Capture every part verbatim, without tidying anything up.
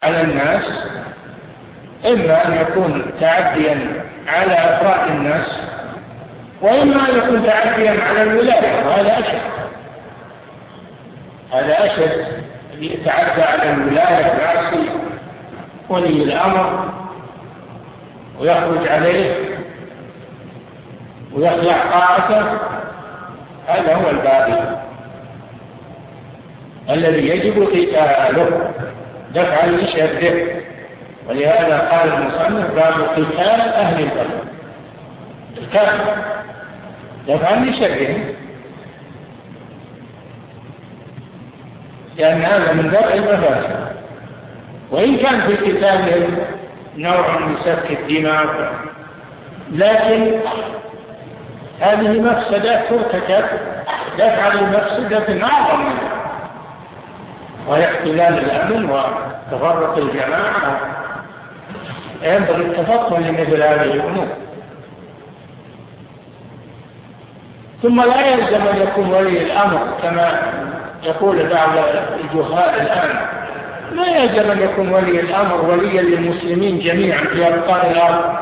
على الناس إما أن يكون تعديا على أفراد الناس، وإما أن يكون تعديا على الولاية، وهذا أشد. هذا أشد، يتعدى على الولاية يعصي ولي الأمر ويخرج عليه ويخلع طاعته، هذا هو الباغي الذي يجب قتاله دفعا لشره. ولهذا قال المصنف: باب قتال أهل البغي، الكافر دفعا لشره، لأن هذا من درء المفاسد. وإن كان في قتالهم نوع من سفك الدماء، لكن هذه مفسدة ترتكب دفعا لمفسدة أعظم منها، وهي اختلال الأمن وتفرق الجماعة. ينبغي التفطن لمثل هذه الأمور. ثم لا يلزم أن يكون ولي الأمر كما يقول بعض الجهال الآن، لا يلزم أن يكون ولي الأمر وليا للمسلمين جميعا في أبطال الأرض،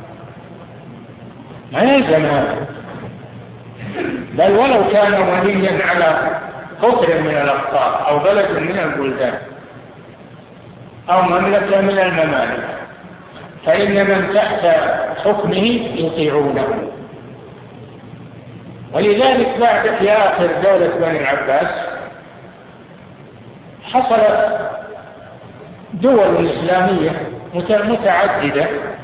ما يلزم هذا، بل ولو كان وليا على قطر من الأقطار أو بلد من البلدان أو مملكة من الممالك، فإن من تحت حكمه يطيعونه. ولذلك بعد في آخر دولة بني العباس حصلت دول إسلامية متعددة،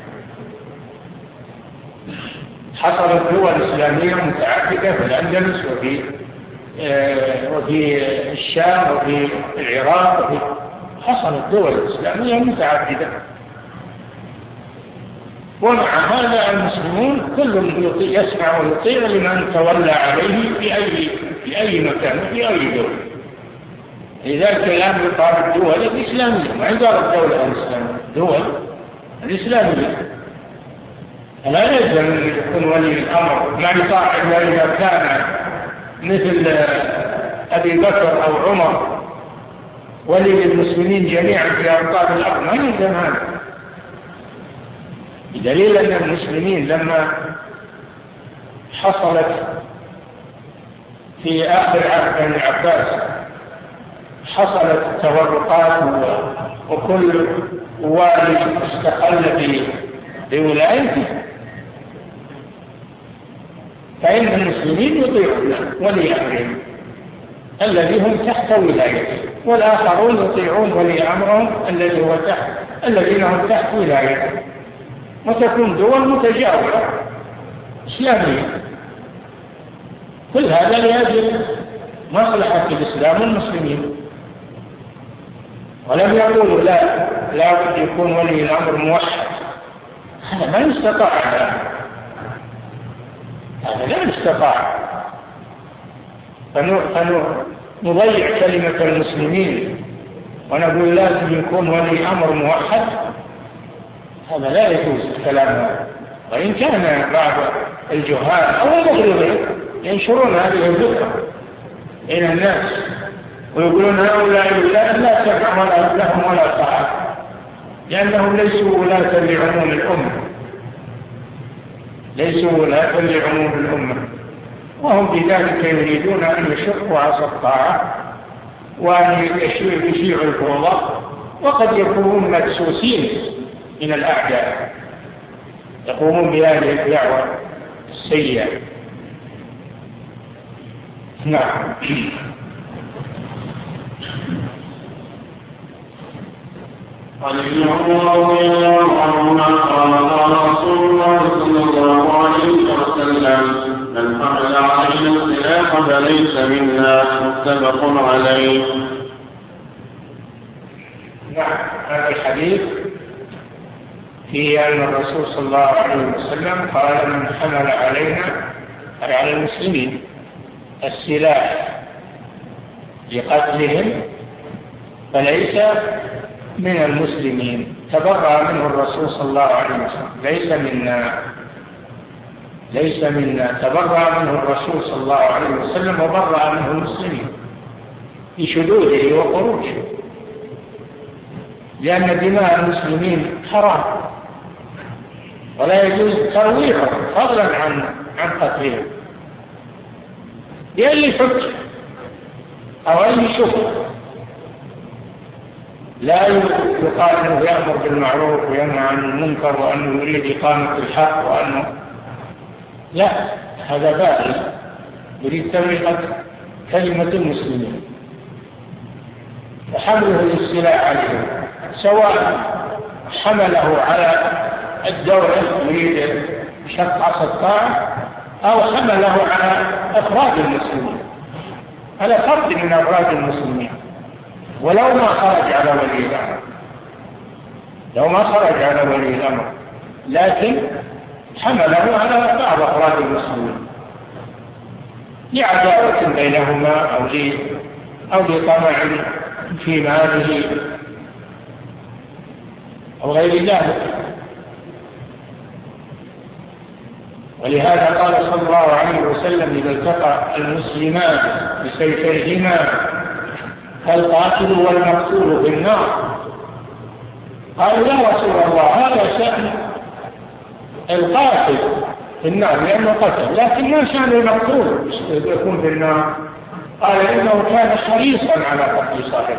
حصلت دول إسلامية متعددة في الأندلس وفي وفي الشام وفي العراق، وفي حصلت دول إسلامية متعددة. ومع هذا المسلمون كلهم يسمع ويطيع لمن تولى عليه في أي في أي مكان في أي دولة. لذلك الآن يقال الدول الإسلامية، ما يقال الدولة الإسلامية، الدول الإسلامية. فلا يلزم أن يكون ولي الأمر ما يطاع إلا إذا كان مثل أبي بكر أو عمر ولي المسلمين جميعا في أبطال الأرض، ما يلزم هذا، بدليل أن المسلمين لما حصلت في آخر عهد بني العباس حصلت تفرقات وكل والي استقل بولايته، فإن المسلمين يطيعون ولي أمرهم الذي هم تحت ولايته، والآخرون يطيعون ولي أمرهم الذي هو تحت الذين هم تحت ولايته، وتكون دول متجاورة إسلامية. كل هذا لأجل مصلحة الإسلام والمسلمين. ولم يقولوا لا لا بد يكون ولي الأمر موحد، هذا ما يستطاع، هذا لا يستطاع. فنضيع كلمة المسلمين ونقول لازم يكون ولي أمر موحد، هذا لا يجوز الكلام هذا. وإن كان بعض الجهال أو المغرضين ينشرون هذه الفكرة إلى الناس ويقولون هؤلاء الولاة لا تبع ولا لهم ولا طاعة، لأنهم ليسوا ولاة لعموم الأمة، ليسوا ولاة لعموم الأمة، وهم بذلك يريدون أن يشقوا عصا الطاعة وأن يشيعوا الفوضى، وقد يكونون مدسوسين من الأعداء يقومون بهذه الدعوة السيئة. نعم. قال رضي الله عنه قال رسول الله صلى الله عليه وسلم: من حمل علينا السلاح فليس منا، متفق عليه. نعم، هذا الحديث فيه أن الرسول صلى الله عليه وسلم قال: من حمل علينا أي على المسلمين السلاح لقتلهم فليس من المسلمين، تبرأ منه الرسول صلى الله عليه وسلم، ليس منا، ليس منا، تبرأ منه الرسول صلى الله عليه وسلم وبرأ منه المسلمين بشذوذه وخروجه. لأن دماء المسلمين حرام ولا يجوز ترويحهم فضلا عن عن قتلهم لأي حكم أو أي شكر. لا يقال أنه يأمر بالمعروف وينهى عن المنكر وأنه يريد إقامة الحق وأنه لا، هذا باطل يريد تفرقة كلمة المسلمين وحمله للسلاح عليهم، سواء حمله على الدولة يريد شق عصا الطاعة أو حمله على أفراد المسلمين، على فرد من أفراد المسلمين، ولو ما خرج على ولي الأمر، لو ما خرج على ولي الأمر لكن حمله على بعض أفراد المسلمين لعداوة بينهما أو أو لطمع في ماله أو غير ذلك. ولهذا قال صلى الله عليه وسلم: إذا التقى المسلمان بسيفيهما فالقاتل والمقتول في النار. قالوا: يا رسول الله، هذا شأن القاتل في النار لأنه قتل، لكن ما شأن المقتول يكون في النار؟ قال: إنه كان حريصا على قتل صاحبه،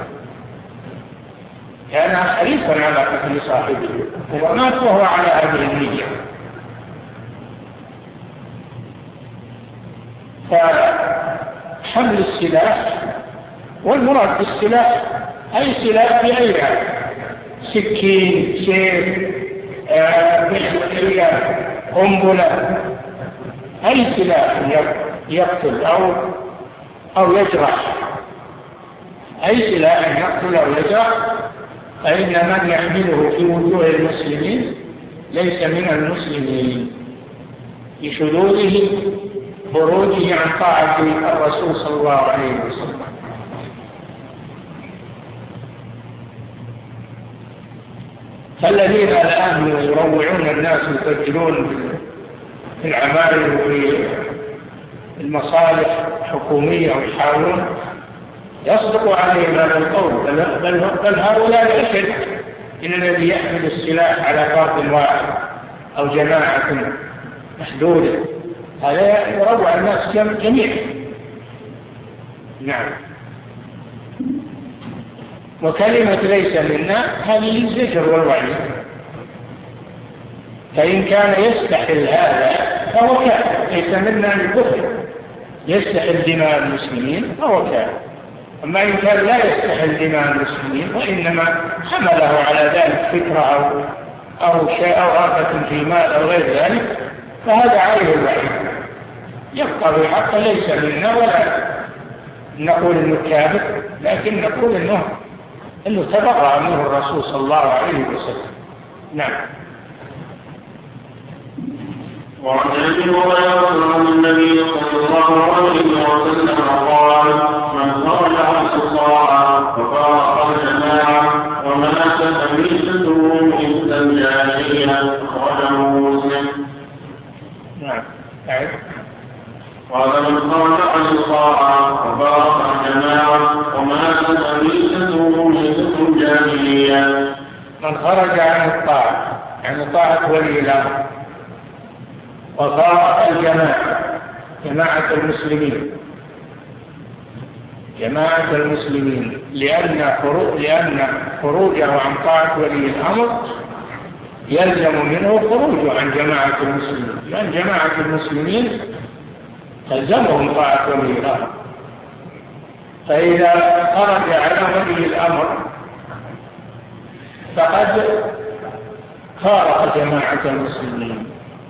كان حريصا على قتل صاحبه ومات وهو على هذه النية. فحمل السلاح، والمراد بالسلاح أي سلاح بأي حال، سكين، سيف، بحرية، قنبلة، أي سلاح يقتل أو أو يجرح، أي سلاح يقتل أو يجرح، فإن من يحمله في وجوه المسلمين ليس من المسلمين لشذوذه خروجه عن طاعة الرسول صلى الله عليه وسلم. فالذين الآن يروعون الناس ويفجرون في العمائر وفي المصالح الحكومية ويحاولون يصدق عليهم هذا القول، بل, بل, بل هؤلاء أشد من الذي يحمل السلاح على فرد واحد أو جماعة محدودة. هذا يروع الناس جميعا. نعم. وكلمة ليس منا هذه الزجر والوعيد، فإن كان يستحل هذا فهو كافر، ليس منا الكفر، يستحل دماء المسلمين فهو كافر. أما إن كان لا يستحل دماء المسلمين وإنما حمله على ذلك فكرة أو أو شيء أو رغبة في مال أو غير ذلك فهذا عليه الوعيد، يبقى بالحق ليس منا، ولا نقول إنه كافر، لكن نقول إنه إنه تبرأ منه الرسول صلى الله عليه وسلم. نعم. وعن ابي هريره عن النبي صلى الله عليه وسلم قال: من خرج عن الطاعه ففارق الجماعه ومات فميتته مثل الجاهليه، اخرجه مسلم. نعم. قال: من خرج عن الطاعه ففارق الجماعه ومات فميتته مثل الجاهليه. من خرج عن الطاعه عن طاعه ولي الامر وفارق الجماعة، جماعة المسلمين، جماعة المسلمين لأن خروج لأن خروجه عن طاعة ولي الأمر يلزم منه خروجه عن جماعة المسلمين، لأن جماعة المسلمين تلزمهم طاعة ولي الأمر. فإذا خرج على ولي الأمر فقد فارق جماعة المسلمين،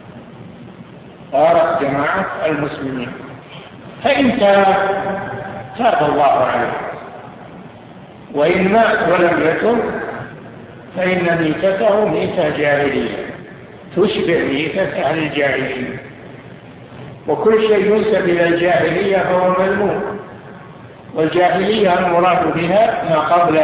فارق جماعة المسلمين، فإن تاب تاب الله عليه، وإن مات ولم يتب فإن ميتته ميتة جاهلية تشبه ميتة أهل الجاهلية، وكل شيء ينسب إلى الجاهلية فهو مذموم، والجاهلية المراد بها ما قبل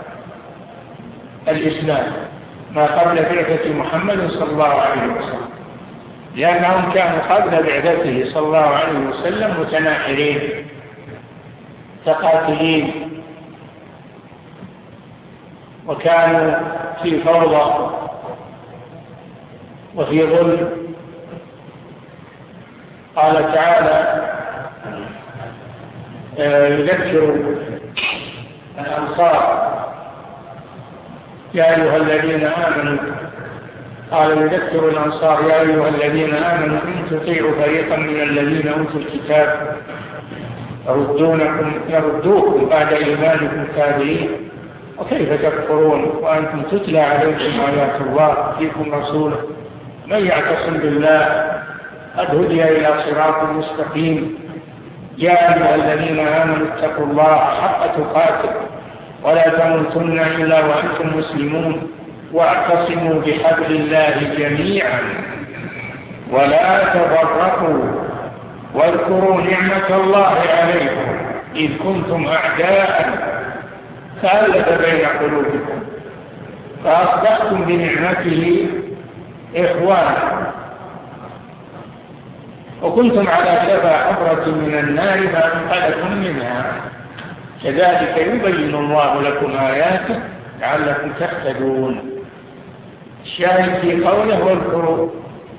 الإسلام، ما قبل بعثة محمد صلى الله عليه وسلم، لأنهم كانوا قبل بعثته صلى الله عليه وسلم متناحرين متقاتلين، وكانوا في فوضى وفي ظلم. قال تعالى يذكر الأنصار يا أيها الذين آمنوا قال يذكر الأنصار يا أيها الذين آمنوا إن تطيعوا فريقا من الذين أوتوا الكتاب يردونكم يردوكم بعد إيمانكم كافرين وكيف تكفرون وأنتم تتلى عليكم آيات الله فيكم رسوله من يعتصم بالله قد هدي إلى صراط مستقيم. يا أيها الذين آمنوا اتقوا الله حق تقاته ولا تموتن إلا وأنتم مسلمون واعتصموا بحبل الله جميعا ولا تفرقوا واذكروا نعمة الله عليكم إذ كنتم أعداء فألف بين قلوبكم فأصبحتم بنعمته إخوانا وكنتم على شفا حفرة من النار فأنقذكم منها كذلك يبين الله لكم آياته لعلكم تهتدون. الشاهد في قوله واذكروا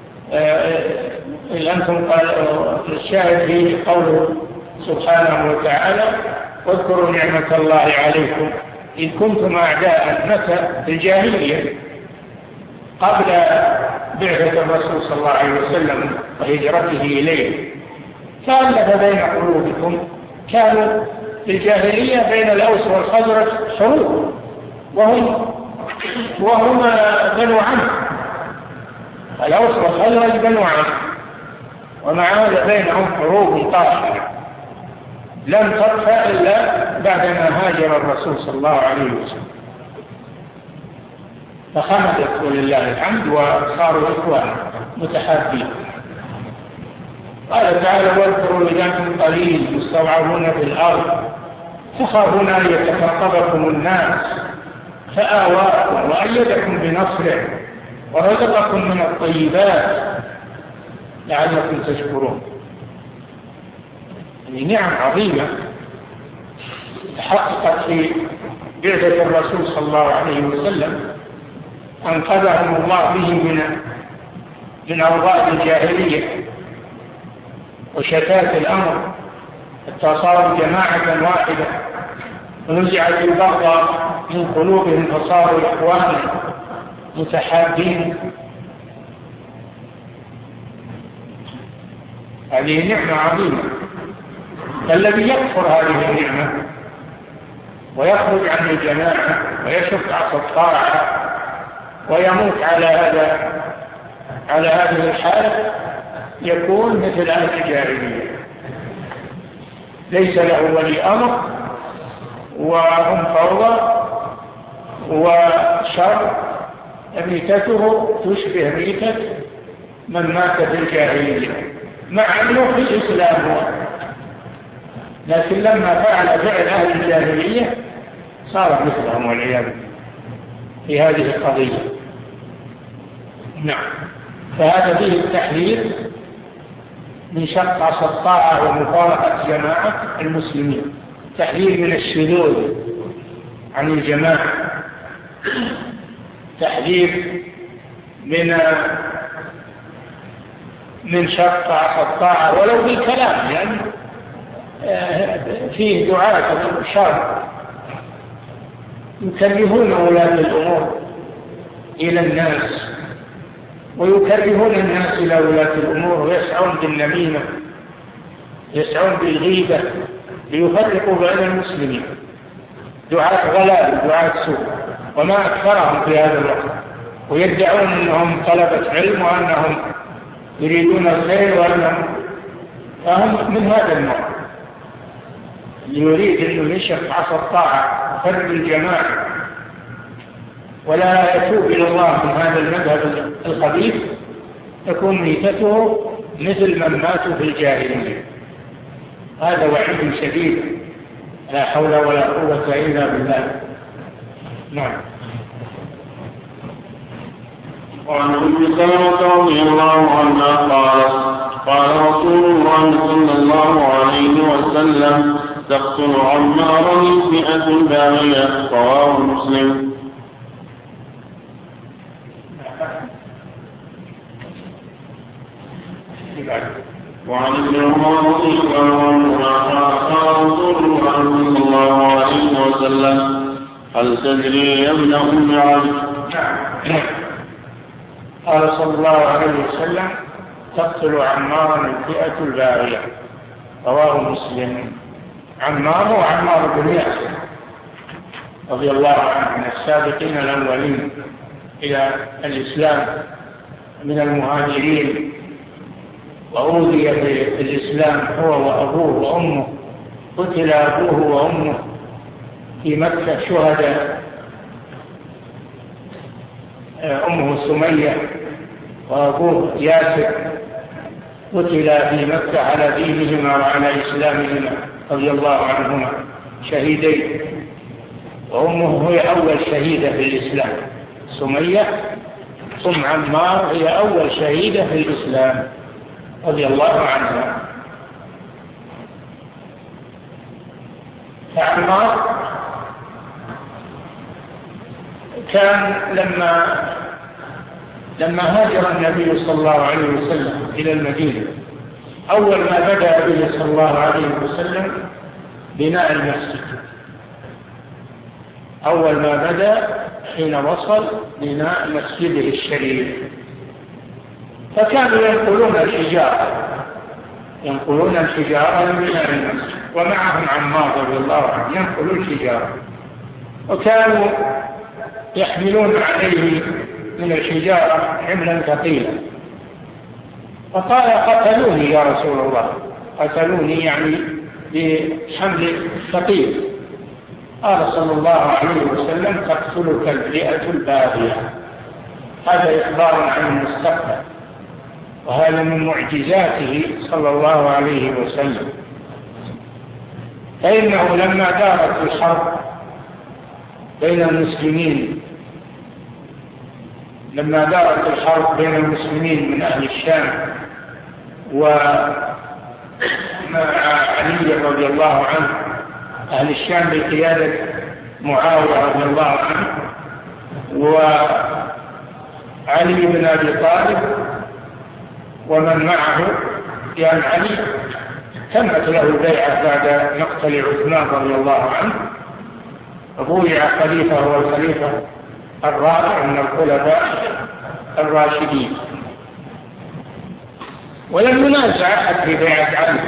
أنتم قال الشاهد في قوله سبحانه وتعالى واذكروا نعمة الله عليكم إذ كنتم أعداء متى في الجاهلية قبل بعثة الرسول صلى الله عليه وسلم وهجرته إليه فألف بين قلوبكم. كانوا في الجاهلية بين الأوس والخزرج حروب وهم وهم بنو عم الأوس والخزرج بنو عم ومع هذا بينهم حروب طاحنة لم تطفأ إلا بعدما هاجر الرسول صلى الله عليه وسلم فخمدت ولله الحمد وصاروا إخوانا متحابين. قال تعالى واذكروا إذا أنتم قليل مستضعفون في الأرض تخافون أن يتخطفكم الناس فآواكم وأيدكم بنصره ورزقكم من الطيبات لعلكم تشكرون. يعني نعم عظيمة تحققت في بعثة الرسول صلى الله عليه وسلم أنقذهم الله به من من أوضاع الجاهلية وشتات الأمر حتى صاروا جماعة واحدة ونزعت البغضاء من قلوبهم فصاروا إخوانا متحابين. هذه نعمة عظيمة. الذي يكفر هذه النعمة ويخرج عن الجماعة ويشق عصا الطاعة ويموت على هذا على هذه الحالة يكون مثل أهل الجاهلية ليس له ولي أمر وهم فوضى وشر ميتته تشبه ميتة من مات في الجاهلية مع أنه في الإسلام لكن لما فعل فعل أهل الجاهلية صار مثلهم والعياذ في هذه القضية. نعم فهذا فيه التحذير من شق عصا الطاعة ومفارقة جماعة المسلمين تحذير من الشذوذ عن الجماعة تحذير من من شق عصا الطاعة ولو بالكلام يعني فيه دعاة شر يكرهون ولاة الأمور إلى الناس ويكرهون الناس إلى ولاة الأمور ويسعون بالنميمة يسعون بالغيبة ليفرقوا بين المسلمين دعاة غلال دعاة سوء وما أكثرهم في هذا الوقت ويدعون أنهم طلبة علم وأنهم يريدون الخير وأنهم فهم من هذا النوع اللي يريد أنه يشق عصا الطاعة فرد الجماعة ولا يتوب إلى الله من هذا المذهب الخبيث تكون ميتته مثل من ماتوا في الجاهلية. هذا وعيد شديد لا حول ولا قوة إلا بالله. نعم. وعن أم سلمة رضي الله عنها قالت قال رسول الله صلى الله عليه وسلم تقتل عمارا فئة باغية رواه مسلم. وعن ابن عمر رضي الله عنهما قال رسول الله صلى الله عليه وسلم هل تدري يا ابن ام عبد؟ قال صلى الله عليه وسلم تقتل عمارا الفئة الباغية، رواه مسلم. عمار وعمار بن ياسر رضي الله عنه من السابقين الأولين إلى الإسلام من المهاجرين، وأوذي بالإسلام هو وأبوه وأمه، قتل أبوه وأمه في مكة شهداء، أمه سمية وأبوه ياسر قتل في مكة على دينهما وعلى إسلامهما رضي الله عنهما شهيدين، وأمه هي أول شهيدة في الإسلام، سمية ثم عمار هي أول شهيدة في الإسلام رضي الله عنها. فعمار كان لما لما هاجر النبي صلى الله عليه وسلم إلى المدينة، أول ما بدأ به صلى الله عليه وسلم بناء المسجد، أول ما بدأ حين وصل بناء مسجده الشريف، فكانوا ينقلون الحجارة ينقلون الحجارة من بناء المسجد، ومعهم عمار رضي الله عنه ينقلون الحجارة، وكانوا يحملون عليه من الحجارة حملا ثقيلا، فقال قتلوني يا رسول الله، قتلوني يعني بحمل ثقيل. قال صلى الله عليه وسلم تقتلك الفئة الباغية. هذا إخبار عن المستقبل، وهذا من معجزاته صلى الله عليه وسلم، فإنه لما دارت الحرب بين المسلمين لما دارت الحرب بين المسلمين من أهل الشام ومع علي رضي الله عنه، أهل الشام بقيادة معاوية رضي الله عنه وعلي بن أبي طالب ومن معه، يعني علي تمت له البيعة بعد مقتل عثمان رضي الله عنه، وبويع خليفة هو الخليفة الرابع من الخلفاء الراشدين، ولم ينازع أحد في بيعة علي،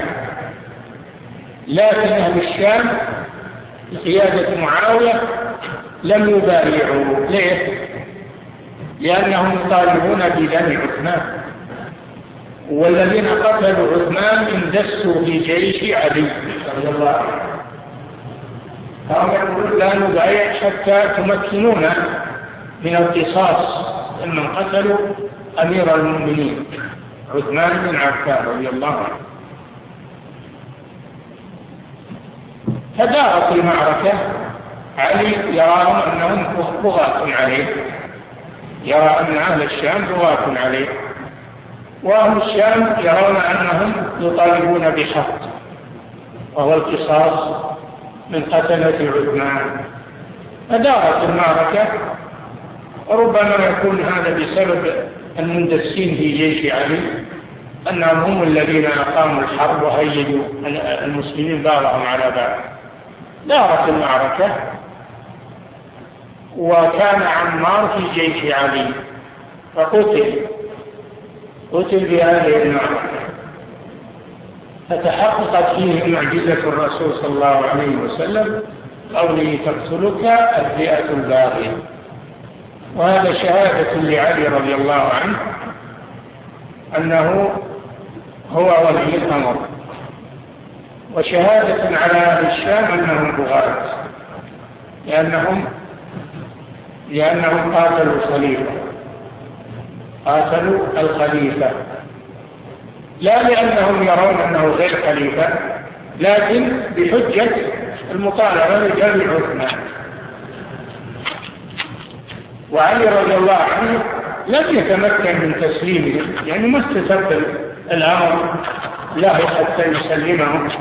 لكن أهل الشام بقيادة معاوية لم يبايعوا. ليه؟ لأنهم يطالبون بدم عثمان، والذين قتلوا عثمان اندسوا في جيش علي رضي الله عنه، فهم يقولون لا نبايع حتى تمكنونا من القصاص ممن قتلوا أمير المؤمنين عثمان بن عفان رضي الله عنه. فدارت المعركة، علي يراهم أنهم بغاة عليه، يرى أن أهل الشام بغاة عليه، وأهل الشام يرون أنهم يطالبون بحق، وهو القصاص من قتلة عثمان. فدارت المعركة، وربما يكون هذا بسبب المندسين في جيش علي، أنهم هم الذين أقاموا الحرب وهيجوا المسلمين بعضهم على بعض. دارت المعركة، وكان عمار في جيش علي فقتل قتل بهذه المعركة، فتحققت فيه معجزة الرسول صلى الله عليه وسلم قوله تقتلك الفئة الباغية. وهذا شهادة لعلي رضي الله عنه أنه هو ولي الأمر، وشهادة على أهل الشام أنهم بغاة، لأنهم لأنهم قاتلوا الخليفة قاتلوا الخليفة لا لأنهم يرون أنه غير خليفة، لكن بحجة المطالبة بجمع عثمان. وعلي رضي الله عنه لم يتمكن من تسليمه، يعني ما استتب الأمر له حتى يسلمه،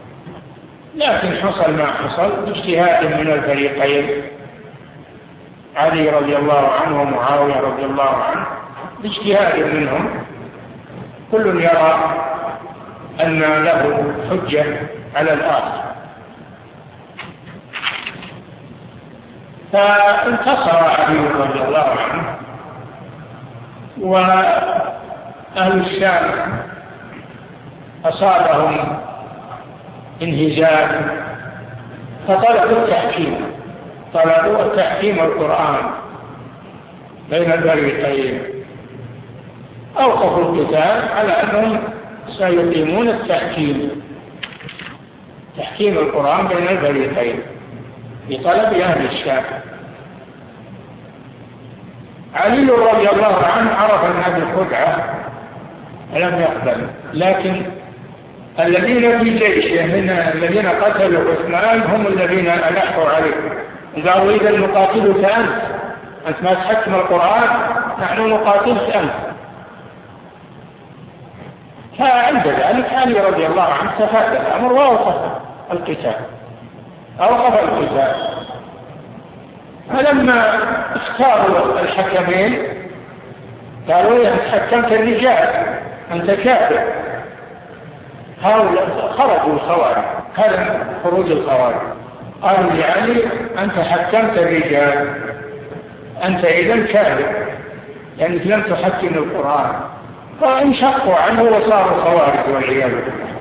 لكن حصل ما حصل باجتهاد من الفريقين. علي رضي الله عنه ومعاوية رضي الله عنه باجتهاد منهم، كل يرى أن له حجة على الآخر. فانتصر علي رضي الله عنه، وأهل الشام أصابهم انهزام فطلبوا التحكيم، طلبوا تحكيم القرآن بين الفريقين، أوقفوا القتال على أنهم سيقيمون التحكيم، تحكيم القرآن بين الفريقين بطلب أهل الشام. علي رضي الله عنه عرف أن هذه الخدعة لم يقبل، لكن الذين في جيشه من الذين قتلوا عثمان هم الذين ألحوا عليه، قالوا إذا نقاتلك أنت، أنت ما تحكم القرآن، نحن نقاتلك أنت. فعند ذلك علي رضي الله عنه تفادى الأمر وأوقف القتال، أوقف القتال. فلما اختاروا الحكمين قالوا أنت حكمت الرجال، أنت كافر. هؤلاء خرجوا الخوارج، هذا خروج الخوارج، قالوا لعلي أنت حكمت الرجال، أنت إذن كافر لأنك لم تحكم القرآن، فانشقوا عنه وصاروا خوارج والعياذ بالله.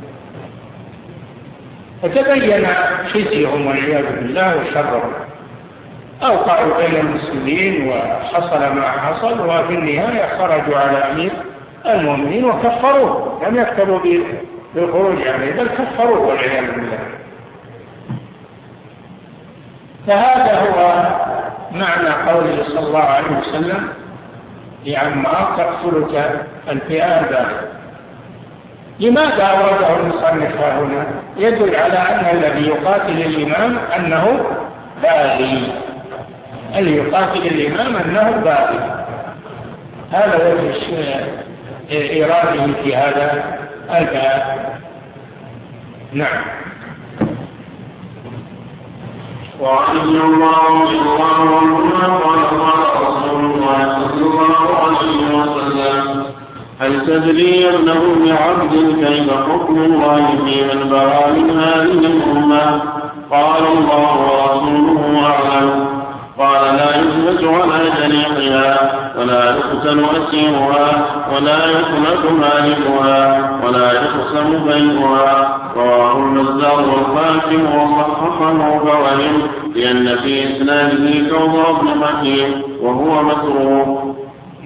فتبين خزيهم والعياذ بالله وشرهم، أوقعوا بين المسلمين وحصل ما حصل، وفي النهاية خرجوا على أمير المؤمنين وكفروه، لم يكتبوا بالخروج عليه بل كفروه والعياذ بالله. فهذا هو معنى قوله صلى الله عليه وسلم لعمار تقتلك الفئام ذلك. لماذا أورده المصنف هنا؟ يدل على أن الذي يقاتل الإمام أنه باغي، الذي يقاتل الإمام أنه باغي. هذا وجه إراده في هذا الباب. نعم. وعن ابن الله رضي الله عنه قال قال رسول الله صلى الله عليه وسلم: هل تدري يا ابن ام عبد كيف حكم الله في من بغى من هذه الامه؟ قال: الله ورسوله اعلم. قال: لا يثبت على جريحها، ولا يقتل اسيرها، ولا يخلق مالكها، ولا يقسم بينها. رواه البزار والحاكم وصححه فوهم، لأن في إسناده كوثر بن حكيم وهو متروك.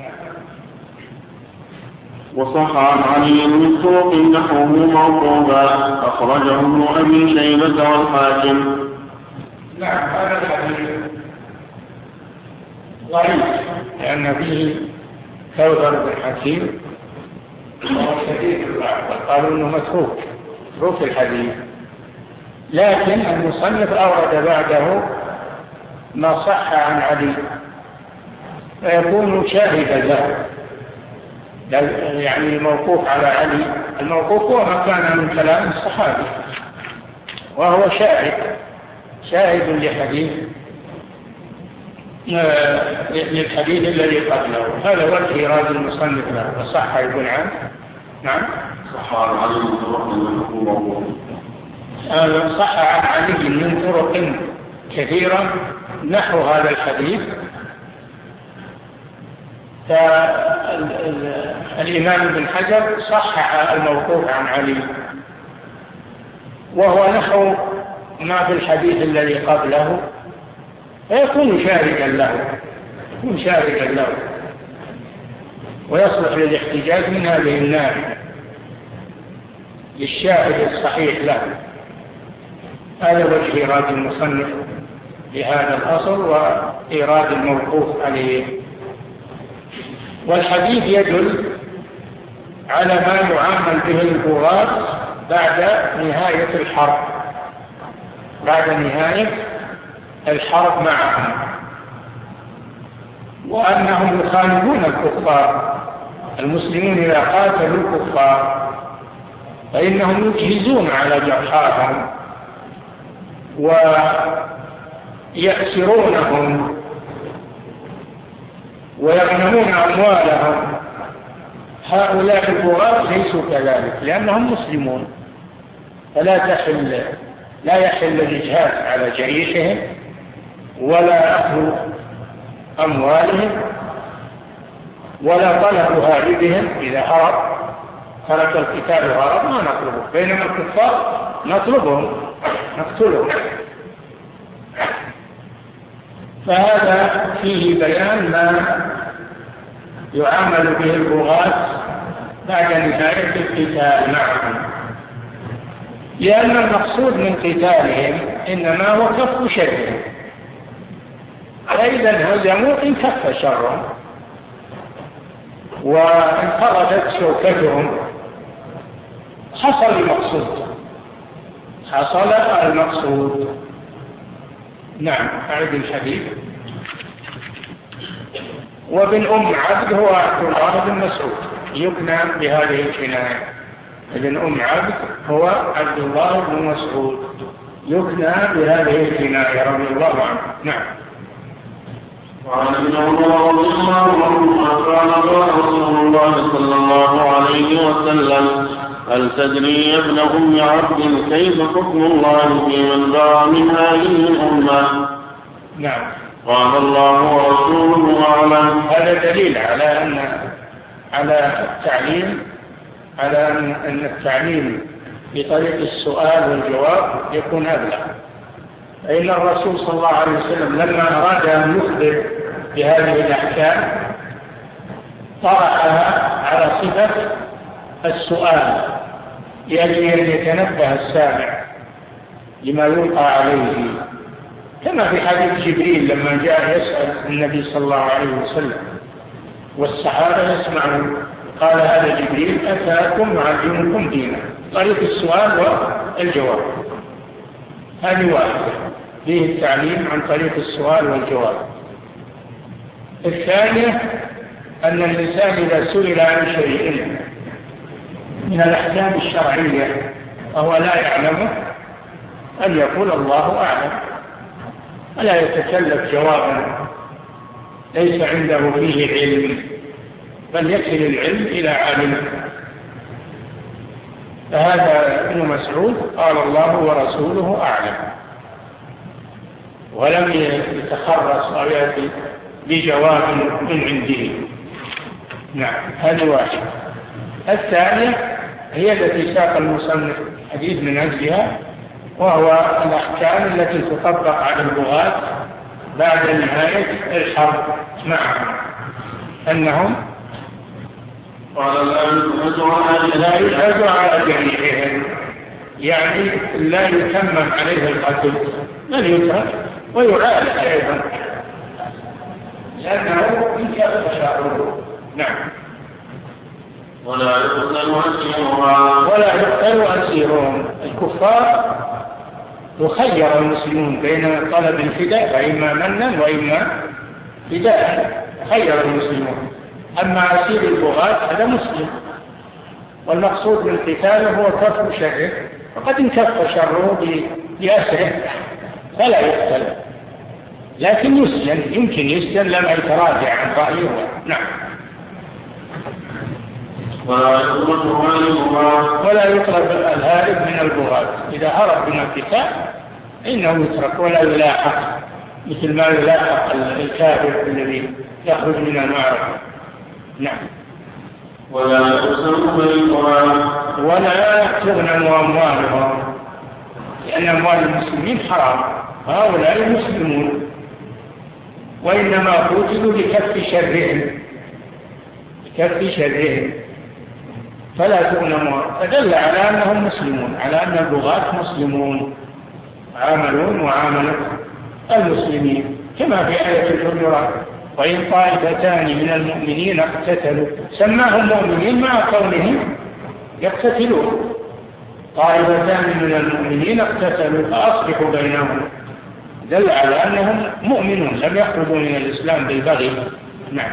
وصح عن علي من طرق نحوه موقوفا، أخرجه ابن أبي شيبة والحاكم. نعم، هذا الحديث ضعيف لأن فيه كوثر بن حكيم وهو شديد الضعف، قالوا إنه متروك متروك الحديث. لكن المصنف أورد بعده ما صح عن علي فيكون شاهدا له، يعني الموقوف على علي، الموقوف هو ما كان من كلام الصحابي، وهو شاهد شاهد لحديث للحديث الذي قبله. هذا وجه إيراد المصنف له. وصح يقول عنه. نعم، صح عن علي من طرق موقوفة. صح عن علي من طرق كثيرة نحو هذا الحديث. فالإمام ابن حجر صحح الموقوف عن علي، وهو نحو ما في الحديث الذي قبله، فيكون شاركا له يكون شاركا له ويصلح للاحتجاج من هذه الناحية للشاهد الصحيح له. هذا وجه إيراد المصنف لهذا الأصل وإيراد الموقوف عليه. والحديث يدل على ما يعامل به البغاة بعد نهاية الحرب بعد نهاية الحرب معهم، وأنهم يخالفون الكفار. المسلمون إذا قاتلوا الكفار فإنهم يجهزون على جرحاهم ويأسرونهم ويغنمون أموالهم. هؤلاء البغاة ليسوا كذلك لأنهم مسلمون، فلا تحل لا يحل الإجهاد على جريحهم ولا أخذ أموالهم ولا طلب هاربهم. إذا هرب ترك القتال وهرب ما نطلبه، بينما الكفار نطلبهم نقتلهم. فهذا فيه بيان ما يعامل به البغاة بعد نهاية القتال معهم، لأن المقصود من قتالهم إنما هو كف شرهم، فإذا انهزموا انكف شرهم وانقرضت شوكتهم حصل المقصود حصل المقصود. نعم. أعد الحديث. وابن أم عبد هو عبد الله بن مسعود يكنى بهذه الكناية. ابن أم عبد هو عبد الله بن مسعود يكنى بهذه الكناية رضي الله عنه. نعم. وعن ابن عمر رضي الله عنهما قال قال رسول الله صلى الله عليه وسلم: هل تدري يا ابن أم عبد كيف حكم الله في من باع من هذه الأمة؟ نعم. قال الله ورسوله أعلم. هذا دليل على أن على التعليم على أن التعليم بطريق السؤال والجواب يكون أبلغ. فإن الرسول صلى الله عليه وسلم لما أراد أن يخبر بهذه الأحكام طرحها على صفة السؤال لأجل أن يتنبه السامع لما يلقى عليه، كما في حديث جبريل لما جاء يسأل النبي صلى الله عليه وسلم والصحابة يسمعون، قال هذا جبريل أتاكم يعلمكم دينا. طريق السؤال والجواب هذه واحدة، فيه التعليم عن طريق السؤال والجواب. الثانية أن الإنسان إذا سئل عن شيء من الأحكام الشرعية وهو لا يعلمه أن يقول الله أعلم، ولا يتكلف جوابا ليس عنده فيه علم، بل يكل العلم إلى عالمه. فهذا ابن مسعود قال الله ورسوله أعلم، ولم يتخرص أو يأتي بجواب من عنده. نعم. هذه واحدة. الثانية هي التي ساق المصنف حديث من أجلها، وهو الأحكام التي تطبق على البغاة بعد نهاية الحرب معهم، أنهم لا يجهز على جميعهم، يعني لا يتمم عليه القتل بل يترك ويعالج أيضا لأنه انكف شعره. نعم. ولا يقتل أسيرهم ولا يقتل أسيرهم. الكفار يخير المسلمون بين طلب الفداء فإما منا وإما فداء، خير المسلمون. أما أسير البغاة هذا مسلم، والمقصود من قتاله هو كف شره، وقد انكف شره بأسره فلا يقتل، لكن يسجن، يمكن يسجن لما يتراجع عن رأيه. نعم. ولا يطلب ولا يطلب الهارب من البغاة، إذا هرب من القتال إنه يترك ولا يلاحق، مثل ما يلاحق الكافر الذي يخرج من المعركة. نعم. ولا يقسم بالقرآن ولا تغنم أموالهم، لأن أموال المسلمين حرام، هؤلاء المسلمون، وإنما قتلوا لكف شرهم لكف شرهم فلا تغنم. فدل على أنهم مسلمون، على أن البغاة مسلمون عاملون معاملة المسلمين، كما في آية الحجرات: وإن طائفتان من المؤمنين اقتتلوا، سماهم مؤمنين مع كونهم يقتتلون. طائفتان من المؤمنين اقتتلوا فأصلحوا بينهم، دل على أنهم مؤمنون لم يخرجوا من الإسلام بالبغي. نعم.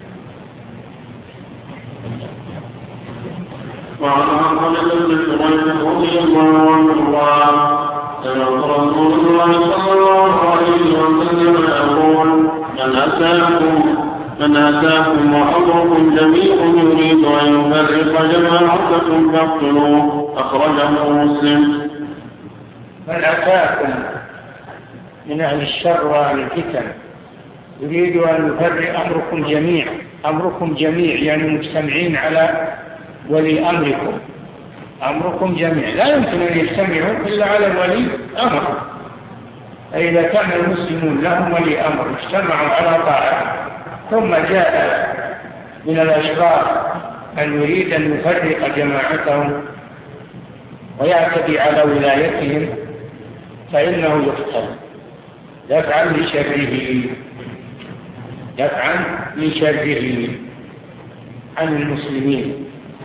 وعن عقبة بن سليم رضي الله عنه قال: سمعت رسول الله صلى الله عليه وسلم يقول: من أتاكم من أتاكم وأمركم جميع يريد أن يفرق جماعتكم فاقتلوه. أخرجه مسلم. من أتاكم من أهل الشر وأهل الفتن يريد أن يفرق أمركم جميع، أمركم جميع يعني مجتمعين على ولي أمركم، أمركم جميع لا يمكن أن يجتمعوا إلا على ولي أمر. فإذا كان المسلمون لهم ولي أمر اجتمعوا على طاعة، ثم جاء من الأشرار أن يريد أن يفرق جماعتهم ويعتدي على ولايتهم، فإنه يقتل دفعا لشره، دفعا لشره عن المسلمين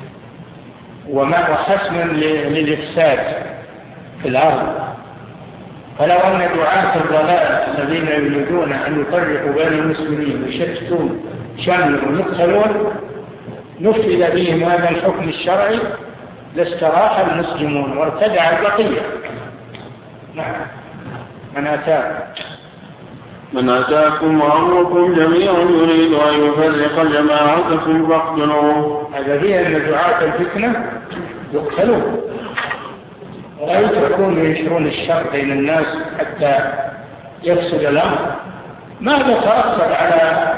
وحسما للإفساد في الأرض. فلو أن دعاة الضلال الذين يريدون أن يفرقوا بين المسلمين ويشتتون شملهم يقتلون نفذ بهم هذا الحكم الشرعي لاستراح المسلمون وارتدع البقية. نعم. من أتاكم من أتاكم وأمركم جميعا يريد أن يفرق جماعتكم فاقتلوه. هذا هي أن دعاة الفتنة يقتلون ولا يتركون ينشرون الشر بين الناس حتى يفسد الأمر. ماذا ترتب على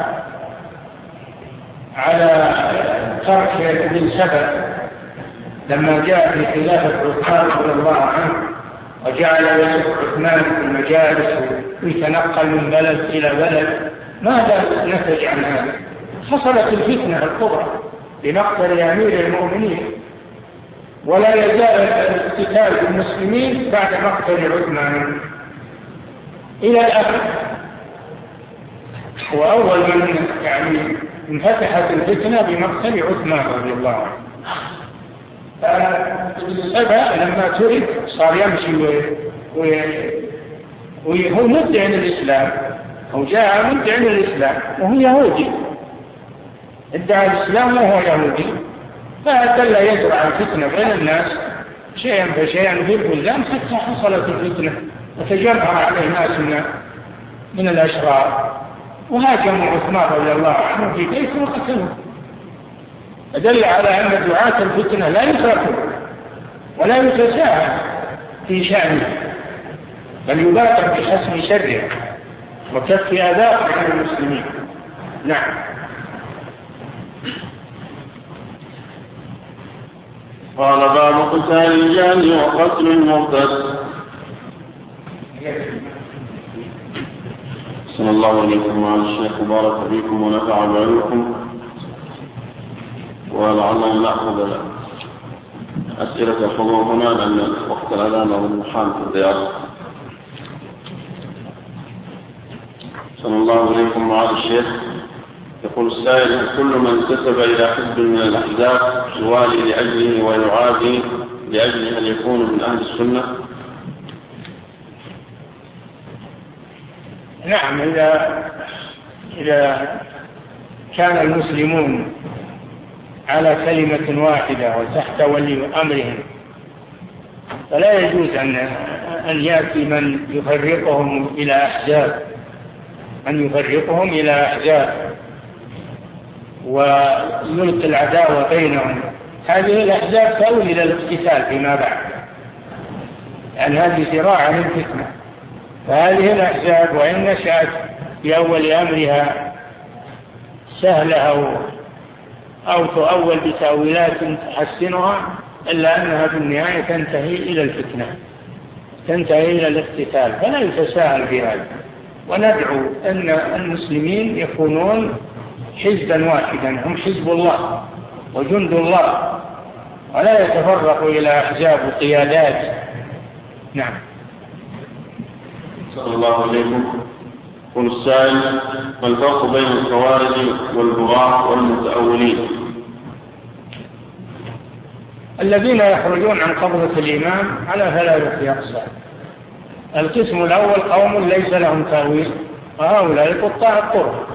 على ترك ابن سبأ لما جاء في خلافة عثمان رضي الله عنه وجعل يسوق عثمان في المجالس ويتنقل من بلد إلى بلد؟ ماذا نتج عن هذا؟ حصلت الفتنة الكبرى بمقتل أمير المؤمنين، ولا يزال الاقتتال بالمسلمين بعد مقتل عثمان إلى الأبد. وأول من يعني انفتحت الفتنة بمقتل عثمان رضي الله عنه. فسبأ لما ترك صار يمشي وهو مدعي للإسلام، هو جاء مدعي للإسلام وهو يهودي، ادعى الإسلام وهو يهودي، فدل يزرع الفتنة بين الناس شيئا فشيئا في البلدان حتى حصلت الفتنة وتجمع عليه ناس من, من الأشرار وهاجموا عثمان رضي الله عنه في بيته وقتلوه. فدل على أن دعاة الفتنة لا يتركوا ولا يتساهل في شأنه، بل يبادر بحسم شره وكف أذاه عن المسلمين. نعم. قال باب قتال الجاني وقتل المرتد. صلى الله عليكم وعلى الشيخ وبارك فيكم ونفع بعلمكم، ولعلنا نأخذ أسئلة الحضور هنا لأن وقت الأذان والمحام في الرياض. صلى الله عليكم وعلى الشيخ. يقول السائل: كل من انتسب إلى حزب من الأحزاب يوالي لأجله ويعادي لأجله أن يكون من أهل السنة؟ نعم، إذا إذا كان المسلمون على كلمة واحدة وتحت ولي أمرهم فلا يجوز أن أن يأتي من يفرقهم إلى أحزاب أن يفرقهم إلى أحزاب ويلقي العداوة بينهم. هذه الأحزاب تؤول إلى الاقتتال فيما بعد، لأن هذه ذراعة للفتنة. فهذه الأحزاب وإن نشأت في أول أمرها سهلة أو أو تؤول بتأويلات تحسنها، إلا أنها في النهاية تنتهي إلى الفتنة، تنتهي إلى الاقتتال. فلا يتساهل في هذا، وندعو أن المسلمين يكونون حزبا واحدا، هم حزب الله وجند الله، ولا يتفرقوا إلى أحزاب وقيادات. نعم. صلى الله عليكم. قل السائل: ما الفرق بين الخوارج والبغاة والمتأولين؟ الذين يخرجون عن قبضة الإمام على ثلاثة أقسام. القسم الأول قوم ليس لهم تأويل، وهؤلاء قطاع الطرق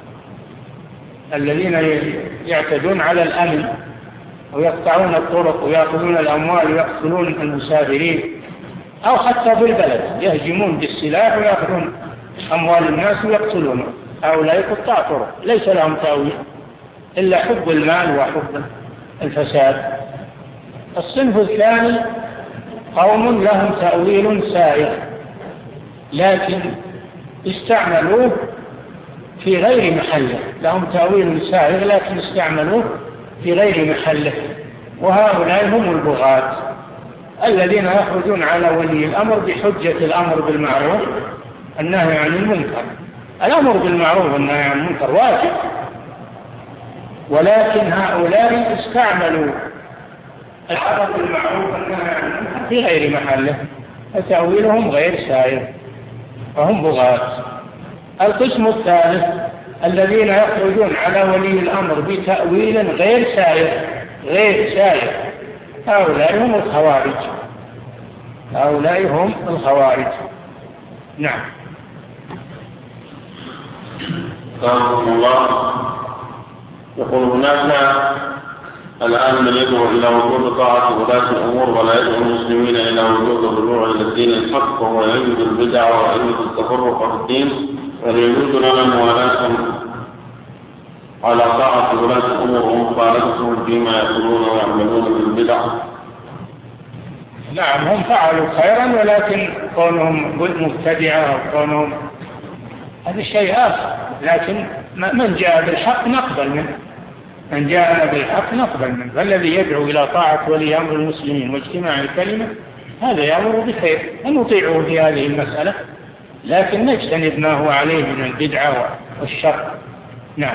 الذين يعتدون على الأمن ويقطعون الطرق ويأخذون الأموال ويقتلون المسافرين، أو حتى في البلد يهجمون بالسلاح ويأخذون أموال الناس ويقتلون. هؤلاء قطاع طرق ليس لهم تأويل إلا حب المال وحب الفساد. الصنف الثاني قوم لهم تأويل سائغ لكن استعملوه في غير محله، لهم تأويل سائغ لكن استعملوه في غير محله، وهؤلاء هم البغاة الذين يخرجون على ولي الأمر بحجة الأمر بالمعروف النهي عن المنكر. الأمر بالمعروف والنهي عن المنكر واجب، ولكن هؤلاء استعملوا الأمر بالمعروف والنهي عن المنكر في غير محله، فتأويلهم غير سائغ فهم بغاة. القسم الثالث الذين يخرجون على ولي الأمر بتأويل غير سائغ غير سائغ هؤلاء هم الخوارج، هؤلاء هم الخوارج. نعم. رحمه الله يقول هناك الآن من يدعو إلى وجود طاعة ولاة الأمور ولا يدعو المسلمين إلى وجود الرجوع إلى الدين الحق، وهو يجد البدع ويجد التفرق في الدين، ويجوز لنا موالاتهم على طاعة ولاة الأمور ومخالفتهم فيما يقولون ويعملون بالبدع. نعم هم فعلوا خيرا، ولكن كونهم مبتدعة أو كونهم هذا شيء آخر، لكن من جاء بالحق نقبل منه، من جاءنا بالحق نقبل منه. فالذي يدعو إلى طاعة ولي أمر المسلمين واجتماع الكلمة هذا يأمر بخير، نطيعه في هذه المسألة، لكن نجتنب ما هو عليه من البدعة والشر. نعم.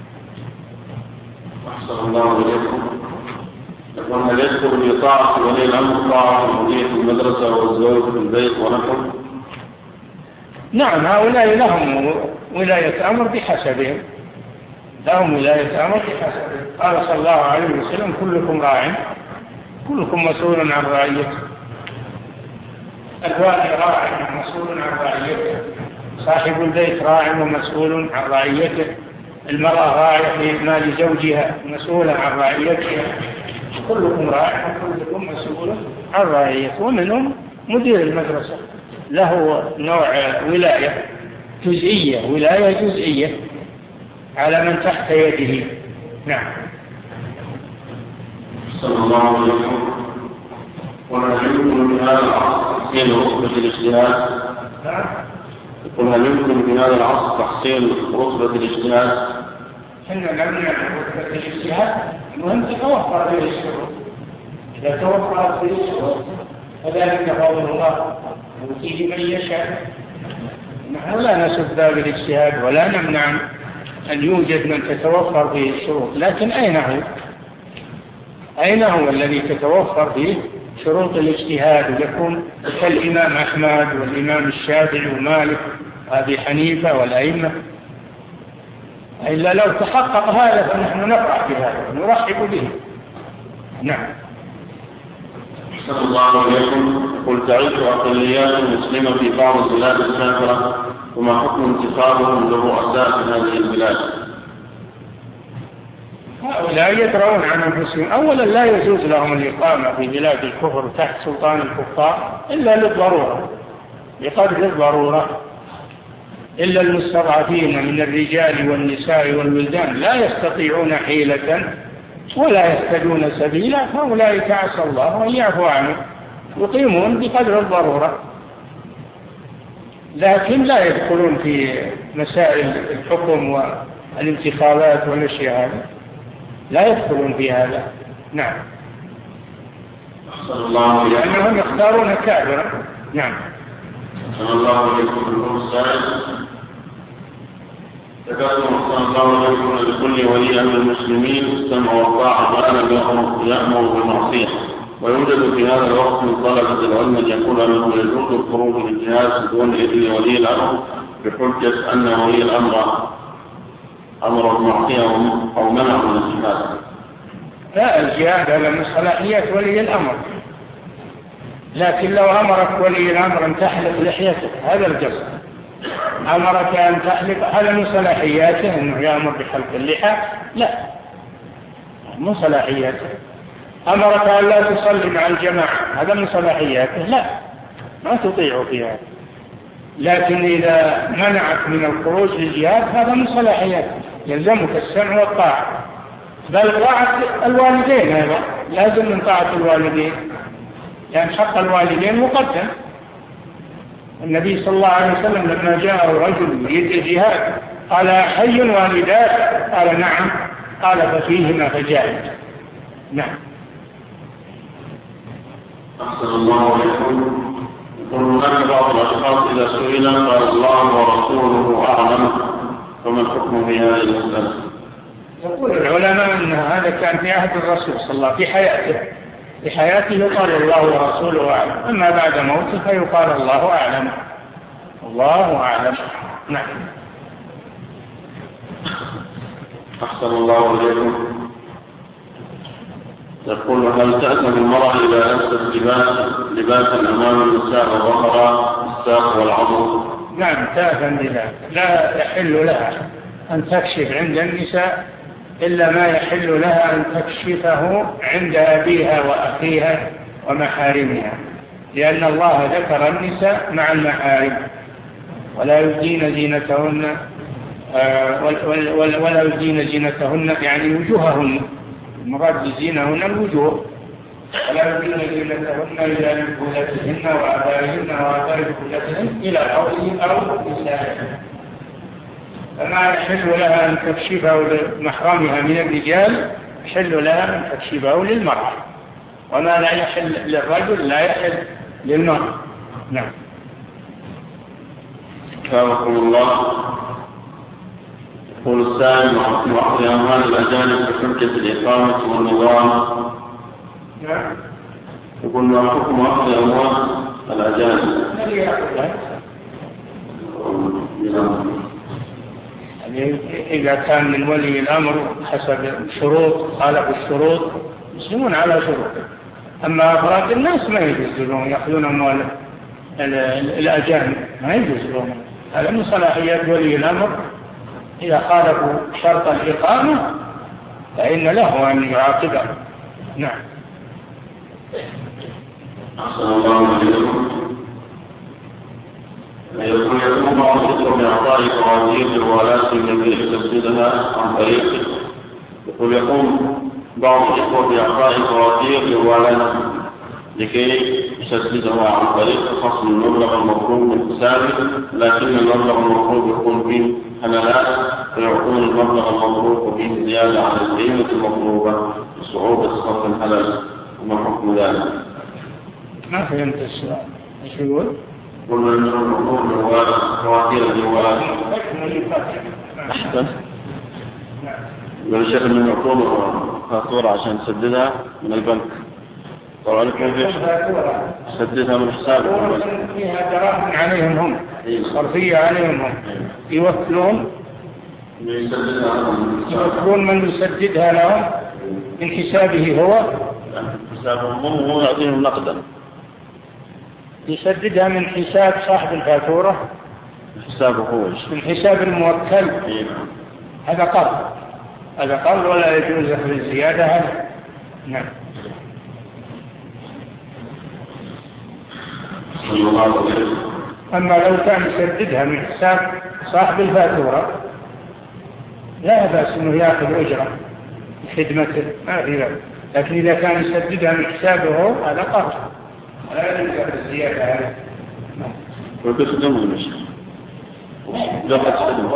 أحسن الله إليكم. يقول هل يدخل في طاعة ولي الأمر طاعة المدير في المدرسة والزوج في البيت ونحن؟ نعم هؤلاء لهم ولاية أمر بحسبهم، لهم ولاية أمر بحسبهم. قال صلى الله عليه وسلم كلكم راع كلكم مسؤول عن رعيته، الوالي راع مسؤول عن رعيته، صاحب البيت راع ومسؤول عن رعيته، المرأة راعية في مال زوجها مسؤولة عن رعيتها، كلكم راع وكلكم مسؤول عن رعيته. ومنهم مدير المدرسة له نوع ولاية جزئية، ولاية جزئية على من تحت يده. نعم. صلى الله عليه وسلم. وهل يمكن في هذا العصر تحصيل رتبة الاجتهاد؟ يقول هل يمكن في هذا العصر تحصيل رتبة الاجتهاد؟ إن لم يكن رتبة الاجتهاد المهم تتوفر به الشروط، إذا توفرت به الشروط فذلك فضل الله يؤتيه من يشاء. نحن لا نسب باب الاجتهاد ولا نمنع أن يوجد من تتوفر به الشروط، لكن أين هو؟ أين هو الذي تتوفر به شروط الاجتهاد ويكون كالإمام أحمد والإمام الشافعي ومالك وأبي حنيفة والأئمة؟ إلا لو تحقق هذا فنحن نفرح بهذا ونرحب به. نعم. صلى الله عليكم. قل تعيش أقليات مسلمة في بعض البلاد الكافرة، وما حكم انتخابهم للرؤساء في هذه البلاد؟ هؤلاء يدرون عن أنفسهم. أولا لا يجوز لهم الإقامة في بلاد الكفر تحت سلطان الكفار إلا للضرورة، بقدر الضرورة، إلا المستضعفين من الرجال والنساء والولدان لا يستطيعون حيلة ولا يهتدون سبيلا، فأولئك عسى الله أن يعفو عنهم، يقيمون بقدر الضرورة، لكن لا يدخلون في مسائل الحكم والانتخابات والأشياء هذه، لا يدخلون في هذا. نعم. لأنهم يختارون كافرا. نعم. صلى الله عليكم السائل. ذكرتم صلى الله عليكم لكل ولي أمر المسلمين السمع والطاعة ما لم يأمر بالمعصية، ويوجد في هذا الوقت من طلبة العلم من يقول أنه يجوز الخروج للجهاد بدون إذن ولي الأمر بحجة أن ولي الأمر أمر المعصية أو منع من الجهاد. لا، الجهاد هذا من صلاحيات ولي الأمر، لكن لو أمرك ولي الأمر أن تحلق لحيتك هذا القصد، أمرك أن تحلق هذا من صلاحياته أنه يأمر بحلق اللحى؟ لا، من صلاحياته. أمرك أن لا تصلي مع الجماعة هذا من صلاحياته؟ لا، ما تطيع في هذا. لكن إذا منعك من الخروج للجهاد هذا من صلاحيات، يلزمك السمع والطاعة، بل طاعة الوالدين هذا لازم من طاعة الوالدين، لأن يعني حق الوالدين مقدم. النبي صلى الله عليه وسلم لما جاء رجل يريد الجهاد قال حي والداك؟ قال نعم. قال ففيهما فجاهد. نعم. أحسن الله عليكم. هناك بعض الأشخاص إذا سئل قال الله ورسوله أعلم، فما الحكم في هذه المسألة؟ يقول العلماء أن هذا كان في عهد الرسول صلى الله عليه وسلم في حياته، في حياته قال الله ورسوله أعلم، أما بعد موته فيقال الله أعلم. الله أعلم. نعم. أحسن الله عليكم. يقول هل تأتي المرأة إذا لبست لباسا لباسا أمام النساء وظهر الساق والعضد؟ نعم تأثم بذلك، لا يحل لها أن تكشف عند النساء إلا ما يحل لها أن تكشفه عند أبيها وأخيها ومحارمها، لأن الله ذكر النساء مع المحارم ولا يبدين زينتهن آه ولا يبدين زينتهن يعني وجوههن، المراد بزينهن الوجوه، ولا يبدين زينتهن إلا لبعولتهن وآبائهن وآباء بعولتهن إلى قوله أو نسائهن. فما يحل لها أن تكشفه لمحرمها من الرجال يحل لها أن تكشفه للمرأة، وما لا يحل للرجل لا يحل للمرأة. نعم. كرمكم الله. يقول السائل وعقد أموال الأجانب في شركة الإقامة والنظام. نعم. يقول ما حكم عقد أموال الأجانب؟ إذا كان من ولي الأمر حسب الشروط خالف الشروط يسلمون على شروط، أما أفراد الناس ما يجوز لهم يأخذون أموال الأجانب، ما يجوز لهم، هذا من صلاحيات ولي الأمر. إذا خالفوا شرط الإقامة فإن له أن يعاقبه. نعم. أحسن الله عليكم. يقول يقوم بعض الإخوة بإعطاء قوانين للولاة التي يسددها عن طريق يقول يقوم بعض الإخوة بإعطاء قوانين للولاة لكي يسددها عن طريق خصم المبلغ المطلوب من حسابه، لكن المبلغ المطلوب يكون فيه حملات فيعطون المبلغ المطلوب فيه زيادة عن القيمة المطلوبة بصعوبة صرف الحلال، وما حكم ذلك؟ ما فهمت السؤال. ايش يقول؟ قلنا أن المطلوب من فواتير الجوال. أحسن. يقول الشيخ أن المطلوب فاتورة عشان تسددها من البنك. طبعا لكم فيش تسددها من حسابك. فيها دراهم عليهم هم، صرفية عليهم هم، يوكلون يوكلون من يسددها لهم من حسابه هو. حسابهم هم هو يعطيهم نقدا. يسددها من حساب صاحب الفاتورة. حسابه هو من حساب الموكل. هذا قرض، هذا قرض ولا يجوز أخذ الزيادة هذا. نعم. أما لو كان يسددها من حساب صاحب الفاتورة لا بأس إنه يأخذ أجرة خدمته، ما في ذلك، لكن إذا كان يسددها من حسابه هذا قرض لا يجوز أخذ الزيادة هذا. وتسلم المشي لا تسلم.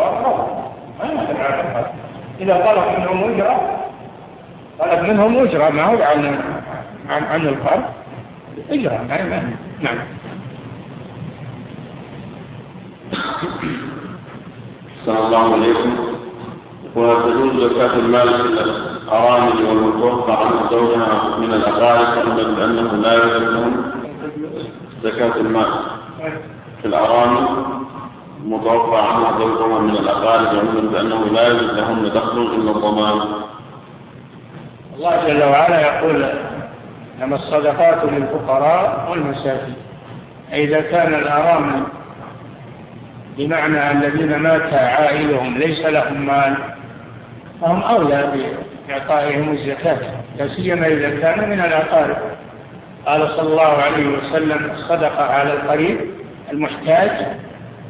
إذا طلب منهم أجرة طلب منهم أجرة ما هو عن عن عن القرض أجرة. نعم. صلى الله عليكم. وتجوز زكاة المال في الأرامل والمتوفى عن زوجها من الأقارب لأنه لا يوجد لهم زكاة المال في الأرامل متوفى عنها زوجها من الأقارب لأنه لا يوجد لهم دخل إلا الضمان. الله جل وعلا يقول إنما الصدقات للفقراء والمساكين. إذا كان الأرامل بمعنى الذين مات عائلهم ليس لهم مال فهم أولى بإعطائهم الزكاة، لا سيما إذا كانوا من الأقارب. قال صلى الله عليه وسلم الصدقة على القريب المحتاج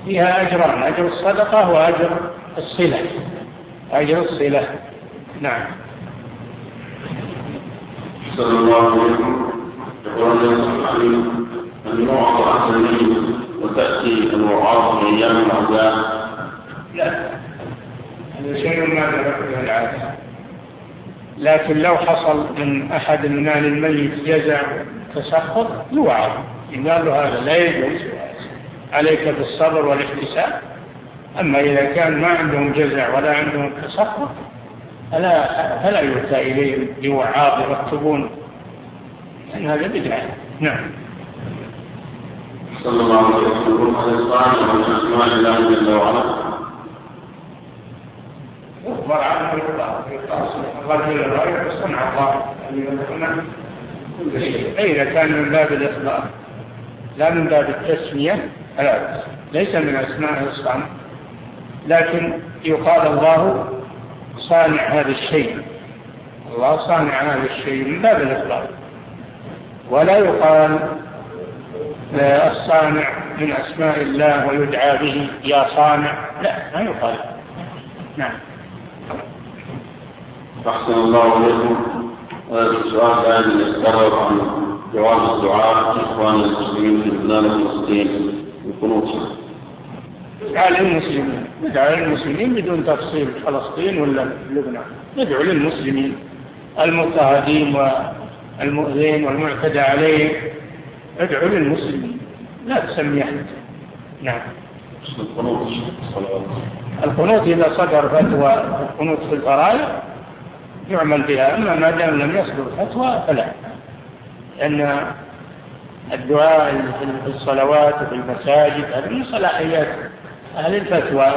فيها أجران، أجر الصدقة وأجر الصلة. أجر الصلة. نعم. صلى الله عليه وسلم يقول النوع العسلي وتأتي الوعاظ في أيام العزاء. لا، هذا شيء ما ذكره العادة، لكن لو حصل من أحد من أهل الميت جزع تسخط يوعظ، قال له هذا لا يجوز، عليك بالصبر والاحتساب. أما إذا كان ما عندهم جزع ولا عندهم تسخط فلا فلا يؤتى إليهم بوعاظ يرتبون، لأن هذا بدعة. نعم. صلى الله عليه وسلم هذا الصالح من أسماء الله جل وعلا يخبر عنه الرجل الرأي صنع الله كل شيء، إذا كان من باب الإخبار لا من باب التسمية لا، ليس من أسماء الصنع، لكن يقال الله صانع هذا الشيء، الله صانع هذا الشيء من باب الإخبار، ولا يقال الصانع من أسماء الله ويدعى به يا صانع، لا ما يقال. نعم. أحسن الله عليكم. السؤال الآن يتكرر عن جواز الدعاء لإخوان المسلمين في بلاد فلسطين بالقنوت. ندعو للمسلمين، ندعو للمسلمين بدون تفصيل فلسطين ولا لبنان، ندعو للمسلمين المضطهدين والمؤذين والمعتدى عليه، ادعو للمسلمين لا تسمي أحد. نعم. القنوت القنوت إذا صدر فتوى القنوت في الفرائض يعمل بها، أما ما دام لم يصدر فتوى فلا، لأن الدعاء في الصلوات وفي المساجد هذه من صلاحيات أهل الفتوى،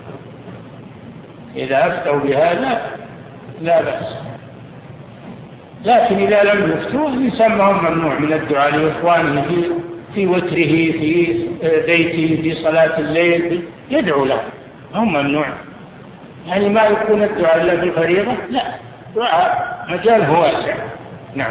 إذا أفتوا بهذا لا بأس، لكن إذا لم يفتوا الإنسان ما هو ممنوع من الدعاء لإخوانه في في وتره في بيته في صلاة الليل، يدعو له، هم ممنوع، يعني ما يكون الدعاء إلا بالفريضة، لا، دعاء مجاله واسع. نعم.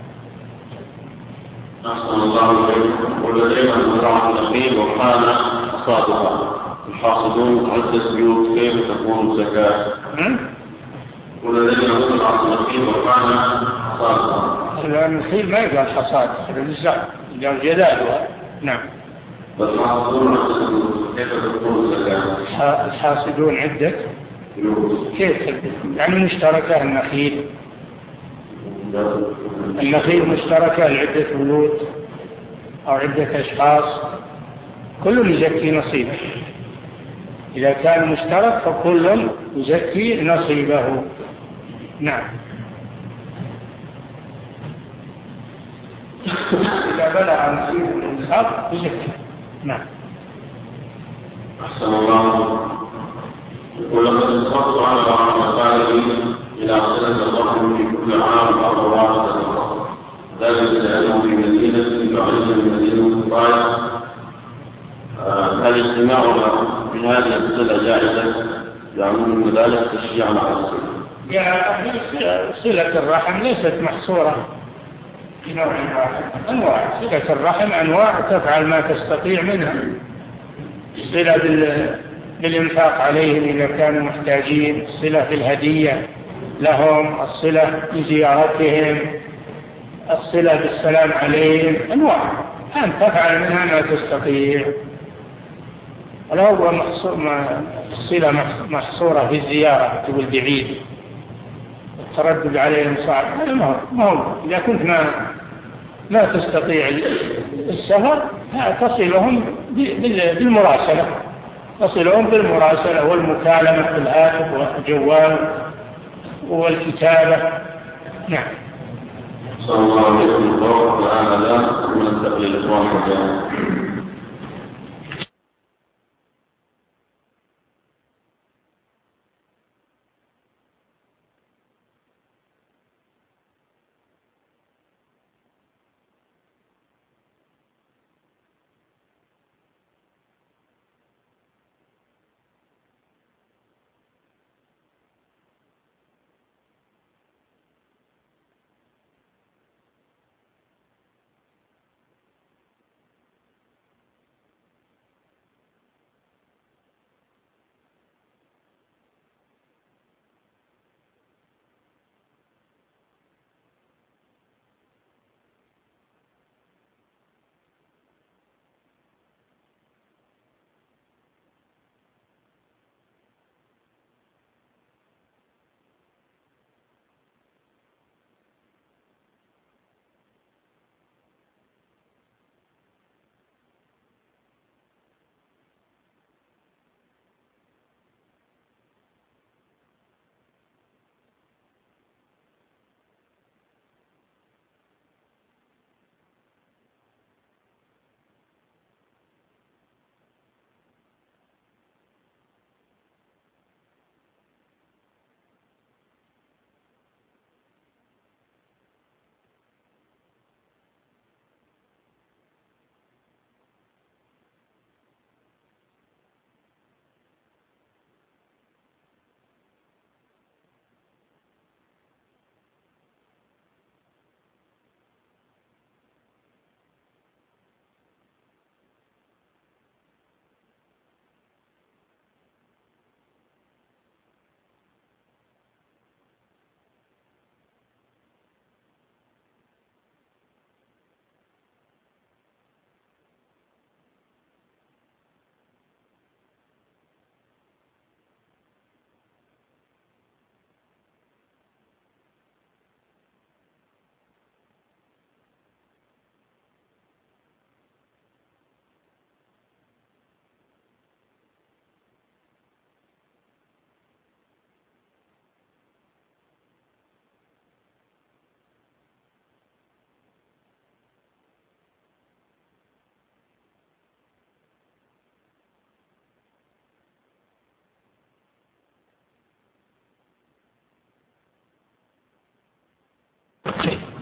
أحسن الله عليكم. ولدينا مزرعة النخيل وكان صادقا، الحاصدون عدة بيوت، كيف تكون الزكاة؟ ولدينا مزرعة النخيل وكان صادقا. النخيل ما يقال حصاد، هذا الزرع قال جلالها. نعم. الحاصدون عدة بيوت، كيف تكون الزكاة؟ الحاصدون عدة كيف؟ يعني مشتركة النخيل، النخيل مشتركة لعدة بيوت أو عدة أشخاص، كل يزكي نصيبه، إذا كان مشترك فكل يزكي نصيبه. نعم. إذا بلغ نصيب الإنصاف يزكي. نعم. أحسن الله. ولقد انصرت على مقالي إلى صلة الرحم في كل عام أو واحدة الرحم، ذلك لأنه في مدينة بعيدة من مدينة الطائف. هل اجتماعنا في هذه الصلة جائزة؟ يعملون ذلك تشجيعا على الصلة. يا صلة الرحم ليست محصورة في نوع واحد، أنواع صلة الرحم أنواع، تفعل ما تستطيع منها، الصلة بالإنفاق عليهم إذا كانوا محتاجين، الصلة في الهدية لهم، الصلة بزيارتهم، الصلة بالسلام عليهم، أنواع أن تفعل منها ما تستطيع. ولو الصلة محصورة في الزيارة تقول بعيد التردد عليهم صعب، هذا ما هو. إذا كنت ما ما تستطيع السفر تصلهم بالمراسلة، تصلهم بالمراسلة والمكالمة في الهاتف والجوال والكتابة. نعم. صلى الله عليه وسلم من التقليد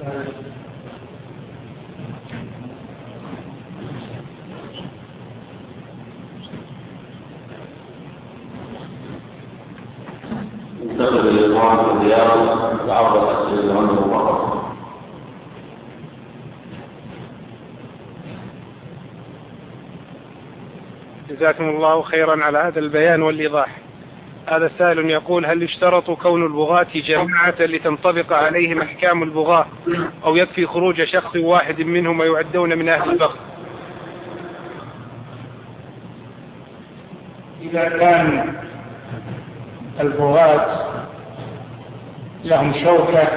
انتقل الإخوان في الرياض تعرض أسئلة عنه فقط. جزاكم الله خيرا على هذا البيان والإيضاح. هذا سائل يقول: هل يشترط كون البغاة جماعة لتنطبق عليهم أحكام البغاة، أو يكفي خروج شخص واحد منهم ويعدون من أهل البغي؟ إذا كان البغاة لهم شوكة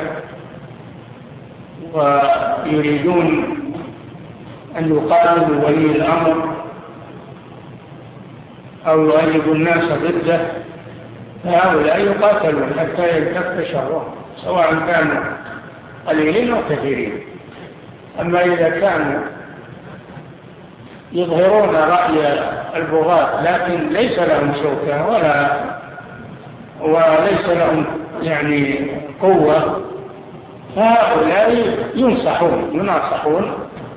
ويريدون أن يقاتلوا ولي الأمر أو يؤيدوا الناس ضده، فهؤلاء يقاتلون حتى ينتفي شرهم، سواء كانوا قليلين أو كثيرين. أما إذا كانوا يظهرون رأي البغاة لكن ليس لهم شوكة ولا وليس لهم يعني قوة، فهؤلاء ينصحون يناصحون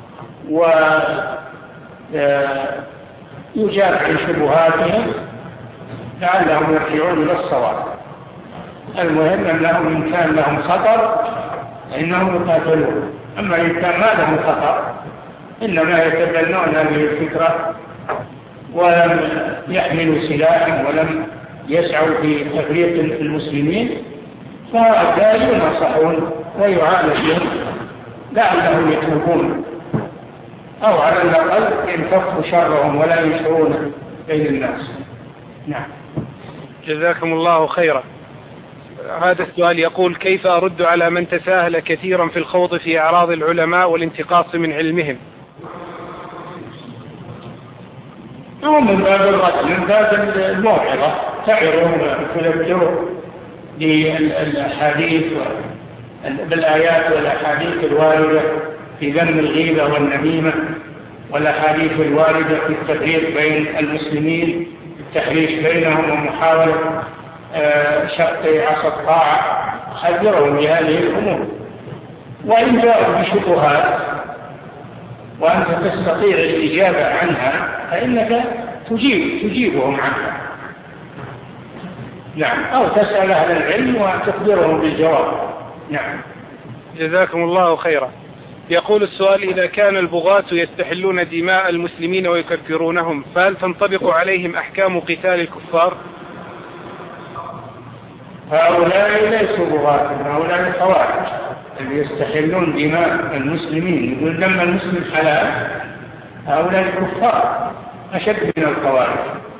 ويجاب عن شبهاتهم لعلهم يرجعون إلى الصواب. المهم أنهم إن كان لهم خطر فإنهم يقاتلون، أما إن كان ما لهم خطر إنما يتبنون هذه الفكرة ولم يحملوا سلاحا ولم يسعوا في تفريق المسلمين، فهؤلاء ينصحون ويعالجون لعلهم يتوبون أو على الأقل ينكفوا شرهم ولا ينشرون بين الناس. نعم. جزاكم الله خيرا. هذا السؤال يقول: كيف أرد على من تساهل كثيرا في الخوض في أعراض العلماء والانتقاص من علمهم؟ هو من باب الرد، من باب الموعظة، تعظهم وتذكرهم بالأحاديث بالآيات والأحاديث الواردة في ذم الغيبة والنميمة، والأحاديث الواردة في التفريق بين المسلمين، التحريش بينهم ومحاولة شق عصا الطاعة. حذرهم بهذه الأمور، وإن جاءوا بشبهات وأنت تستطيع الإجابة عنها فإنك تجيب تجيبهم عنها. نعم، أو تسأل أهل العلم وتخبرهم بالجواب. نعم. جزاكم الله خيرا. يقول السؤال: إذا كان البغاة يستحلون دماء المسلمين ويكفرونهم، فهل تنطبق عليهم أحكام قتال الكفار؟ هؤلاء ليسوا بغاة، هؤلاء خوارج اللي يستحلون دماء المسلمين، يقول دم المسلم حلال. هؤلاء الكفار أشد من الخوارج،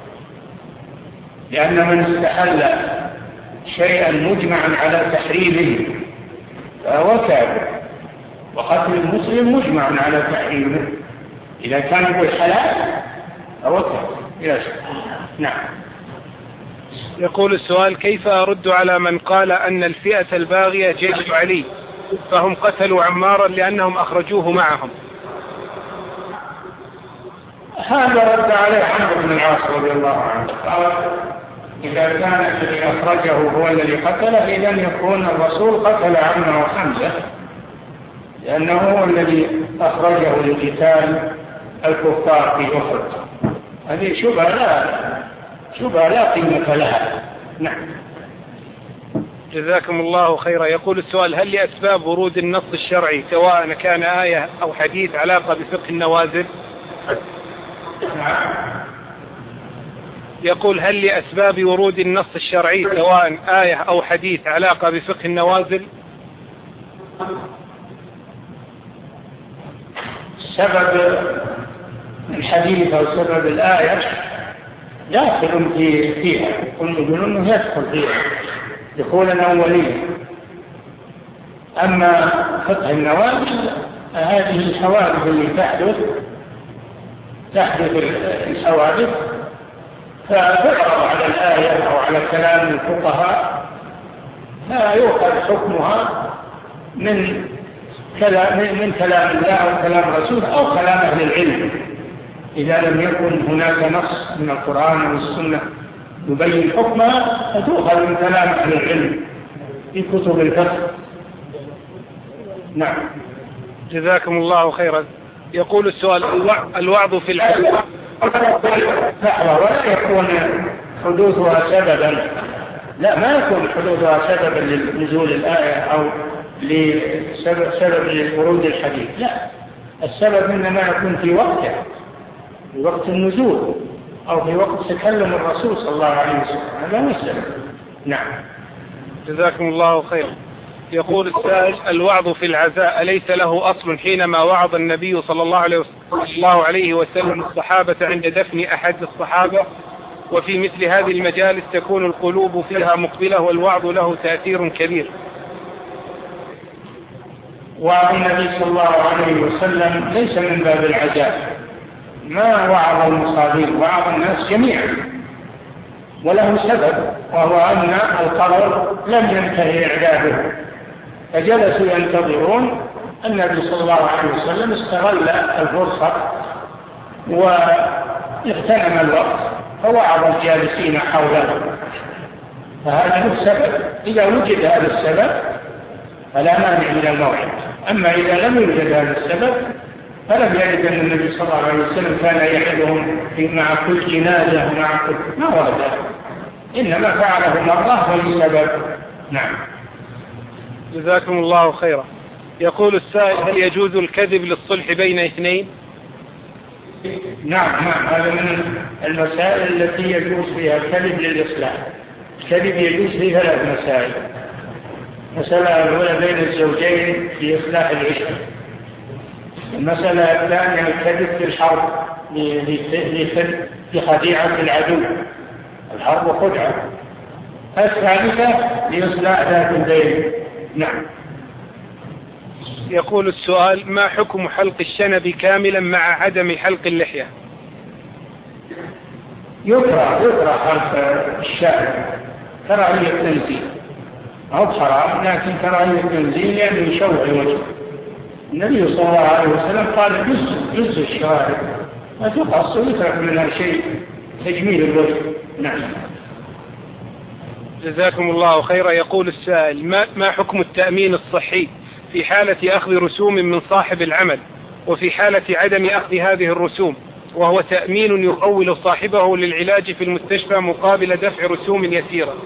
لأن من استحل شيئا مجمعا على تحريمه فهو كافر، وقتل المسلم مجمع على تحريمه. إذا كان يقول حلال فهو كافر بلا شك. نعم. يقول السؤال: كيف أرد على من قال أن الفئة الباغية جيش علي، فهم قتلوا عمارا لأنهم أخرجوه معهم؟ هذا رد عليه عمرو بن العاص رضي الله عنه، قال: إذا كان الذي أخرجه هو الذي قتله إذن يكون الرسول قتل عمه حمزة، لأنه هو الذي أخرجه لقتال الكفار في أحد. هذه شبهة لا شبهة لا قيمة لها. نعم. جزاكم الله خيرا. يقول السؤال: هل لأسباب ورود النص الشرعي سواء كان آية أو حديث علاقة بفقه النوازل؟ نعم. يقول: هل لأسباب ورود النص الشرعي سواء آية أو حديث علاقة بفقه النوازل؟ سبب الحديث أو سبب الآية داخل في فيها، يقولون أنه يدخل فيها دخولا أوليا. أما فقه النوازل هذه الحوادث اللي تحدث تحدث الحوادث فتعرض على الآية أو على كلام الفقهاء، لا يؤخذ حكمها من كلام من كلام الله أو كلام رسوله أو كلام أهل العلم. إذا لم يكن هناك نص من القرآن أو السنة يبين حكمها فتؤخذ من كلام أهل العلم في كتب الفقه. نعم. جزاكم الله خيرا. يقول السؤال: الوعظ في العزاء ولا يكون حدوثها سببا، لا ما يكون حدوثها سببا لنزول الآية أو لسبب سبب لورود الحديث، لا، السبب إنما يكون في وقته، في وقت النزول أو في وقت تكلم الرسول صلى الله عليه وسلم، هذا هو السبب. نعم. جزاكم الله خيرا. يقول السائل: الوعظ في العزاء أليس له أصل حينما وعظ النبي صلى الله عليه وسلم الصحابة عند دفن أحد الصحابة، وفي مثل هذه المجالس تكون القلوب فيها مقبلة والوعظ له تأثير كبير؟ وعظ النبي صلى الله عليه وسلم ليس من باب العزاء، ما وعظ المصابين، وعظ الناس جميعا، وله سبب، وهو أن القبر لم ينتهي إعداده، فجلسوا ينتظرون. النبي صلى الله عليه وسلم استغل الفرصة واغتنم الوقت فوعظ الجالسين حوله، فهذا هو السبب. إذا وجد هذا السبب فلا مانع من الموعد، أما إذا لم يوجد هذا السبب فلم يرد أن النبي صلى الله عليه وسلم كان يعظهم مع كل جنازة ومع كل ما ورد، إنما فعله مرة ولسبب. نعم. جزاكم الله خيرا. يقول السائل: هل يجوز الكذب للصلح بين اثنين؟ نعم نعم، هذا من المسائل التي يجوز فيها الكذب للإصلاح. الكذب يجوز فيه ثلاث مسائل: مسألة الأولى بين الزوجين في إصلاح العشرة، المسألة الثانية الكذب في الحرب لخديعة العدو، الحرب خدعة، الثالثة لإصلاح ذات البين. نعم. يقول السؤال: ما حكم حلق الشنب كاملا مع عدم حلق اللحية؟ يكره يكره حلق الشارب كراهية تنزيل، أو حرام لكن كراهية تنزيل لأنه يشوه الوجه. النبي صلى الله عليه وسلم قال: جز جز الشوارب وتقص ويترك منها شيء تجميل الوجه. نعم. جزاكم الله خيرا. يقول السائل: ما, ما حكم التأمين الصحي في حالة أخذ رسوم من صاحب العمل وفي حالة عدم أخذ هذه الرسوم، وهو تأمين يقول صاحبه للعلاج في المستشفى مقابل دفع رسوم يسيرة؟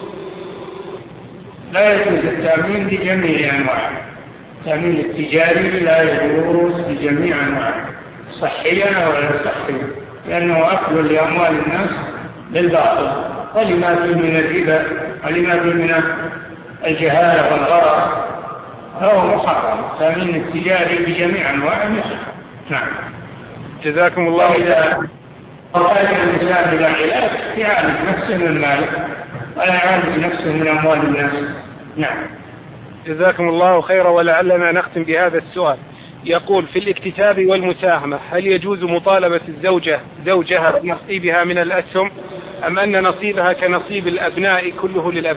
لا يجوز التأمين بجميع أنواعه، التأمين التجاري لا يجوز بجميع أنواعه، صحيا ولا صحيا، لأنه أكل لأموال الناس بالباطل، ولما فيه من الربا ولما فيه من الجهالة والغرر، فهو محرم. التأمين التجاري بجميع أنواعه مثل. نعم. جزاكم الله. إذا قال الإنسان إلى علاج يعالج نفسه من ماله ولا يعالج نفسه من أموال الناس. نعم. جزاكم الله خيرا. ولعلنا نختم بهذا السؤال. يقول: في الاكتتاب والمساهمة هل يجوز مطالبة الزوجة زوجها بنصيبها من الأسهم، أم أن نصيبها كنصيب الأبناء كله للأب؟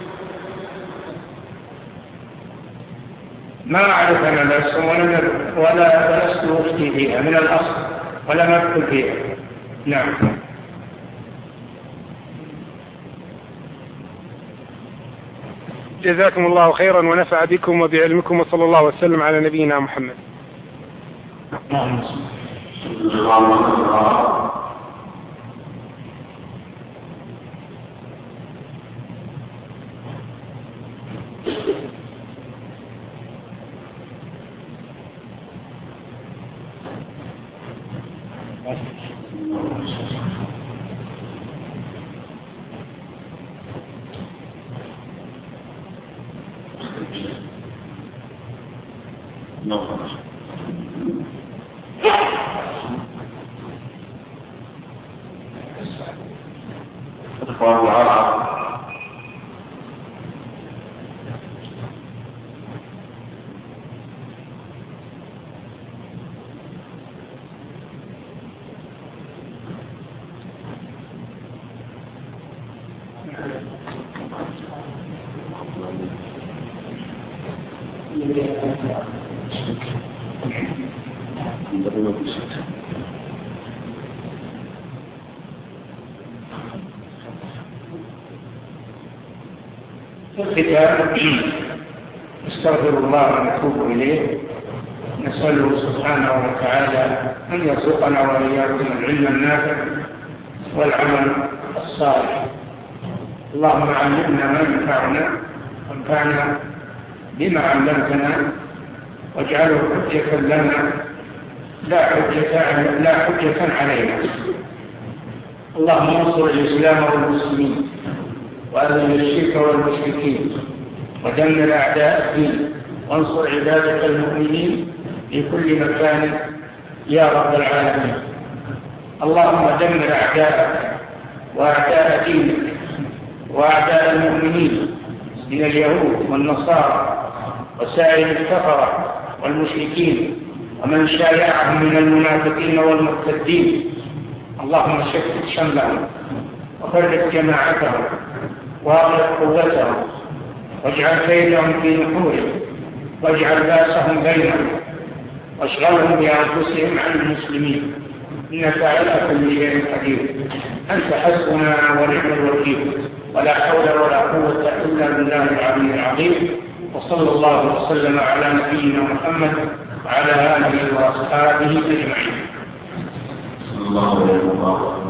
ما أعرف أنا الأسهم ولا لست أفتي فيها من الأصل ولا أدخل فيها. نعم. جزاكم الله خيرا ونفع بكم وبعلمكم، وصلى الله وسلم على نبينا محمد. نعم. نستغفر الله ونتوب إليه. نسأله سبحانه وتعالى أن يرزقنا وإياكم العلم النافع والعمل الصالح. اللهم علمنا ما ينفعنا وانفعنا بما علمتنا واجعله حجة لنا لا حجة لا حجة علينا. اللهم انصر الإسلام والمسلمين وأذل الشرك والمشركين ودمر أعداء الدين وانصر عبادك المؤمنين في كل مكان يا رب العالمين. اللهم دمر أعداءك وأعداء دينك وأعداء المؤمنين من اليهود والنصارى وسائر الكفرة والمشركين ومن شايعهم من المنافقين والمرتدين. اللهم شتت شملهم وفرق جماعتهم واغلق قوتهم واجعل كيدهم في نحورهم واجعل باسهم بينهم واشغلهم بأنفسهم عن المسلمين إنك على كل شيء قدير. أنت حسبنا ونعم الوكيل ولا حول ولا قوة إلا بالله العلي العظيم. وصلى الله وسلم على نبينا محمد وعلى آله وأصحابه أجمعين. الله عليه وسلم.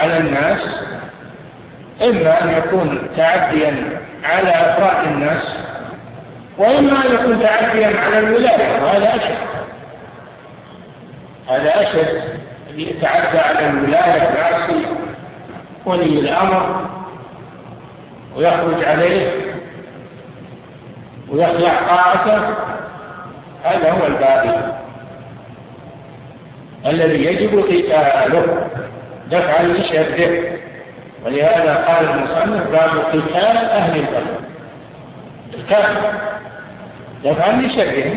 على الناس إما أن يكون تعديا على أفراد الناس، وإما أن يكون تعديا على الولاية، وهذا أشد. هذا أشد، يتعدى على الولاية يعصي ولي الأمر ويخرج عليه ويخلع طاعته، هذا هو الباغي الذي يجب قتاله دفعا لشره. ولهذا قال المصنف: باب قتال أهل البغي، الكافر دفعا لشره،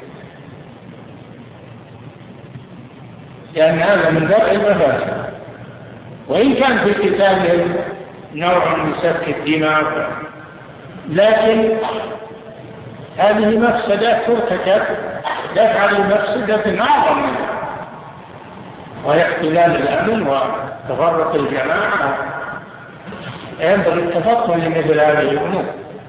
لأن هذا من درء المفاسد. وإن كان في قتالهم نوع من سفك الدماء، لكن هذه مفسدة ترتكب دفعا لمفسدة أعظم منها، وهي احتلال الأمن وتفرق الجماعة. ينبغي التفطن لمثل هذه الأمور.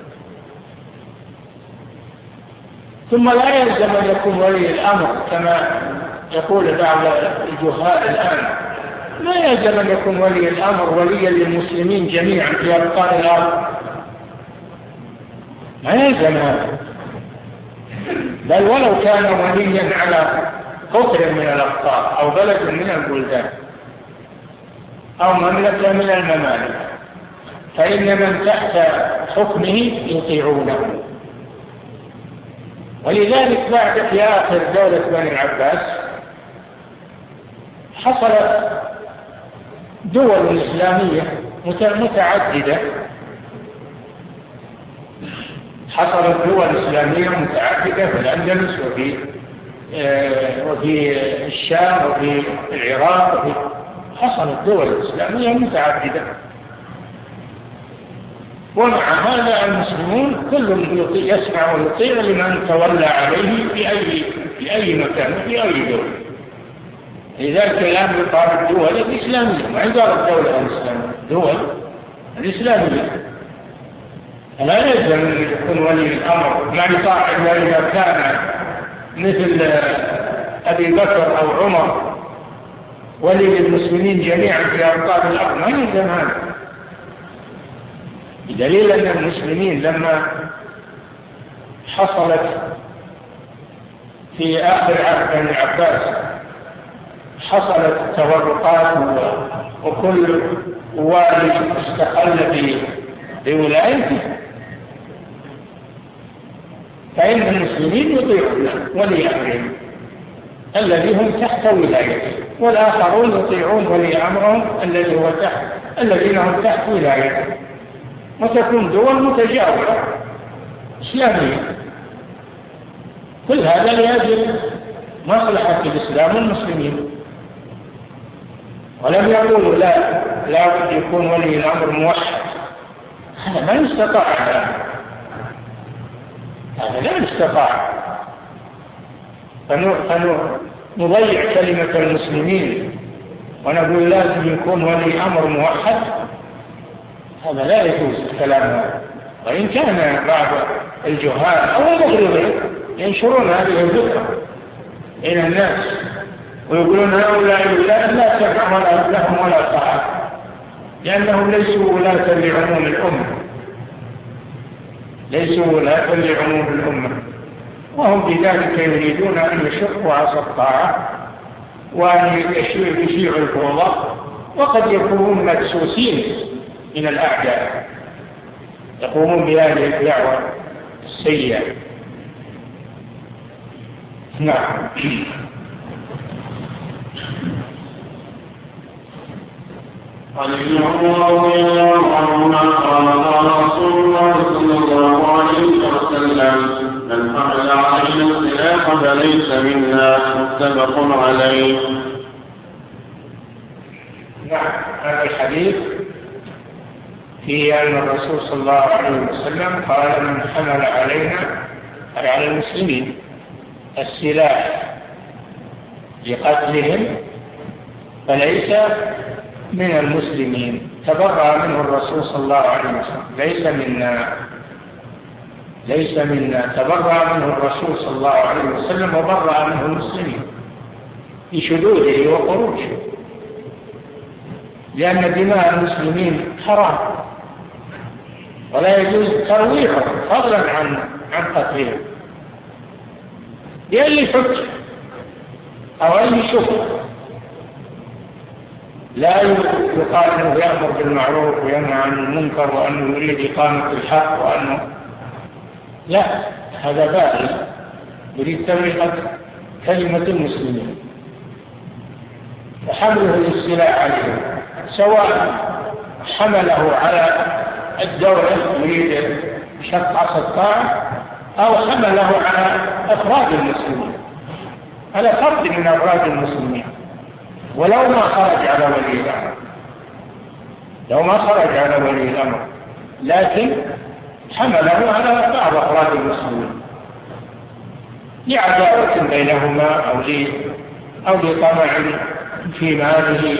ثم لا يلزم أن يكون ولي الأمر كما يقول بعض الجهال الآن، لا يلزم أن يكون ولي الأمر وليا للمسلمين جميعا في أقطار الأرض، ما يلزم هذا، بل ولو كان وليا على قطر من الأقطار أو بلد من البلدان أو مملكة من الممالك، فإن من تحت حكمه يطيعونه. ولذلك بعد في آخر دولة بني العباس حصلت دول إسلامية متعددة، حصلت دول إسلامية متعددة في الأندلس وفي وفي الشام وفي العراق، وفي حصلت دول إسلامية متعددة. ومع هذا المسلمون كلهم يسمع ويطيع لمن تولى عليه في أي في أي مكان في أي دولة. لذلك الآن يقال الدول الإسلامية، ما يقال الدولة الإسلامية، دول الإسلامية. لا يلزم أن يكون ولي الأمر مع يطاع إلا إذا كان مثل أبي بكر أو عمر ولي المسلمين جميعا في أرقام الأرض، ما يلزم هذا، بدليل أن المسلمين لما حصلت في آخر عهد بني العباس حصلت تفرقات وكل والي استقل بولايته، فإن المسلمين يطيعون ولي أمرهم الذي هم تحت ولايته، والآخرون يطيعون ولي أمرهم الذي هو تحت الذين هم تحت ولايته، وتكون دول متجاورة إسلامية. كل هذا لأجل مصلحة الإسلام والمسلمين. ولم يقولوا لا لا بد يكون ولي الأمر موحد، هذا ما يستطاع، هذا لا يستطاع. فنضيع كلمة المسلمين ونقول لازم يكون ولي أمر موحد، هذا لا يجوز الكلام هذا. وإن كان بعض الجهال أو المغرضين ينشرون هذه الفكرة إلى الناس ويقولون هؤلاء الولاة لا سمع ولا لهم ولا طاعة، لأنهم ليسوا ولاة لعموم الأمة، ليسوا ولاة لعموم الأمة، وهم بذلك يريدون أن يشقوا عصا الطاعة وأن يشيعوا الفوضى، وقد يكونون مدسوسين من الأعداء يقومون بهذه الدعوة السيئة. نعم. عن ابن عمر رضي الله عنهما قال قال رسول الله صلى الله عليه وسلم: من حمل علينا السلاح فليس منا، متفق عليه. نعم، هذا الحديث فيه أن الرسول صلى الله عليه وسلم قال: من حمل علينا أي على المسلمين السلاح لقتلهم فليس من المسلمين، تبرأ منه الرسول صلى الله عليه وسلم، ليس منا، ليس منا، تبرأ منه الرسول صلى الله عليه وسلم وبرأ منه المسلمين في شذوذه وخروجه. لأن دماء المسلمين حرام ولا يجوز ترويحهم فضلا عن عن قتلهم لأي حجة أو أي شبهة. لا يقال أنه يأمر بالمعروف وينهى عن المنكر وأنه يريد إقامة الحق وأنه لا، هذا باطل يريد تفرقة كلمة المسلمين وحمله للسلاح عليهم، سواء حمله على الدولة يريد شق عصا الطاعة أو حمله على أفراد المسلمين، على فرد من أفراد المسلمين، ولو ما خرج على ولي الأمر، لو ما خرج على ولي الأمر لكن حمله على بعض أفراد المسلمين لعداوة بينهما أو أو لطمع في ماله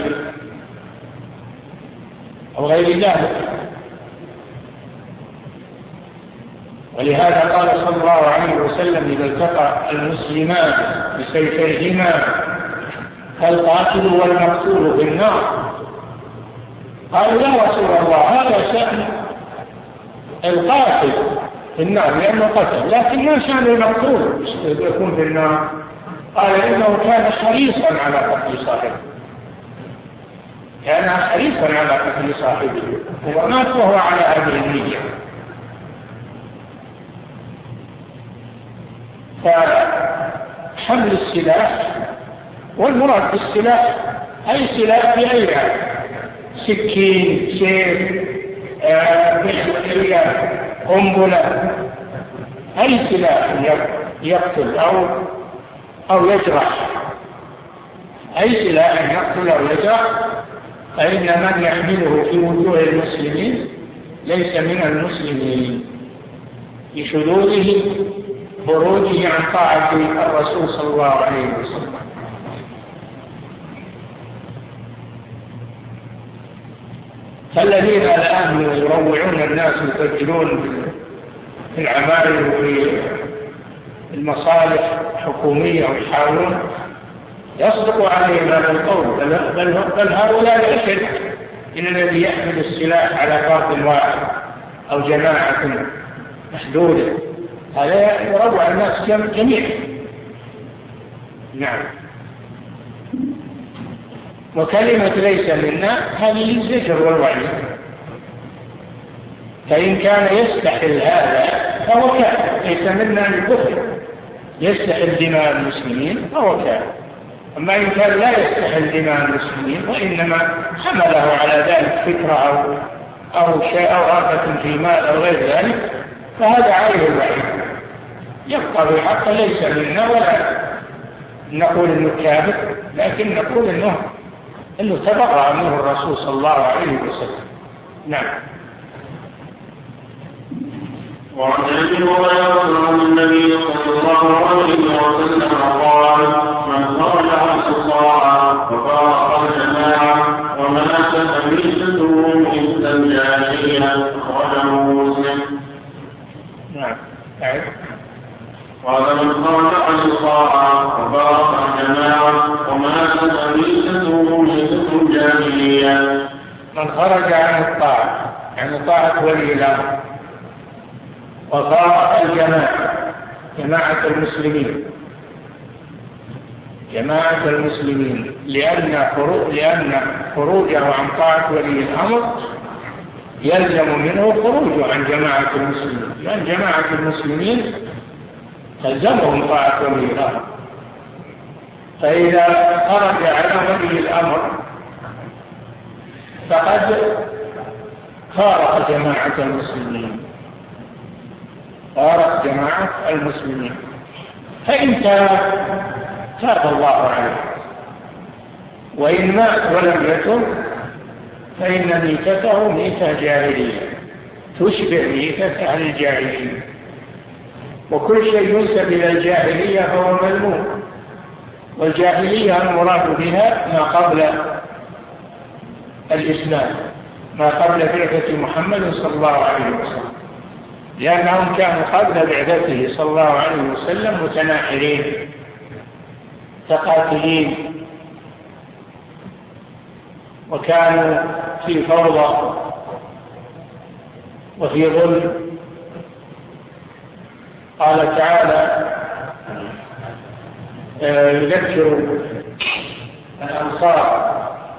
أو غير ذلك. ولهذا قال صلى الله عليه وسلم إذا التقى المسلمان بسيفيهما فالقاتل والمقتول في النار. قالوا يا رسول الله هذا شأن القاتل في النار لأنه قتل، لكن ما شأن المقتول يكون في النار؟ قال إنه كان حريصا على قتل صاحبه، كان حريصا على قتل صاحبه ومات وهو على هذه النية. فحمل السلاح، والمراد بالسلاح أي سلاح بأي حال، سكين، سيف، بحرية، قنبلة، أي سلاح يقتل أو أو يجرح، أي سلاح يقتل أو يجرح، فإن من يحمله في وجوه المسلمين ليس من المسلمين لشذوذه خروجه عن طاعة الرسول صلى الله عليه وسلم. فالذين الآن يروعون الناس ويفجرون في العمائر وفي المصالح الحكومية ويحاولون يصدق عليهم هذا القول، بل, بل هؤلاء أشد من الذي يحمل السلاح على فرد واحد أو جماعة محدودة، هذا يروع الناس جميعا. نعم. وكلمة ليس منا هذه الزجر والوعيد، فإن كان يستحل هذا فهو كافر، ليس منا الكفر، يستحل دماء المسلمين فهو كافر. أما إن كان لا يستحل دماء المسلمين وإنما حمله على ذلك فكرة أو أو شيء أو رغبة في مال أو غير ذلك فهذا عليه الوعيد، يبقى بالحق ليس منا، ولا نقول إنه كافر، لكن نقول إنه إنه تبرأ منه الرسول صلى الله عليه وسلم. نعم. وعن ابي هريره عن النبي صلى الله عليه وسلم قال من خرج عن الطاعه ففارق الجماعه ومات فميتته مثل الجاهليه اخرجه مسلم. نعم. قال من خرج عن الطاعه ففارق الجماعه ومات فميتته مثل الجاهليه. من خرج عن الطاعه يعني طاعه ولي الامر وفارق الجماعة، جماعة المسلمين، جماعة المسلمين لأن خروج لأن خروجه عن طاعة ولي الأمر يلزم منه خروجه عن جماعة المسلمين، لأن جماعة المسلمين تلزمهم طاعة ولي الأمر، فإذا خرج على ولي الأمر فقد فارق جماعة المسلمين، فارق جماعة المسلمين. فإن تاب تاب الله عليه، وإن مات ولم يتب فإن ميتته ميتة جاهلية تشبه ميتة أهل الجاهلية، وكل شيء ينسب إلى الجاهلية فهو مذموم، والجاهلية المراد بها ما قبل الإسلام، ما قبل بعثة محمد صلى الله عليه وسلم، لأنهم كانوا قبل بعثته صلى الله عليه وسلم متناحرين متقاتلين، وكانوا في فوضى وفي ظلم. قال تعالى يذكر الأنصار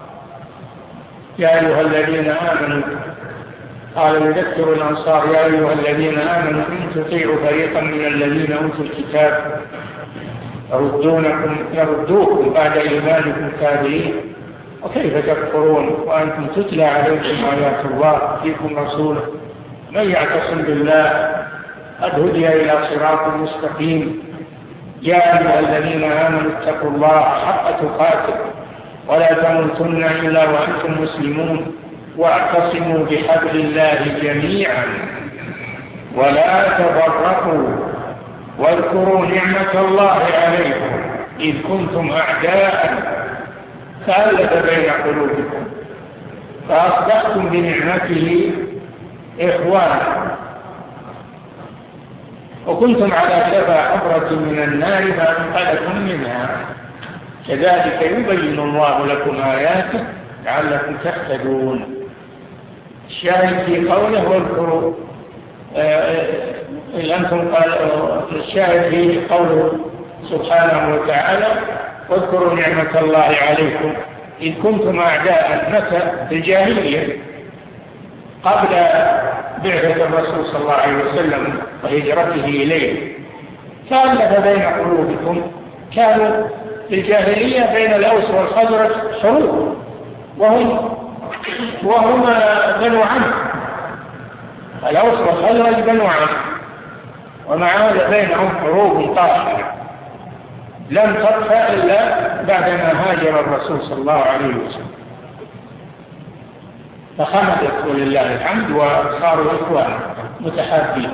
يا أيها الذين آمنوا قال يذكر الأنصار يا أيها الذين آمنوا إن تطيعوا فريقا من الذين أوتوا الكتاب يردونكم يردوكم بعد إيمانكم كافرين وكيف تكفرون وأنتم تتلى عليكم آيات الله فيكم رسوله من يعتصم بالله قد هدي إلى صراط مستقيم. يا أيها الذين آمنوا اتقوا الله حق تقاته ولا تموتن إلا وأنتم مسلمون واعتصموا بحبل الله جميعا ولا تفرقوا واذكروا نعمة الله عليكم إذ كنتم أعداء فألف بين قلوبكم فأصبحتم بنعمته إخوانا وكنتم على شفا حفرة من النار فأنقذكم منها كذلك يبين الله لكم آياته لعلكم تهتدون. الشاهد في قوله واذكروا أنتم قال الشاهد في قوله سبحانه وتعالى واذكروا نعمة الله عليكم إذ كنتم أعداء متى في الجاهلية قبل بعثة الرسول صلى الله عليه وسلم وهجرته إليه فألف بين قلوبكم. كانوا في الجاهلية بين الأوس والخزرج حروب وهم وهم بنو عم الأوس والخزرج بنو عم ومع هذا بينهم حروب طاحنة لم تطفأ إلا بعدما هاجر الرسول صلى الله عليه وسلم فخمدت ولله الحمد وصاروا إخوانا متحابين.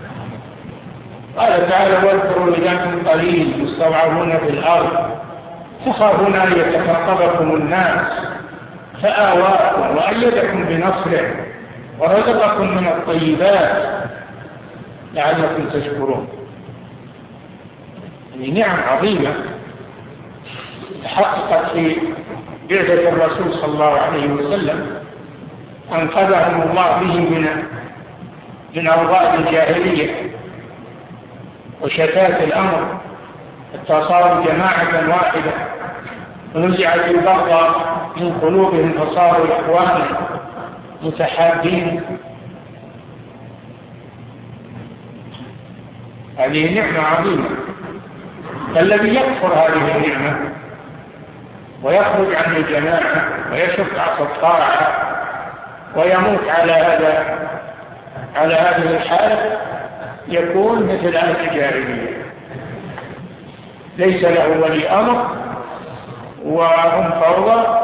قال تعالى واذكروا إذ أنتم قليل مستضعفون في الأرض تخافون أن يتخاطبكم الناس فآواكم وأيدكم بنصره ورزقكم من الطيبات لعلكم تشكرون. يعني نعم عظيمة تحققت في بعثة الرسول صلى الله عليه وسلم أنقذهم الله به من من أوضاع الجاهلية وشتات الأمر حتى صاروا جماعة واحدة ونزعت البغضاء من قلوبهم فصاروا إخوانا متحابين. هذه نعمة عظيمة. فالذي يكفر هذه النعمة ويخرج عن الجماعة ويشق عصا الطاعة ويموت على هذا على هذه الحالة يكون مثل أهل الجاهلية ليس له ولي أمر وهم فوضى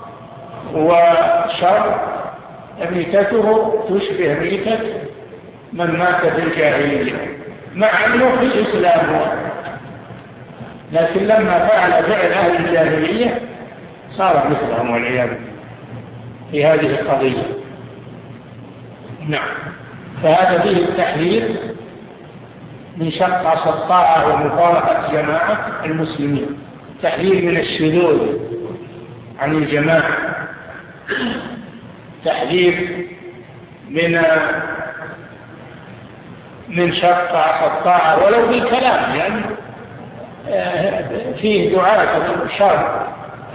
وشر ميتته تشبه ميتة من مات في الجاهلية مع أنه في الإسلام هو، لكن لما فعل فعل أهل الجاهلية صار مثلهم والعياذ في هذه القضية. نعم. فهذا فيه التحذير من شق عصا الطاعة ومفارقة جماعة المسلمين، تحذير من الشذوذ عن الجماعة، تحذير من من شق عصا الطاعة ولو بالكلام، لأن فيه دعاة شر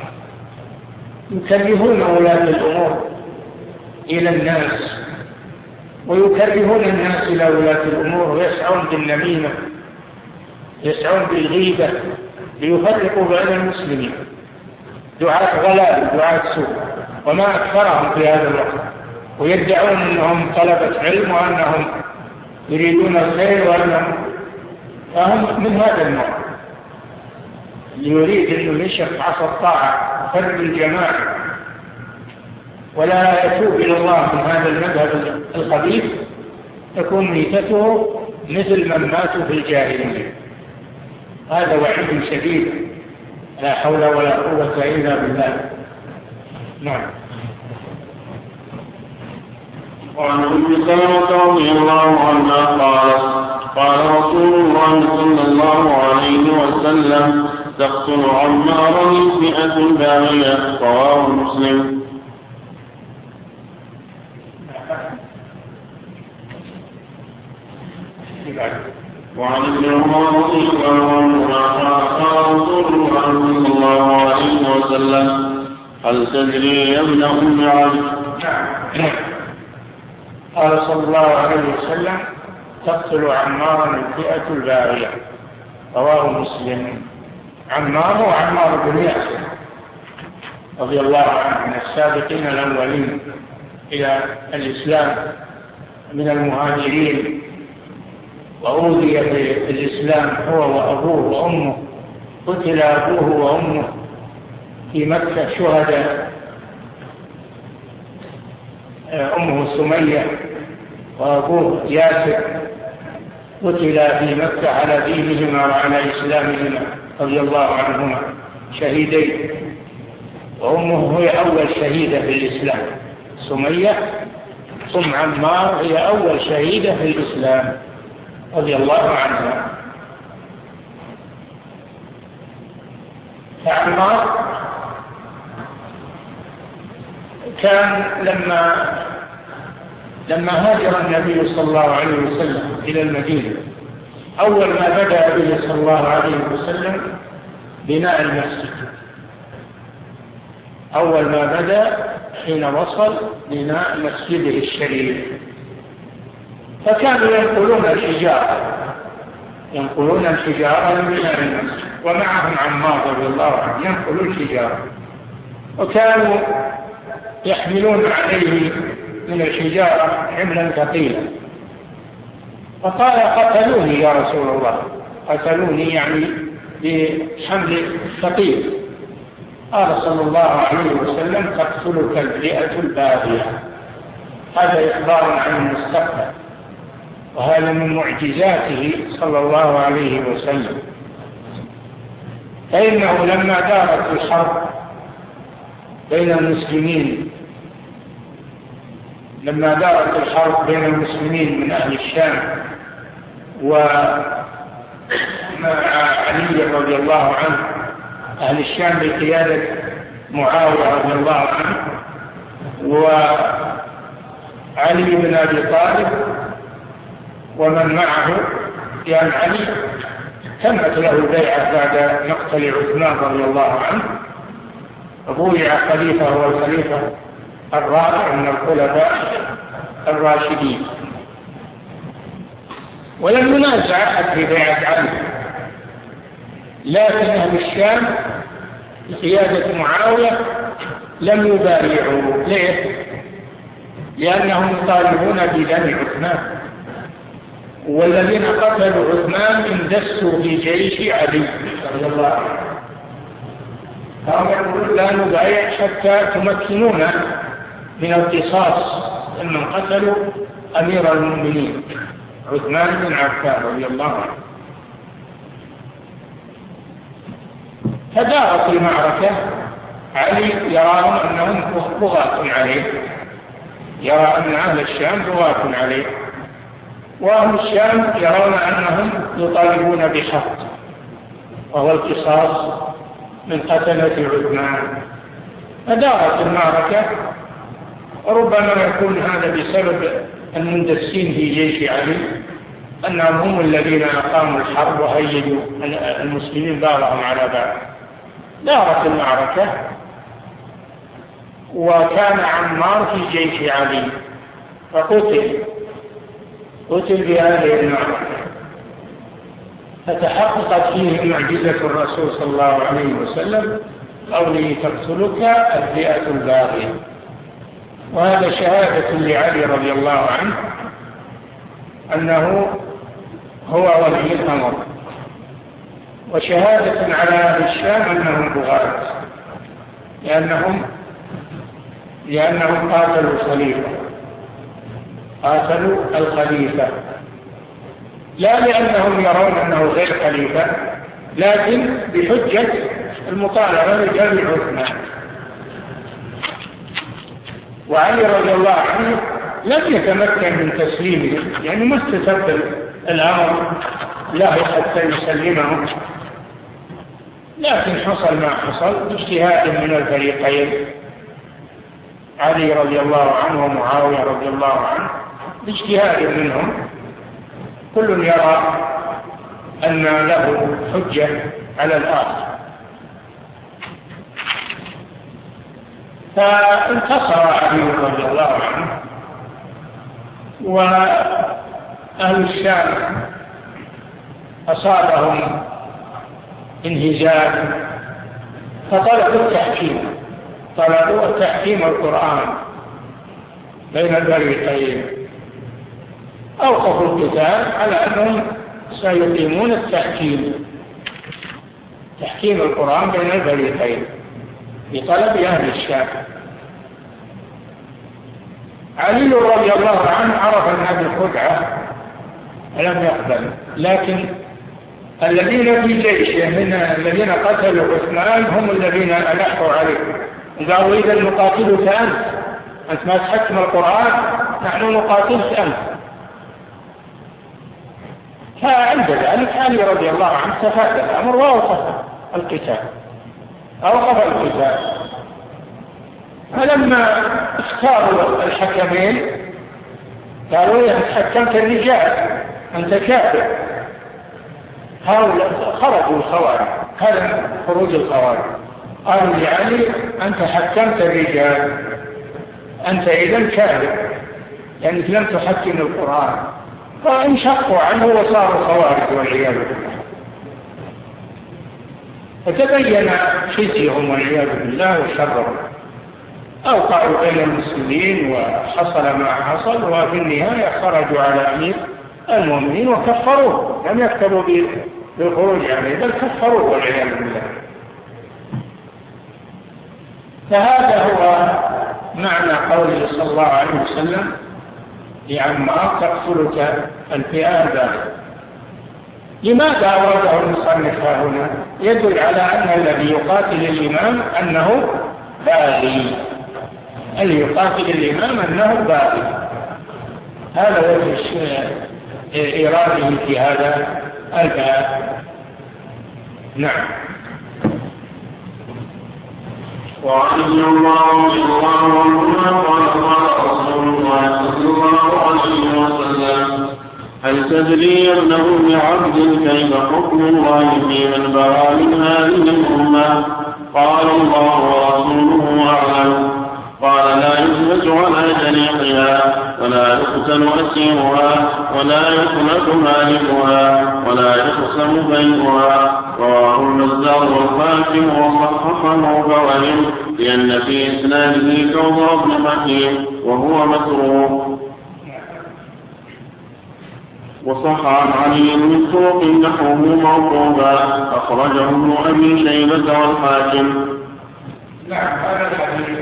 يكرهون ولاة الأمور إلى الناس ويكرهون الناس إلى ولاة الأمور ويسعون بالنميمة يسعون بالغيبة ليفرقوا بين المسلمين، دعاة غلال دعاة سوء وما أكثرهم في هذا الوقت، ويدعون أنهم طلبة علم وأنهم يريدون الخير وأنهم فهم من هذا النوع اللي يريد أنه يشق عصا الطاعة فرد الجماعة ولا يتوب إلى الله من هذا المذهب الخبيث تكون ميتته مثل من ماتوا في الجاهلية. هذا وعيد شديد لا حول ولا قوة إلا بالله. نعم. وعن ابن سلمة رضي الله عنها قال قال رسول الله صلى الله عليه وسلم تقتل عمارا فئة باغية رواه مسلم. وعن ابن عمر رضي الله عنهما قال رسول الله صلى الله عليه وسلم هل تدري يا ابن ام عبد؟ قال صلى الله عليه وسلم تقتل عمارا الفئة الباغية، رواه مسلم. عمار وعمار بن ياسر رضي الله عنه من السابقين الأولين إلى الإسلام من المهاجرين، وأوذي في الإسلام هو وأبوه وأمه، قتل أبوه وأمه في مكة شهداء، أمه سمية وأبوه ياسر قتل في مكة على دينهما وعلى إسلامهما رضي الله عنهما شهيدين، وأمه هي أول شهيدة في الإسلام. سمية أم عمار هي أول شهيدة في الإسلام رضي الله عنها. فعمار كان لما لما هاجر النبي صلى الله عليه وسلم إلى المدينة، أول ما بدأ به صلى الله عليه وسلم بناء المسجد. أول ما بدأ حين وصل بناء مسجده الشريف، فكانوا ينقلون الحجارة ينقلون الحجارة من بناء المسجد، ومعهم عمار رضي الله عنه ينقلون الحجارة، وكانوا يحملون عليه من الحجارة حملا ثقيلا. فقال قتلوني يا رسول الله، قتلوني يعني بحمل ثقيل. قال صلى الله عليه وسلم تقتلك الفئة الباغية. هذا إخبار عن المستقبل، وهذا من معجزاته صلى الله عليه وسلم. فإنه لما دارت الحرب بين المسلمين لما دارت الحرب بين المسلمين من أهل الشام ومع علي رضي الله عنه، أهل الشام بقيادة معاوية رضي الله عنه وعلي بن أبي طالب ومن معه، يعني علي تمت له البيعة بعد مقتل عثمان رضي الله عنه، وبويع خليفة هو الخليفة الرابع من الخلفاء الراشدين. ولم ينازع أحد في بيعة علي، لكن أهل الشام بقيادة معاوية لم يبايعوا. ليه؟ لأنهم يطالبون بدم عثمان، والذين قتلوا عثمان اندسوا في جيش علي رضي الله عنه، فهم يقولون لا نبايع حتى تمكنونا من القصاص ممن قتلوا أمير المؤمنين عثمان بن عفان رضي الله عنه. فدارت المعركة، علي يراهم أنهم بغاة عليه، يرى أن أهل الشام بغاة عليه، وأهل الشام يرون أنهم يطالبون بحق، وهو القصاص من قتلة عثمان. فدارت المعركة، وربما يكون هذا بسبب المندسين في جيش علي، أنهم هم الذين أقاموا الحرب وهيجوا المسلمين بعضهم على بعض. دارت المعركة، وكان عمار في جيش علي فقتل قتل بهذه المعركة، فتحققت فيه معجزة الرسول صلى الله عليه وسلم قوله تقتلك الفئة الباغية. وهذا شهادة لعلي رضي الله عنه أنه هو ولي الأمر، وشهادة على أهل الشام أنهم بغاة، لأنهم لأنهم قاتلوا الخليفة قاتلوا الخليفة لا لأنهم يرون أنه غير خليفة، لكن بحجة المطالبة بدم عثمان. وعلي رضي الله عنه لم يتمكن من تسليمه، يعني ما استتب الأمر له حتى يسلمه، لكن حصل ما حصل باجتهاد من الفريقين، علي رضي الله عنه ومعاوية رضي الله عنه، باجتهاد منهم، كل يرى أن له حجة على الآخر. فانتصر علي رضي الله عنه، وأهل الشام أصابهم انهزام فطلبوا التحكيم، طلبوا تحكيم القرآن بين الفريقين، أوقفوا القتال على أنهم سيقيمون التحكيم، تحكيم القرآن بين الفريقين بطلب أهل الشام. علي رضي الله عنه عرف أن هذه الخدعة لم يقبل، لكن الذين في جيشه من الذين قتلوا عثمان هم الذين ألحوا عليه، قالوا إذا نقاتلك أنت، أنت ما تحكم القرآن، نحن نقاتلك أنت. فعند ذلك علي رضي الله عنه تفادى الأمر وأوقف القتال، أوقف القتال. فلما اختاروا الحكمين قالوا إذا حكمت الرجال أنت كافر. هؤلاء خرجوا الخوارج، هذا خروج الخوارج، قالوا لعلي أنت حكمت الرجال، أنت إذن كافر لأنك لم تحكم القرآن، فانشقوا عنه وصاروا خوارج والعياذ بالله. فتبين خزيهم والعياذ بالله وشرهم، أوقعوا بين المسلمين وحصل ما حصل، وفي النهاية خرجوا على أمير المؤمنين وكفروه، لم يكتبوا بالخروج عليه بل كفروه والعياذ بالله. فهذا هو معنى قوله صلى الله عليه وسلم لعمار تقتلك الفئة الباغية. لماذا أورده المصنف هنا؟ يدل على أن الذي يقاتل الإمام أنه باغي، الذي يقاتل الإمام أنه باغي. هذا وجه إراده في هذا الباب. نعم. وعن ابن الله رضي الله عنه قال قال رسول الله صلى الله عليه وسلم: هل تدري يا ابن ام عبد كيف حكم الله في من بغى من هذه الامه؟ قال الله ورسوله اعلم. قال: لا يثبت على جريحها، ولا يقتل اسيرها، ولا يخلق مالكها، ولا يقسم بينها. رواه البزار والحاكم وصححه فوهم، لأن في إسناده كوثر بن حكيم وهو متروك. وصح عن علي من طرق نحوه موقوفا، أخرجه ابن أبي شيبة والحاكم. نعم، هذا الحديث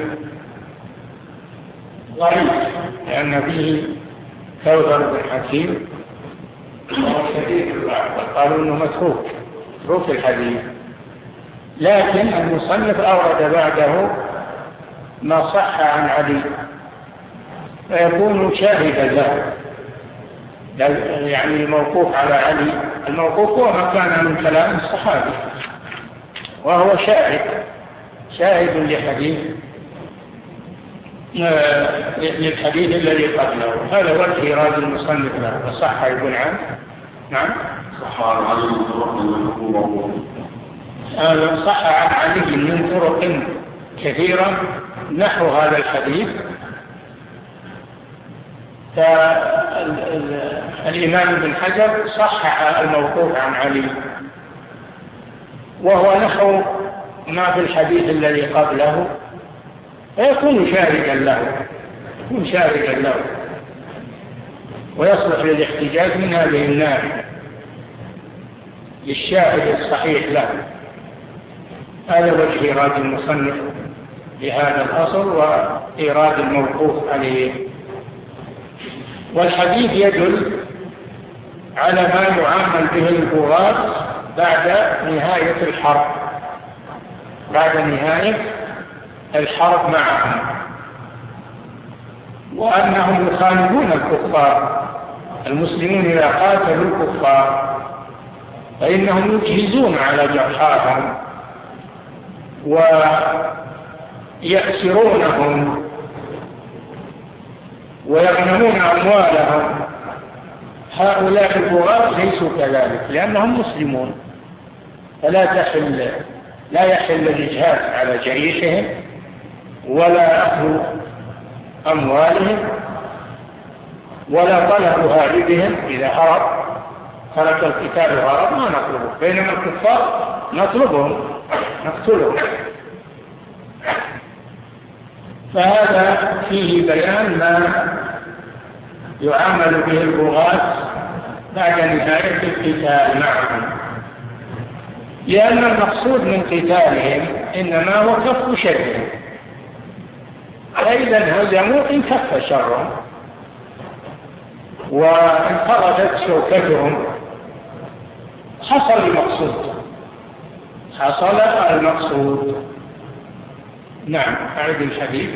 ضعيف لأن فيه كوثر بن حكيم وهو شديد الضعف، قالوا إنه متروك متروك الحديث، لكن المصنف أورد بعده ما صح عن علي فيكون شاهدا له، يعني الموقوف على علي، الموقوف هو ما كان من كلام الصحابي وهو شاهد شاهد لحديث للحديث الذي قبله. هذا وجه إيراد المصنف له. وصح ابن عام. نعم، صح عن علي من طرق هذا صح عن علي من طرق كثيرة نحو هذا الحديث. فالإمام ابن حجر صحح الموقوف عن علي وهو نحو ما في الحديث الذي قبله، فيكون شاهدا له يكون شاهدا له ويصلح للاحتجاج من هذه الناحية للشاهد الصحيح له. هذا وجه إيراد المصنف لهذا الأصل وإيراد الموقوف عليه. والحديث يدل على ما يعامل به البغاة بعد نهاية الحرب بعد نهاية الحرب معهم، وأنهم يخالفون الكفار. المسلمون إذا قاتلوا الكفار فإنهم يجهزون على جرحاهم ويأسرونهم ويغنمون أموالهم هؤلاء البغاة ليسوا كذلك لأنهم مسلمون، فلا تحل لا يحل الإجهاد على جريحهم ولا أخذ أموالهم ولا طلب هاربهم إذا هرب ترك القتال هرب ما نطلبه، بينما الكفار نطلبهم نقتلهم. فهذا فيه بيان ما يعامل به البغاة بعد نهاية القتال معهم، لأن المقصود من قتالهم إنما هو كف شرهم، فإذا هزموا انكف شرهم وانقرضت شوكتهم حصل المقصود حصل المقصود. نعم. أعد الحديث.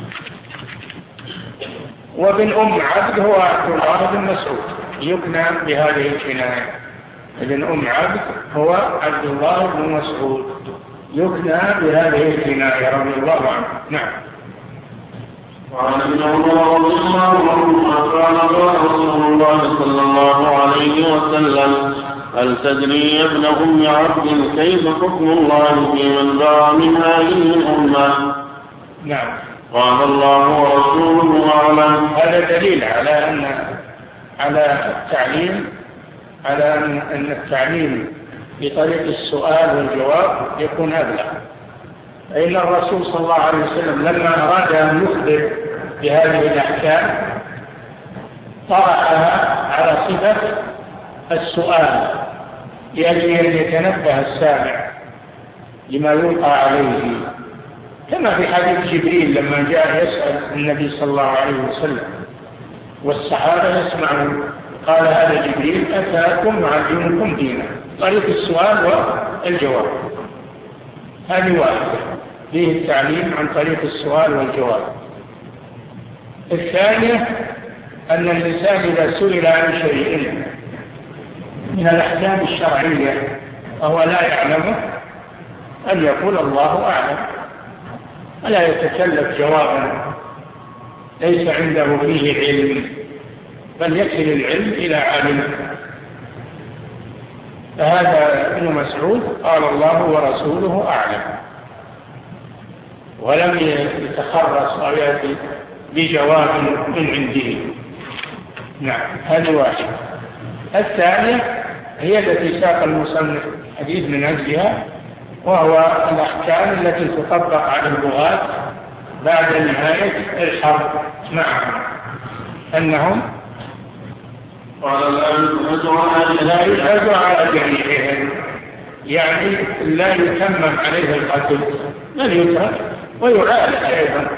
وابن أم عبد هو عبد الله بن مسعود يكنى بهذه الكناية. ابن أم عبد هو عبد الله بن مسعود يكنى بهذه الكناية رضي الله عنه. نعم. وعن ابن عمر رضي الله عنهما قال قال رسول الله صلى الله عليه وسلم: هل تدري يا ابن أم عبد كيف حكم الله في من باع من هذه الأمة؟ نعم. قال الله ورسوله أعلم. هذا دليل على أن على التعليم على أن التعليم بطريق السؤال والجواب يكون أبلغ. فإن الرسول صلى الله عليه وسلم لما أراد أن يخبر بهذه الأحكام طرحها على صفة السؤال لأجل أن يتنبه السامع لما يلقى عليه، كما في حديث جبريل لما جاء يسأل النبي صلى الله عليه وسلم والصحابة يسمعون، قال هذا جبريل أتاكم معلمكم دينا. طريق السؤال والجواب هذه واحدة، فيه التعليم عن طريق السؤال والجواب. الثانية أن الإنسان إذا سئل عن شيء من الأحكام الشرعية وهو لا يعلمه أن يقول الله أعلم، ولا يتكلف جوابا ليس عنده فيه علم، بل يكل العلم إلى عالمه. فهذا ابن مسعود قال الله ورسوله أعلم، ولم يتخرص أو يأتي بجواب من عنده. نعم. هذه واحدة. الثانية هي التي ساق المصنف حديث من أجلها، وهو الأحكام التي تطبق على البغاة بعد نهاية الحرب معهم، أنهم لا يجهز على جميعهم، يعني لا يتمم عليه القتل بل يترك ويعالج أيضا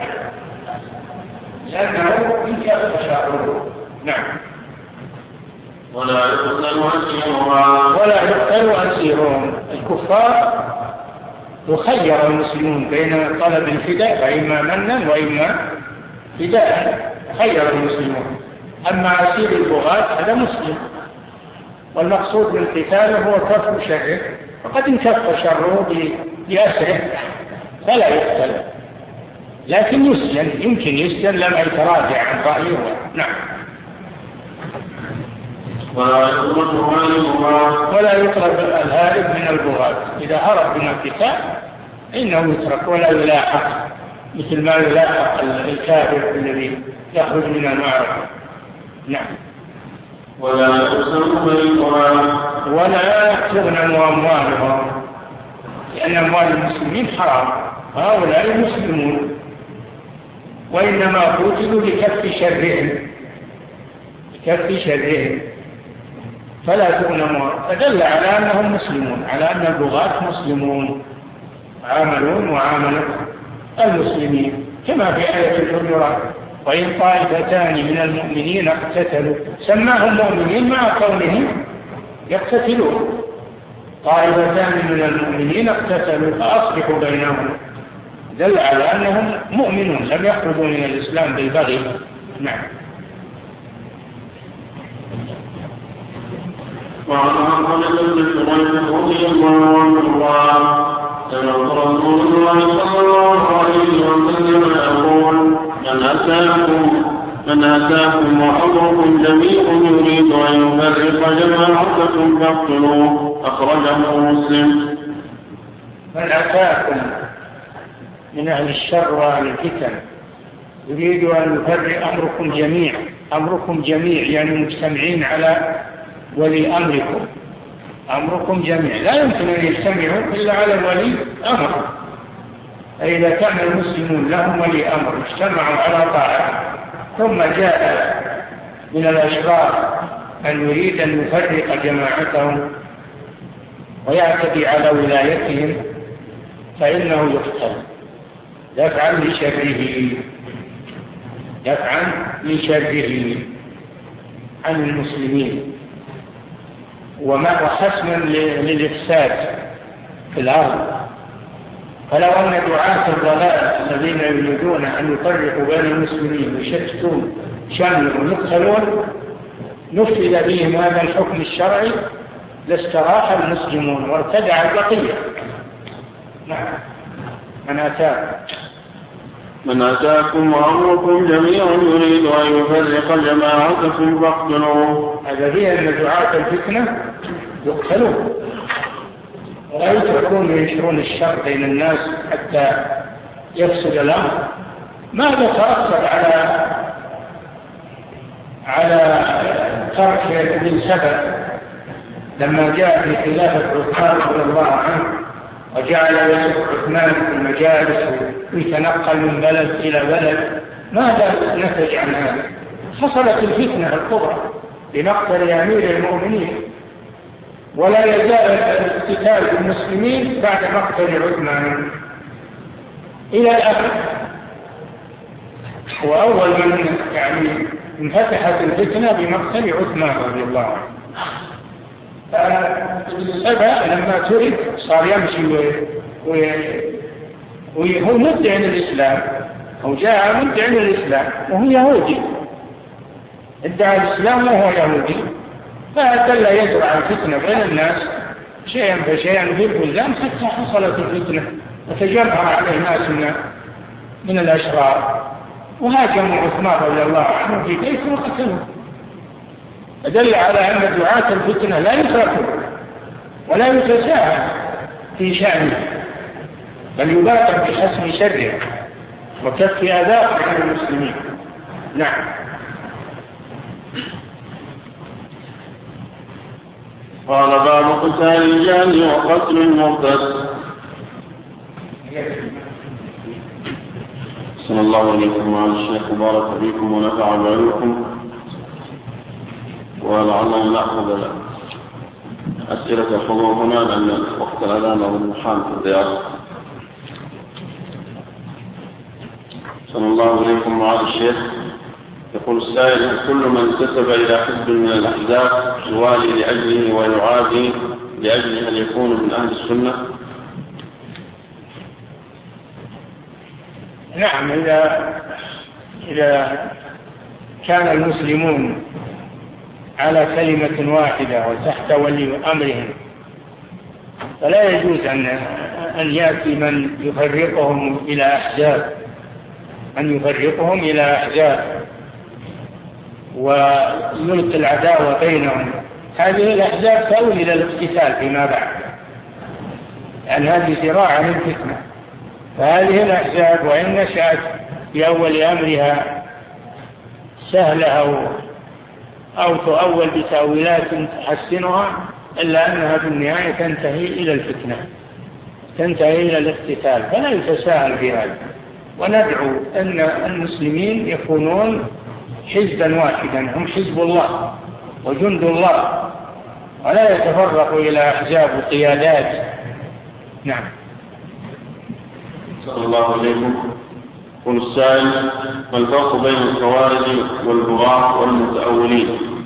لأنه انكف شعره. نعم. ولا يقتل أسيرهم ولا يقتل أسيرهم. الكفار يخير المسلمون بين طلب الفداء فإما منا وإما فداء، خير المسلمون. أما أسير البغاة هذا مسلم، والمقصود من قتاله هو كف شره، وقد انكف شره بأسره فلا يقتل، لكن يسجن، يمكن يسجن لما يتراجع عن رأيه. نعم. ولا يطلب الهارب من البغاة، إذا هرب من القتال إنه يترك ولا يلاحق، مثل ما يلاحق الكافر الذي يخرج من المعركة. نعم. ولا ولا تغنم أموالهم، لأن أموال المسلمين حرام، هؤلاء المسلمون، وإنما قتلوا لكف شرهم لكف شرهم فلا تغنم. فدل على أنهم مسلمون، على أن البغاة مسلمون عاملون وعاملوا المسلمين، كما في آية الحجرات: وإن طائفتان من المؤمنين اقتتلوا، سماهم مؤمنين مع كونهم يقتتلون. طائفتان من المؤمنين اقتتلوا فأصلحوا بينهم، دل على أنهم مؤمنون لم يخرجوا من الإسلام بالبغي. نعم. وعن عقبة بن سليم رضي الله عنه قال: سمعت رسول الله صلى الله عليه وسلم يقول: من أتاكم من أتاكم وحضركم جميع يريد أن يفرق جماعتكم فاقتلوه. أخرجه مسلم. من أتاكم من أهل الشر وأهل الفتن يريد أن يفرق أمركم جميع، أمركم جميع يعني مجتمعين على ولي أمركم، أمركم جميع لا يمكن أن يجتمعوا إلا على ولي أمر. فإذا كان المسلمون لهم ولي أمر اجتمعوا على طاعة، ثم جاء من الأشرار أن يريد أن يفرق جماعتهم ويعتدي على ولايتهم فإنه يقتل دفعا لشره، دفعا لشره عن المسلمين وحسما للإفساد في الأرض. فلو أن دعاة الضلال الذين يريدون أن يفرقوا بين المسلمين ويشتتون شملهم ويقتلون نفذ بهم هذا الحكم الشرعي لاستراح المسلمون وارتدع البقية. نعم. من أتاكم من أتاكم وأمركم جميع يريد أن يفرق جماعتكم فاقتلوه. هذا هي أن دعاة الفتنة يقتلون ولا يتركون ينشرون الشر بين الناس حتى يفسد الأمر. ماذا ترتب على على ترك ابن سبأ لما جاء في خلافة عثمان رضي الله عنه وجعل يسوق عثمان في المجالس ويتنقل من بلد إلى بلد؟ ماذا نتج عن هذا؟ حصلت الفتنة الكبرى بمقتل أمير المؤمنين، ولا يزال الاقتتال بالمسلمين بعد مقتل عثمان إلى الأبد. وأول من يعني انفتحت الفتنة بمقتل عثمان رضي الله عنه. فالسبأ لما ترك صار يمشي وهو مدعي للإسلام أو جاء مدعي للإسلام وهو يهودي، ادعى الإسلام وهو يهودي، فدل يزرع الفتنة بين الناس شيئا فشيئا في البلدان حتى حصلت الفتنة وتجمع عليه ناس من, من الأشرار وهاجموا عثمان رضي الله عنه في بيته وقتلوه. فدل على أن دعاة الفتنة لا يتركوا ولا يتساهل في شأنه، بل يبادر بحسم شره وكف أذاه عن المسلمين. نعم. قال باب قتال الجاني وقتل المرتد. صلى الله عليكم وعلى الشيخ وبارك فيكم ونفع بعلمكم، ولعلنا نأخذ أسئلة الحضور هنا لأن وقت الأذان والمحام في الديار. صلى الله عليكم وعلى الشيخ. يقول السائل: كل من انتسب إلى حزب من الأحزاب يوالي لأجله ويعادي لأجله أن يكون من أهل السنة؟ نعم، إذا إذا كان المسلمون على كلمة واحدة وتحت ولي أمرهم فلا يجوز أن أن يأتي من يفرقهم إلى أحزاب أن يفرقهم إلى أحزاب ويلقي العداوة بينهم. هذه الأحزاب تؤول إلى الاقتتال فيما بعد، لأن هذه ذراع للفتنة. فهذه الأحزاب وإن نشأت في أول أمرها سهلة أو أو تؤول بتأويلات تحسنها، إلا أنها في النهاية تنتهي إلى الفتنة، تنتهي إلى الاقتتال. فلا يتساهل بهذا، وندعو أن المسلمين يكونون حزبا واحدا، هم حزب الله وجند الله، ولا يتفرقوا إلى أحزاب وقيادات. نعم. صلى الله عليكم. يقول السائل: ما الفرق بين الخوارج والبغاة والمتأولين؟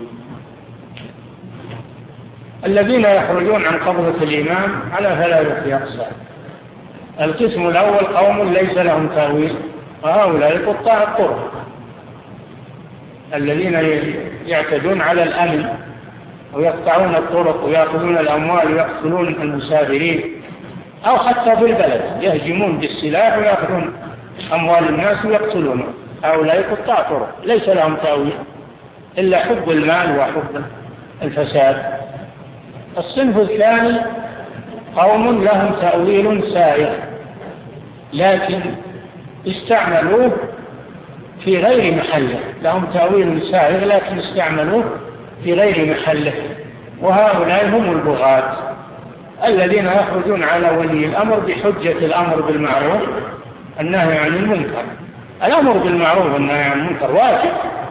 الذين يخرجون عن قبضة الإمام على ثلاثة أقسام. القسم الأول قوم ليس لهم تأويل، وهؤلاء قطاع الطرق الذين يعتدون على الأمن ويقطعون الطرق ويأخذون الأموال ويقتلون المسافرين، أو حتى في البلد يهجمون بالسلاح ويأخذون أموال الناس ويقتلونهم. هؤلاء قطاع طرق ليس لهم تأويل إلا حب المال وحب الفساد. الصنف الثاني قوم لهم تأويل سائغ لكن استعملوه في غير محله، لهم تأويل سائغ لكن استعملوه في غير محله، وهؤلاء هم البغاة الذين يخرجون على ولي الأمر بحجة الأمر بالمعروف النهي عن المنكر. الأمر بالمعروف والنهي عن المنكر واجب،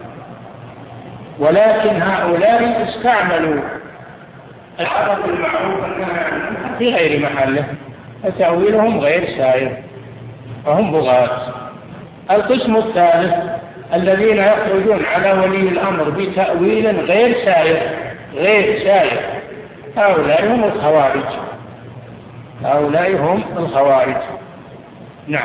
ولكن هؤلاء استعملوا الأمر بالمعروف والنهي عن المنكر في غير محله، فتأويلهم غير سائغ وهم بغاة. القسم الثالث الذين يخرجون على ولي الأمر بتأويل غير سائغ غير سائغ هؤلاء هم الخوارج، هؤلاء هم الخوارج. نعم.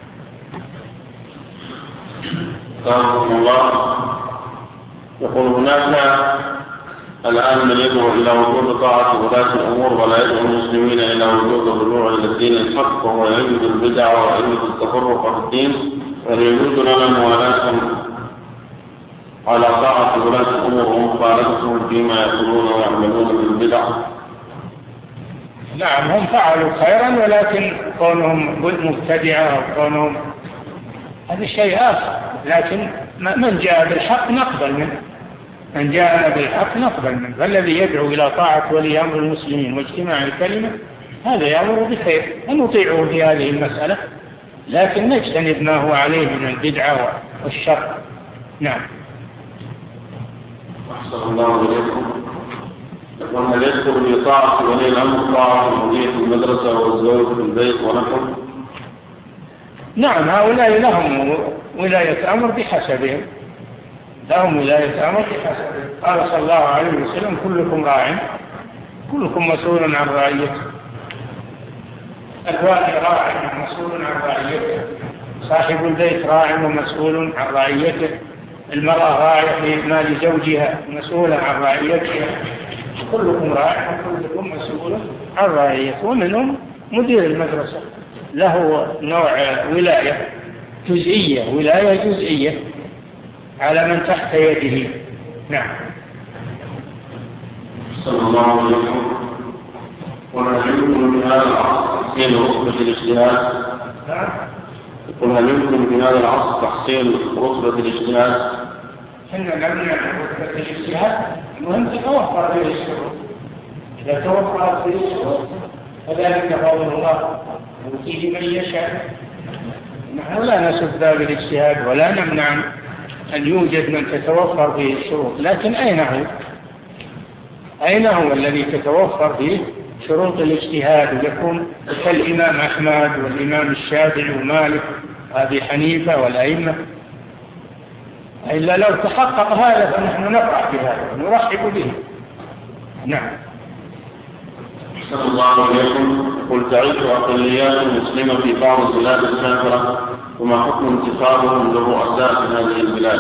رحمه الله يقول هناك الآن من يدعو إلى وجود طاعة ولاة الأمور ولا يدعو المسلمين إلى وجود الرجوع إلى الدين الحق، وهو يجد البدع ويجد التفرق في الدين، ويجوز لنا موالاتهم على طاعة ولاة الأمور ومخالفتهم فيما يقولون ويعملون بالبدع. نعم هم فعلوا خيرا، ولكن كونهم مبتدعة وكونهم هذا شيء آخر، لكن من جاء بالحق نقبل منه، من جاءنا بالحق نقبل منه. فالذي يدعو إلى طاعة ولي أمر المسلمين واجتماع الكلمة هذا يأمر بخير، ونطيعه في هذه المسألة، لكن نجتنب ما هو عليه من البدعة والشر. نعم. أحسن الله إليكم. يقول هل يدخل في طاعة ولي الأمر طاعة مدير المدرسة والزوج في البيت ونحن؟ نعم هؤلاء لهم ولاية أمر بحسبهم، لهم ولاية أمر بحسبهم. قال صلى الله عليه وسلم كلكم راع كلكم مسؤول عن رعيته، الوالي راع مسؤول عن رعيته، صاحب البيت راع ومسؤول عن رعيته، المرأة راعية في مال زوجها مسؤولة عن رعيتها، كلكم راع وكلكم مسؤول عن رعيته. ومنهم مدير المدرسة له نوع ولاية جزئية، ولاية جزئية على من تحت يده. نعم. صلى الله عليه وسلم. وهل يمكن في هذا العصر تحسين رتبة الاجتهاد؟ يقول هل يمكن في هذا العصر تحسين رتبة الاجتهاد؟ إحنا لم نعلم رتبة الاجتهاد، المهم تتوفر به الشروط. إذا توفرت به الشروط فذلك فضل الله يؤتيه من يشاء. نحن لا نسب باب الاجتهاد ولا نمنع أن يوجد من تتوفر به الشروط، لكن أين هو؟ أين هو الذي تتوفر به شروط الاجتهاد ويكون كالإمام أحمد والإمام الشافعي ومالك وأبي حنيفة والأئمة؟ إلا لو تحقق هذا فنحن نفرح بهذا ونرحب به. نعم. صلى الله عليكم. قل تعيش أقليات مسلمة في بعض البلاد الكافرة، وما حكم انتخابهم للرؤساء في هذه البلاد؟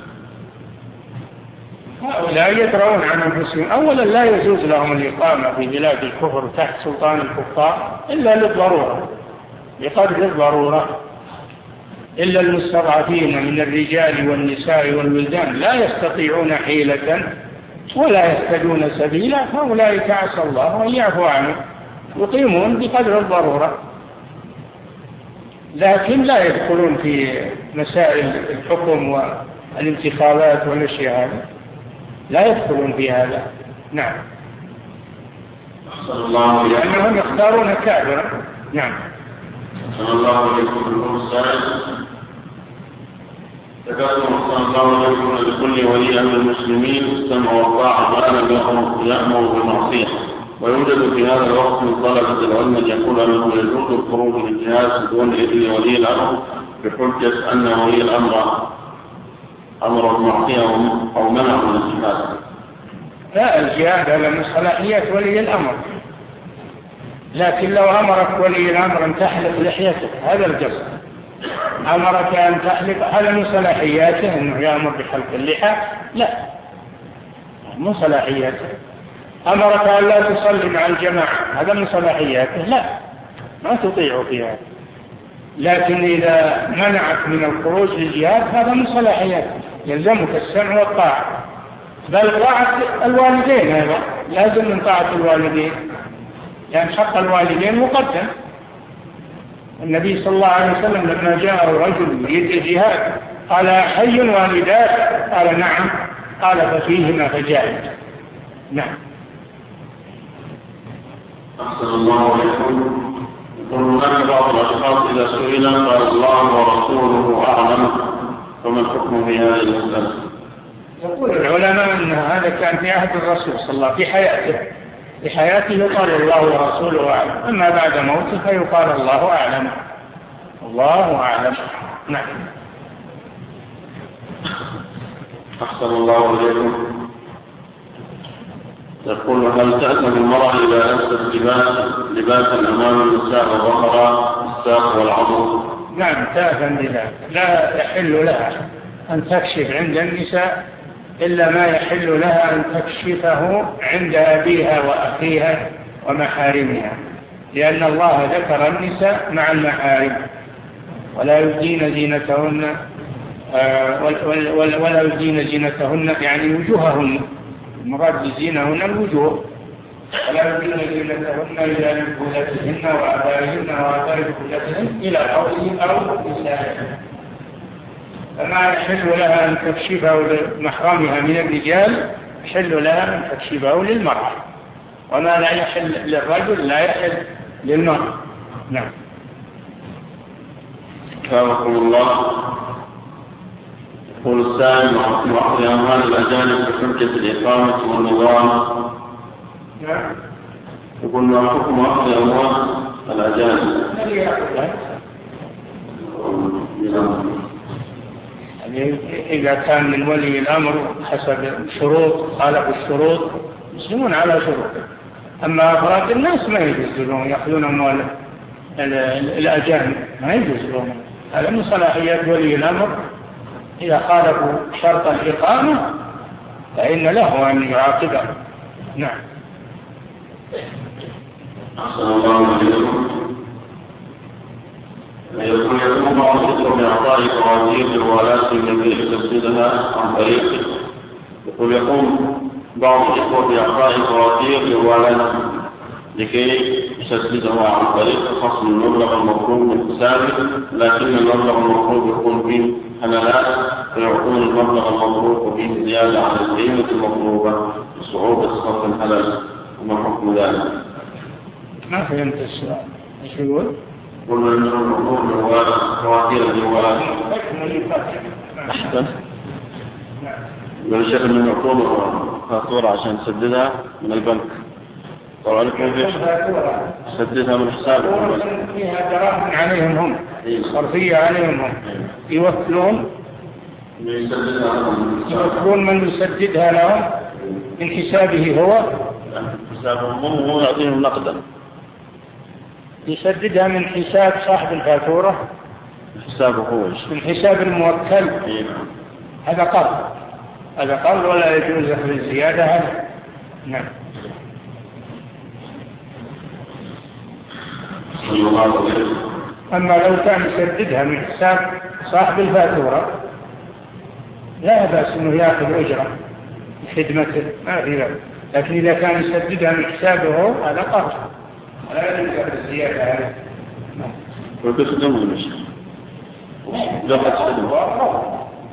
هؤلاء يدرون عن أنفسهم. أولا لا يجوز لهم الإقامة في بلاد الكفر تحت سلطان الكفار إلا للضرورة، بقدر الضرورة، إلا المستضعفين من الرجال والنساء والولدان لا يستطيعون حيلة ولا يهتدون سبيلا، فأولئك عسى الله أن يعفو عنهم، يقيمون بقدر الضرورة، لكن لا يدخلون في مسائل الحكم والانتخابات والأشياء هذه، لا يدخلون في هذا. نعم. صلى الله عليه وسلم. لأنهم يختارون كافرا. نعم. صلى الله عليه وسلم. تكلم صلى الله عليه وسلم لكل ولي أمر المسلمين السمع والطاعة وأنا يأمر بالمعصية، ويوجد في هذا الوقت من طلبة العلم يقول أنه يجوز الخروج من الجهاز بدون إذن ولي الأمر بحجة أن ولي الأمر أمر المعصية أو منع من الجهاز. لا، الجهاد هذا من صلاحيات ولي الأمر، لكن لو أمرك ولي الأمر أن تحلق لحيتك هذا القصد، أمرك أن تحلق هذا من صلاحياته أنه يأمر بحلق اللحى؟ لا، من صلاحياته. أمرك أن لا تصلي مع الجماعة هذا من صلاحياته؟ لا، ما تطيع في هذا. لكن إذا منعت من الخروج للجهاد هذا من صلاحيات، يلزمك السمع والطاعة، بل طاعة الوالدين هذا لازم من طاعة الوالدين، لأن يعني حق الوالدين مقدم. النبي صلى الله عليه وسلم لما جاء الرجل يريد الجهاد قال حي والداك؟ قال نعم. قال ففيهما فجاهد. نعم. أحسن الله عليكم. هناك بعض الأشخاص إذا سئل قال الله ورسوله أعلم، فما الحكم في هذه المسألة؟ يقول العلماء أن هذا كان في عهد الرسول صلى الله عليه وسلم في حياته، في حياته قال الله ورسوله أعلم، أما بعد موته فيقال الله أعلم. الله أعلم. نعم. أحسن الله عليكم. يقول هل تأتي المرأة إذا لبست لباسا أمام النساء وظهر الساق والعضد؟ نعم تأذن بذلك، لا يحل لها أن تكشف عند النساء إلا ما يحل لها أن تكشفه عند أبيها وأخيها ومحارمها، لأن الله ذكر النساء مع المحارم ولا يبدين زينتهن ولا يبدين زينتهن يعني وجوههن، مراد بزينهن الوجوه، ولا يبدين زينتهن إلا لبعولتهن وآبائهن وآباء بعولتهن إلى قوله أو نسائهن. فما يحل لها أن تكشفه لمحرمها من الرجال يحل لها أن تكشفه للمرأة، وما لا يحل للرجل لا يحل للمرأة. نعم. كرمكم الله. يقول السائل وحكم أخذ أموال الأجانب بحجة الإقامة والنظام. نعم. يقول ما حكم أخذ أموال الأجانب؟ يعني إذا كان من ولي الأمر حسب الشروط، خالف الشروط يسلمون على شروطه. أما أفراد الناس ما يجوز لهم يأخذون أموال الأجانب، ما يجوز لهم. هذا من صلاحيات ولي الأمر، إذا خالفوا شرط الإقامة فإن له أن يعاقبه. نعم. أحسن الله عليكم. يقول يقوم بعض الإخوة بإعطاء قوانين للولاة التي يسددها عن طريقه. يقول يقوم بعض الإخوة بإعطاء قوانين للولاة لكي يسددها عن طريق خصم المبلغ المطلوب من حسابه، لكن المبلغ المطلوب يكون فيه حملات فيعطون المبلغ المطلوب وفيه زيادة عن القيمة المطلوبة بصعوبة صرف الحلال، وما حكم ذلك؟ ما فهمت السؤال. ايش يقول؟ قلنا أن المطلوب من فواتير الجوالات. أحسن. يقول الشيخ أنه يعطون فاتورة عشان تسددها من البنك. طبعا كيف تسددها من حسابهم؟ فيها دراهم عليهم هم، صرفية عليهم هم، يوكلون يوكلون من يسددها لهم من حسابه هو، حسابهم هم هو يعطيهم نقدا، يسددها من حساب صاحب الفاتورة، حسابه هو من حساب الموكل. هذا قرض، هذا قرض ولا يجوز أخذ الزيادة هذا. نعم. أما لو كان يسددها من حساب صاحب الفاتورة لا بأس إنه يأخذ أجرة خدمته، ما في بأس، لكن إذا كان يسددها من حسابه هذا قرض ولا يجوز أخذ الزيادة هذا. وتخدمه المشي لقد خدمه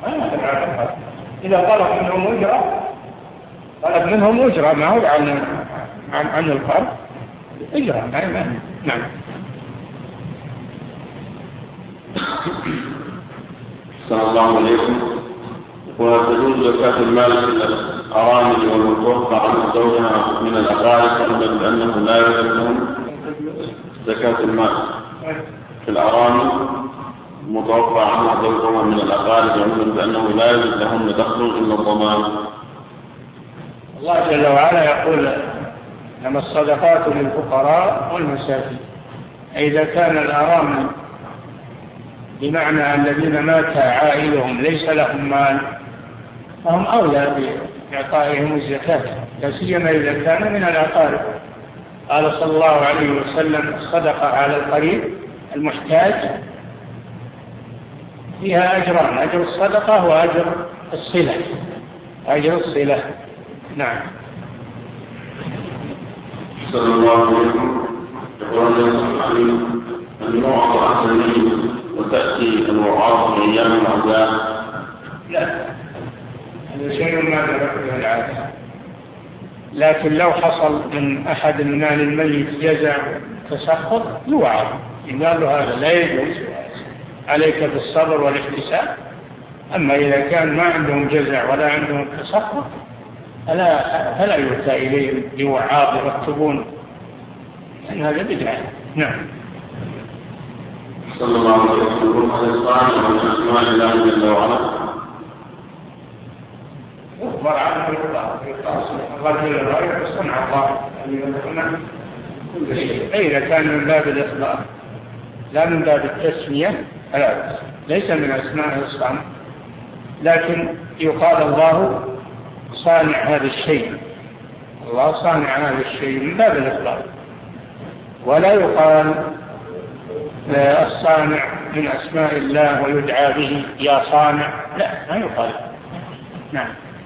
إذا طلب منهم أجرة طلب منهم أجرة ما هو عن عن عن القرض أجرة. نعم. صلى الله عليكم. وتجوز زكاة المال في الأرامل والمتوفى عن زوجها من الأقارب فإن بأنه لا يجوز لهم زكاة المال في الأرامل متوفى عنها زوجها من الأقارب وإن بأنه لا يجوز لهم دخل إلا الضمان. الله جل وعلا يقول إنما الصدقات للفقراء والمساكين. إذا كان الأرامل بمعنى الذين مات عائلهم ليس لهم مال فهم أولى بإعطائهم الزكاة، لا سيما إذا كانوا من الأقارب. قال صلى الله عليه وسلم الصدقة على القريب المحتاج فيها أجران، أجر الصدقة وأجر الصلة، أجر الصلة. نعم. صلى الله عليه وسلم يقول أن يعطى أسلمين وتأتي الوعاظ في أيام العزاء. لا، هذا شيء ما ذكره العادة، لكن لو حصل من أحد من أهل الميت جزع تسخط يوعظ، إن قال له هذا لا يجوز عليك بالصبر والاحتساب. أما إذا كان ما عندهم جزع ولا عندهم تسخط فلا فلا يؤتى إليهم بوعاظ يرتبون، لأن هذا بدعة. نعم. صلى الله عليه وسلم هل الصالح من أسماء الله جل وعلا؟ يخبر عنه الرجل الغير صنع الله كل شيء، إذا كان من باب الإخبار لا من باب التسمية فلا، ليس من أسماء الصنع، لكن يقال الله صانع هذا الشيء، الله صانع هذا الشيء من باب الإخبار، ولا يقال الصانع من أسماء الله ويدعى به يا صانع، لا ما يقال. نعم.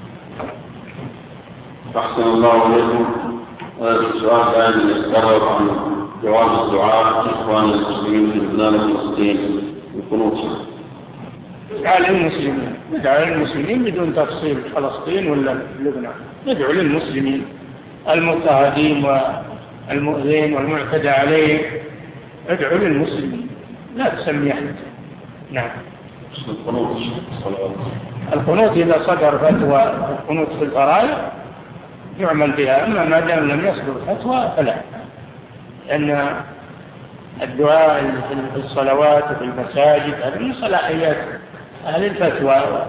أحسن الله عليكم. السؤال الآن يتكرر عن جواز الدعاء لإخوان المسلمين في لبنان وفلسطين بالقنوت. ندعو للمسلمين، ندعو للمسلمين بدون تفصيل فلسطين ولا لبنان، ندعو للمسلمين المضطهدين والمؤذين والمعتدى عليهم، ادعو للمسلمين لا تسمي أحد. نعم. القنوت القنوت إذا صدر فتوى القنوت في الفرائض يعمل بها، أما ما دام لم يصدر فتوى فلا، لأن الدعاء في الصلوات وفي المساجد هذه من صلاحيات أهل الفتوى،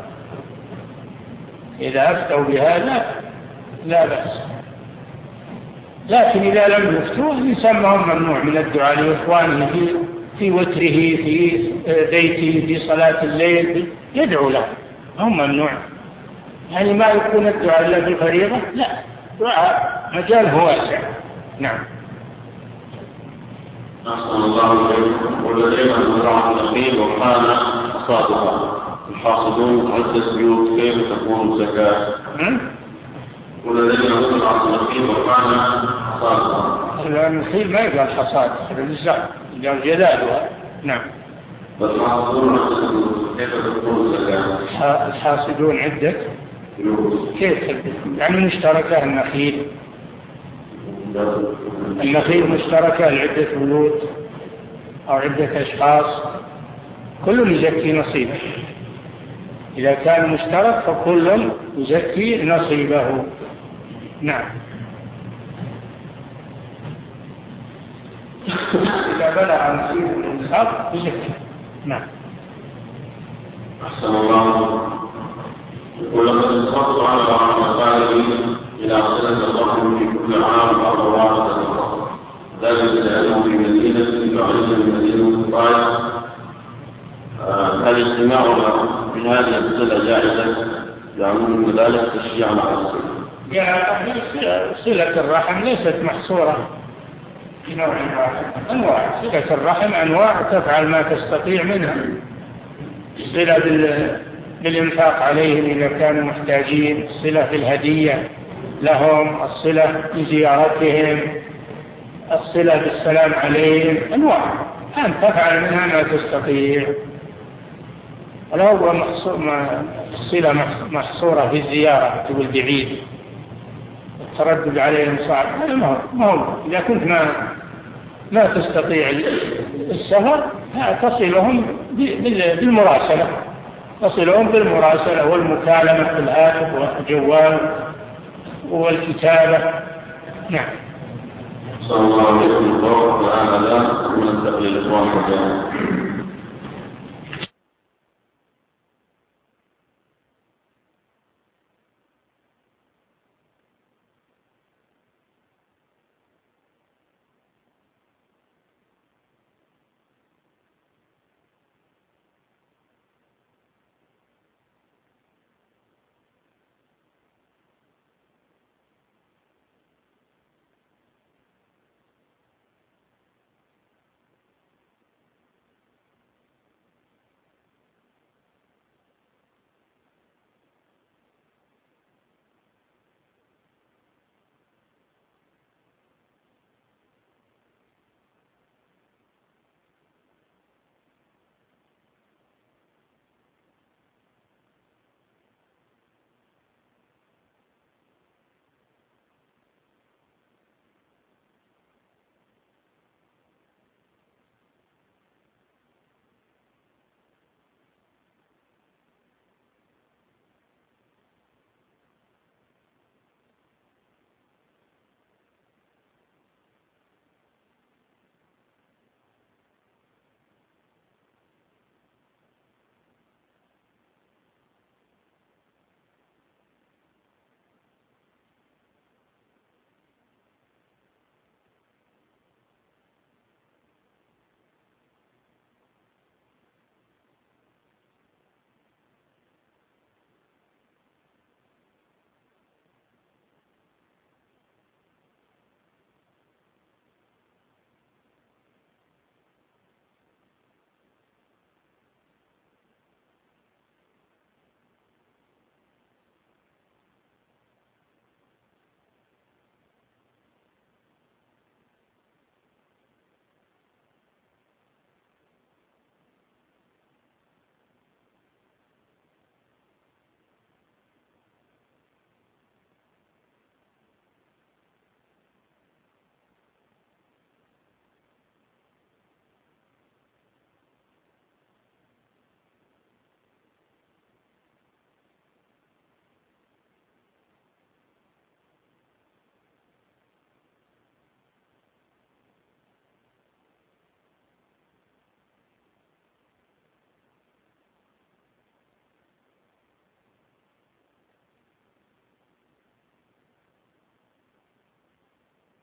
إذا أفتوا بهذا لا بأس، لكن إذا لم يفتوا الإنسان هم ممنوع من الدعاء لإخوانه في في وتره في بيته في صلاة الليل، يدعو له، هم ممنوع، يعني ما يكون الدعاء إلا بالفريضة، لا، دعاء مجاله واسع. نعم. أحسن الله إليكم. ولدينا المزرعة الأخير وكان صادقا، الحاصدون عدة بيوت كيف تكون الزكاة؟ ولدينا المزرعة الأخير وكان صادقا. الأخير ما يقال حصاد، الزرع قال جلالها. نعم. الحاصدون عدة بيوت كيف تكون الزكاة؟ الحاصدون عدة كيف؟ يعني مشتركة النخيل، النخيل مشتركة لعدة بيوت أو عدة أشخاص، كل يزكي نصيبه، إذا كان مشترك فكل يزكي نصيبه. نعم. إذا بلغ نصيب الإنسان يزكي. نعم. أحسن الله. ولقد انصرت على بعض المسائل إلى صلة الرحم في كل عام أو واحدة أخرى، ذلك لأنه في مدينة بعيدة من مدينة الطائف. الاجتماع من هذه الصلة جائزة، يعمل من ذلك تشجيع على الصلة. صلة الرحم ليست محصورة في نوع واحد، أنواع صلة الرحم أنواع، تفعل ما تستطيع منها، صلة بالإنفاق عليهم إذا كانوا محتاجين، الصلة في الهدية لهم، الصلة بزيارتهم، الصلة بالسلام عليهم، أنواع أن تفعل منها ما تستطيع. ولا هو الصلة محصورة في الزيارة والبعيد، التردد عليهم صعب، هذا ما هو. إذا كنت ما ما تستطيع السفر تصلهم بالمراسلة، تصلهم بالمراسلة والمكالمة في الهاتف والجوال والكتابة. نعم. صلى الله عليه وسلم وعلى آله من التقليل الإخوان.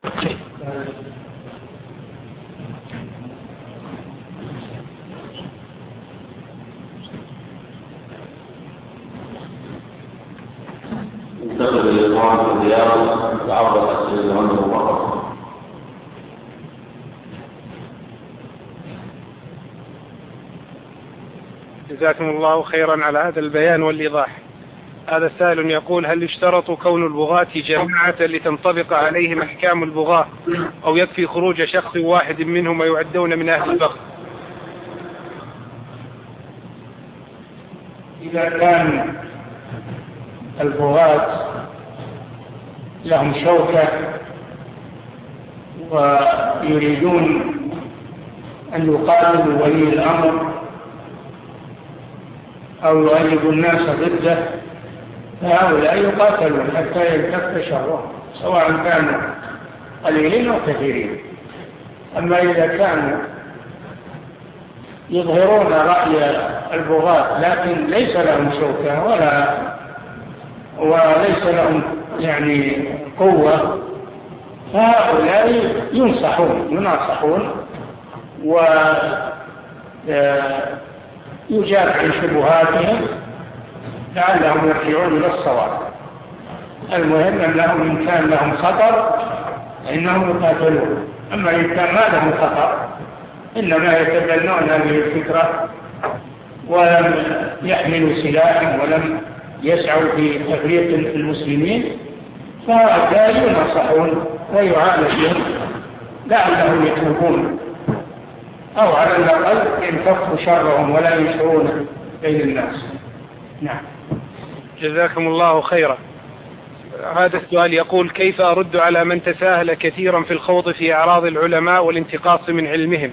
انتقل للإخوان في الرياض تعرض أسئلة عنه فقط. جزاكم الله خيرا على هذا البيان والإيضاح. هذا سائل يقول: هل يشترط كون البغاة جماعة لتنطبق عليهم أحكام البغاة، أو يكفي خروج شخص واحد منهم ويعدون من أهل البغي؟ إذا كان البغاة لهم شوكة ويريدون أن يقاتلوا ولي الأمر أو يؤيدوا الناس ضده، فهؤلاء يقاتلون حتى ينتفى شرهم، سواء كانوا قليلين أو كثيرين. أما إذا كانوا يظهرون رأي البغاة لكن ليس لهم شوكة ولا وليس لهم يعني قوة، فهؤلاء ينصحون يناصحون ويجاب عن شبهاتهم لعلهم يرجعون إلى الصواب. المهم أنهم إن كان لهم خطر فإنهم يقاتلون، أما إن كان ما لهم خطر إنما يتبنون هذه الفكرة ولم يحملوا سلاحا ولم يسعوا في تفريق المسلمين، فهؤلاء ينصحون ويعالجون لعلهم يتوبون أو على الأقل ينكفوا شرهم ولا ينشرون بين الناس. نعم. جزاكم الله خيرا. هذا السؤال يقول: كيف أرد على من تساهل كثيرا في الخوض في أعراض العلماء والانتقاص من علمهم؟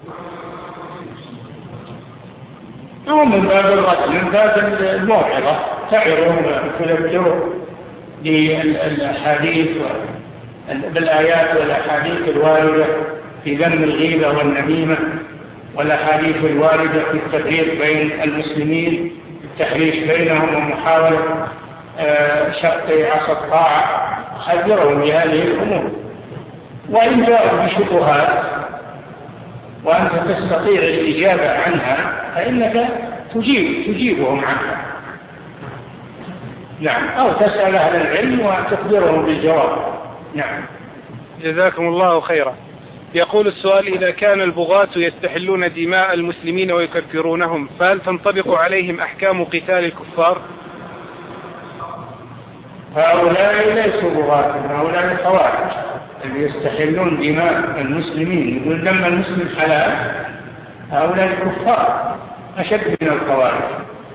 هو من باب الرد، من باب الموعظة، تعظهم تذكروا بالأحاديث بالآيات والأحاديث الواردة في ذم الغيبة والنميمة، والأحاديث الواردة في التفريق بين المسلمين، التحريش بينهم ومحاولة شق عصا الطاعة. حذرهم بهذه الأمور، وإن جاءوا بشبهات وأنت تستطيع الإجابة عنها فإنك تجيب تجيبهم عنها. نعم، أو تسأل أهل العلم وتخبرهم بالجواب. نعم. جزاكم الله خيرا. يقول السؤال: إذا كان البغاة يستحلون دماء المسلمين ويكفرونهم، فهل تنطبق عليهم أحكام قتال الكفار؟ هؤلاء ليسوا بغاة، هؤلاء خوارج اللي يستحلون دماء المسلمين، يقول دم المسلم حلال، هؤلاء الكفار أشد من الخوارج،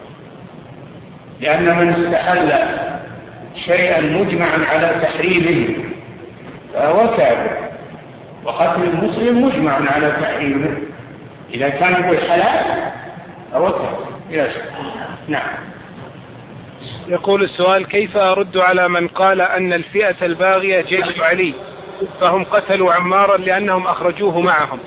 لأن من استحل شيئا مجمعا على تحريمه فهو كافر، وقتل المسلم مجمع على تحريمه، إذا كان يقول حلال فهو كافر بلا شك. نعم. يقول السؤال: كيف أرد على من قال أن الفئة الباغية جيش علي، فهم قتلوا عمارا لأنهم أخرجوه معهم؟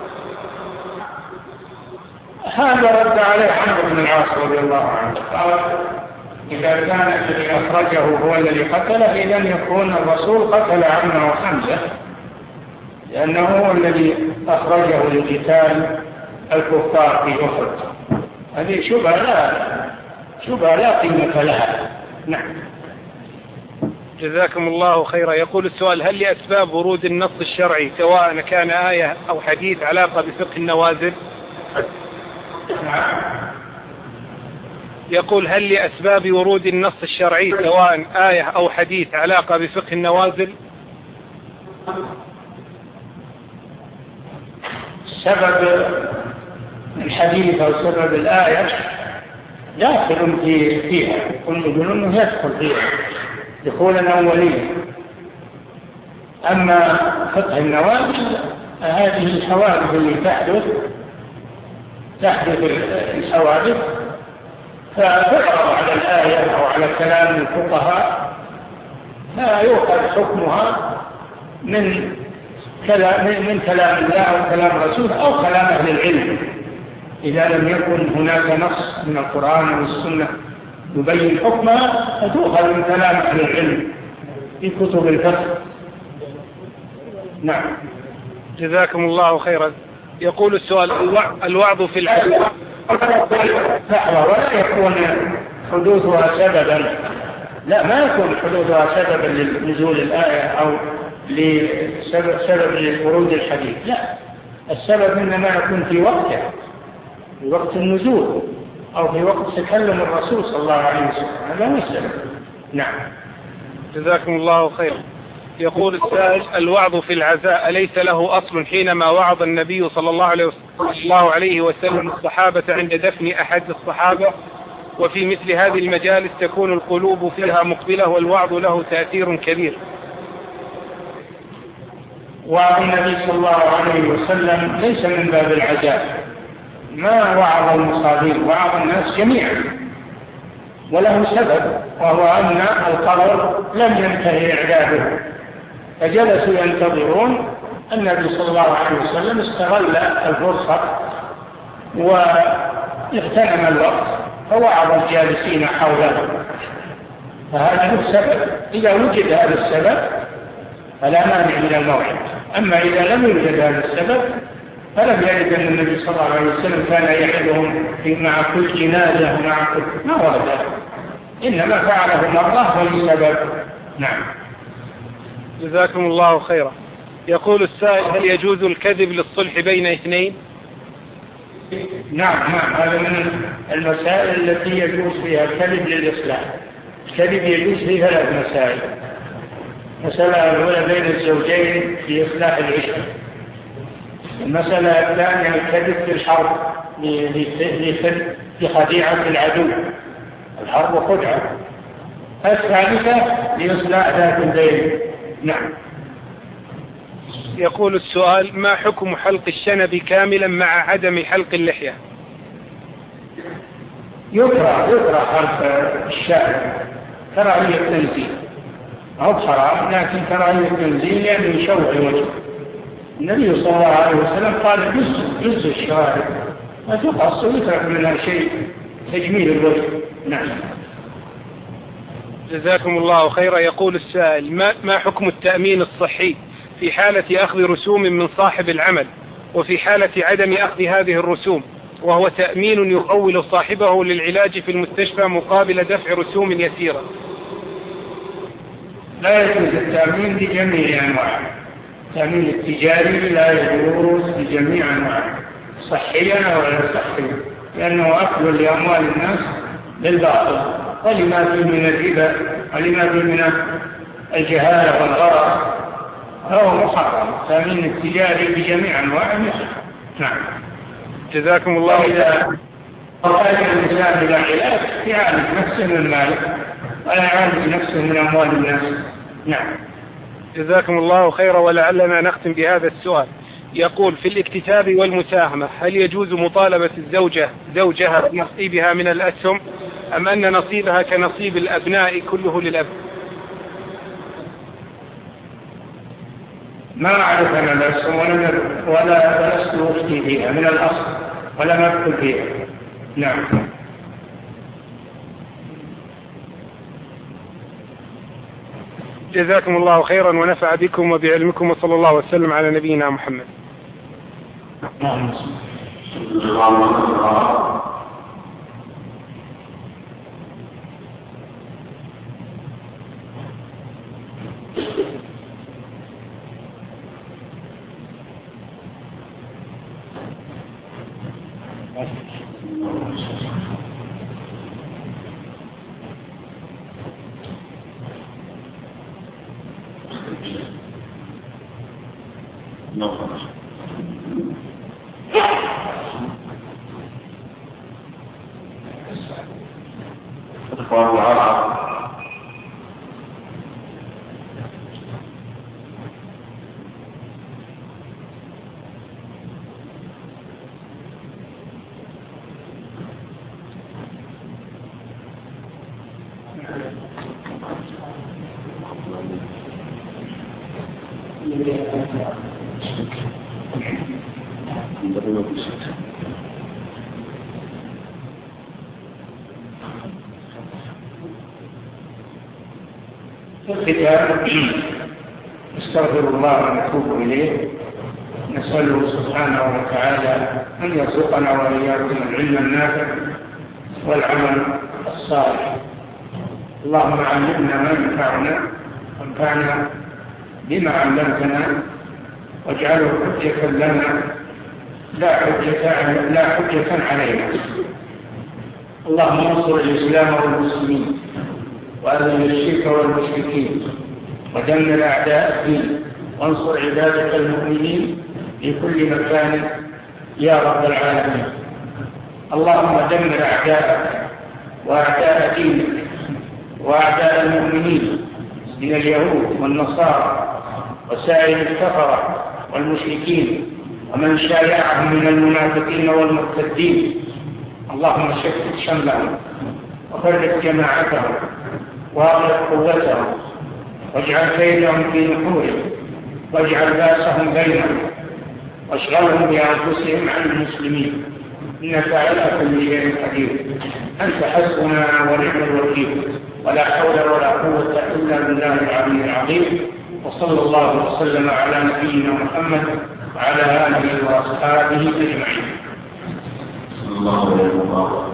هذا رد عليه عمرو بن العاص رضي الله عنه، قال: إذا كان الذي أخرجه هو الذي قتله إذن يكون الرسول قتل عمه وحمزة، لأنه هو الذي أخرجه لقتال الكفار في أحد. هذه شبهة لا شبهة لا قيمة لها. نعم. جزاكم الله خيرا. يقول السؤال: هل لأسباب ورود النص الشرعي سواء كان آية أو حديث علاقة بفقه النوازل؟ نعم. يقول: هل لأسباب ورود النص الشرعي سواء آية أو حديث علاقة بفقه النوازل؟ سبب الحديث أو سبب الآية داخل في فيها، كل يقولون أنه يدخل فيها دخولا أوليا. أما فقه النوازل هذه الحوادث اللي تحدث تحدث الحوادث فتعرض على الآية أو على كلام الفقهاء، لا يؤخذ حكمها من كلام من كلام الله أو كلام رسوله أو كلام أهل العلم، إذا لم يكن هناك نص من القرآن والسنة يبين حكمها فتؤخذ من كلام أهل العلم في كتب الفقه. نعم. جزاكم الله خيرا. يقول السؤال: الوعظ في العزاء ولا يكون حدوثها سببا، لا ما يكون حدوثها سببا لنزول الآية أو لسبب سبب لخروج الحديث، لا، السبب إنما يكون في وقته، في وقت النزول أو في وقت تكلم الرسول صلى الله عليه وسلم، هذا هو السبب. نعم. جزاكم الله خيرا. يقول السائل: الوعظ في العزاء أليس له أصل حينما وعظ النبي صلى الله عليه الله عليه وسلم الصحابة عند دفن أحد الصحابة، وفي مثل هذه المجالس تكون القلوب فيها مقبلة والوعظ له تأثير كبير؟ وعظ النبي صلى الله عليه وسلم ليس من باب العزاء، ما وعظ المصابين، وعظ الناس جميعا، وله سبب، وهو أن القبر لم ينتهي إعداده، فجلسوا ينتظرون. النبي صلى الله عليه وسلم استغل الفرصة واغتنم الوقت فوعظ الجالسين حوله، فهذا هو السبب. إذا وجد هذا السبب فلا مانع من الموعد، أما إذا لم يوجد هذا السبب فلم يرد أن النبي صلى الله عليه وسلم كان يعظهم مع كل جنازة ومع كل ما ورد، إنما فعله مرة ولسبب. نعم. جزاكم الله خيرا. يقول السائل: هل يجوز الكذب للصلح بين اثنين؟ نعم نعم، هذا من المسائل التي يجوز فيها الكذب للإصلاح. الكذب يجوز في ثلاث مسائل: المسألة الأولى بين الزوجين في إصلاح العشرة، المسألة الثانية الكذب في الحرب لخديعة العدو، الحرب خدعة، الثالثة لإصلاح ذات البين. نعم. يقول السؤال: ما حكم حلق الشنب كاملا مع عدم حلق اللحية؟ يكره يكره حلق الشارب كراهية تنزيل، أو حرام لكن كراهية تنزيل لأنه يشوه الوجه. النبي صلى الله عليه وسلم قال: جزء جزء الشوارب ما تقص ويترك منها شيء تجميل الوجه. نعم. جزاكم الله خيرا. يقول السائل: ما, ما حكم التأمين الصحي في حالة أخذ رسوم من صاحب العمل، وفي حالة عدم أخذ هذه الرسوم، وهو تأمين يخول صاحبه للعلاج في المستشفى مقابل دفع رسوم يسيرة؟ لا يجوز التأمين بجميع أنواعه، التأمين التجاري لا يجوز بجميع أنواعه، صحيا ولا صحيا، لأنه أكل لأموال الناس بالباطل، ولما فيه من الربا ولما فيه من الجهالة والغرر فهو محرم. التأمين التجاري بجميع أنواعه. نعم. جزاكم الله خيرا. وقال الإنسان إلى علاج يعالج نفسه من ماله ولا يعالج نفسه من أموال الناس. نعم. جزاكم الله خيرا. ولعلنا نختم بهذا السؤال. يقول: في الاكتتاب والمساهمة هل يجوز مطالبة الزوجة زوجها بنصيبها من الأسهم، أم أن نصيبها كنصيب الأبناء كله للأب؟ ما أعرف أنا الأسهم ولا ولا لست أفتي فيها من الأصل ولا مدخل فيها. نعم. جزاكم الله خيرا ونفع بكم وبعلمكم، وصلى الله وسلم على نبينا محمد. نعم. نستغفر الله ونتوب إليه، نسأله سبحانه وتعالى أن يرزقنا وإياكم العلم النافع والعمل الصالح. اللهم علمنا ما ينفعنا وانفعنا بما علمتنا واجعله حجة لنا لا حجة لا حجة علينا. اللهم انصر الإسلام والمسلمين وأذل الشرك والمشركين ودمر أعداء الدين وانصر عبادك المؤمنين في كل مكان يا رب العالمين. اللهم دمر أعداءك وأعداء دينك وأعداء المؤمنين من اليهود والنصارى وسائر الكفرة والمشركين ومن شايعهم من المنافقين والمرتدين. اللهم شتت شملهم وفرق جماعتهم واغلق قوتهم واجعل كيدهم في نحورهم واجعل باسهم بينهم واشغلهم بأنفسهم عن المسلمين، إنك على كل شيء قدير. أنت حسبنا ونعم الوكيل، ولا حول ولا قوة إلا بالله العلي العظيم. وصلى الله وسلم على نبينا محمد وعلى آله وأصحابه أجمعين. الله أكبر.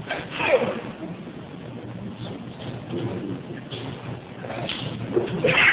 Thank you.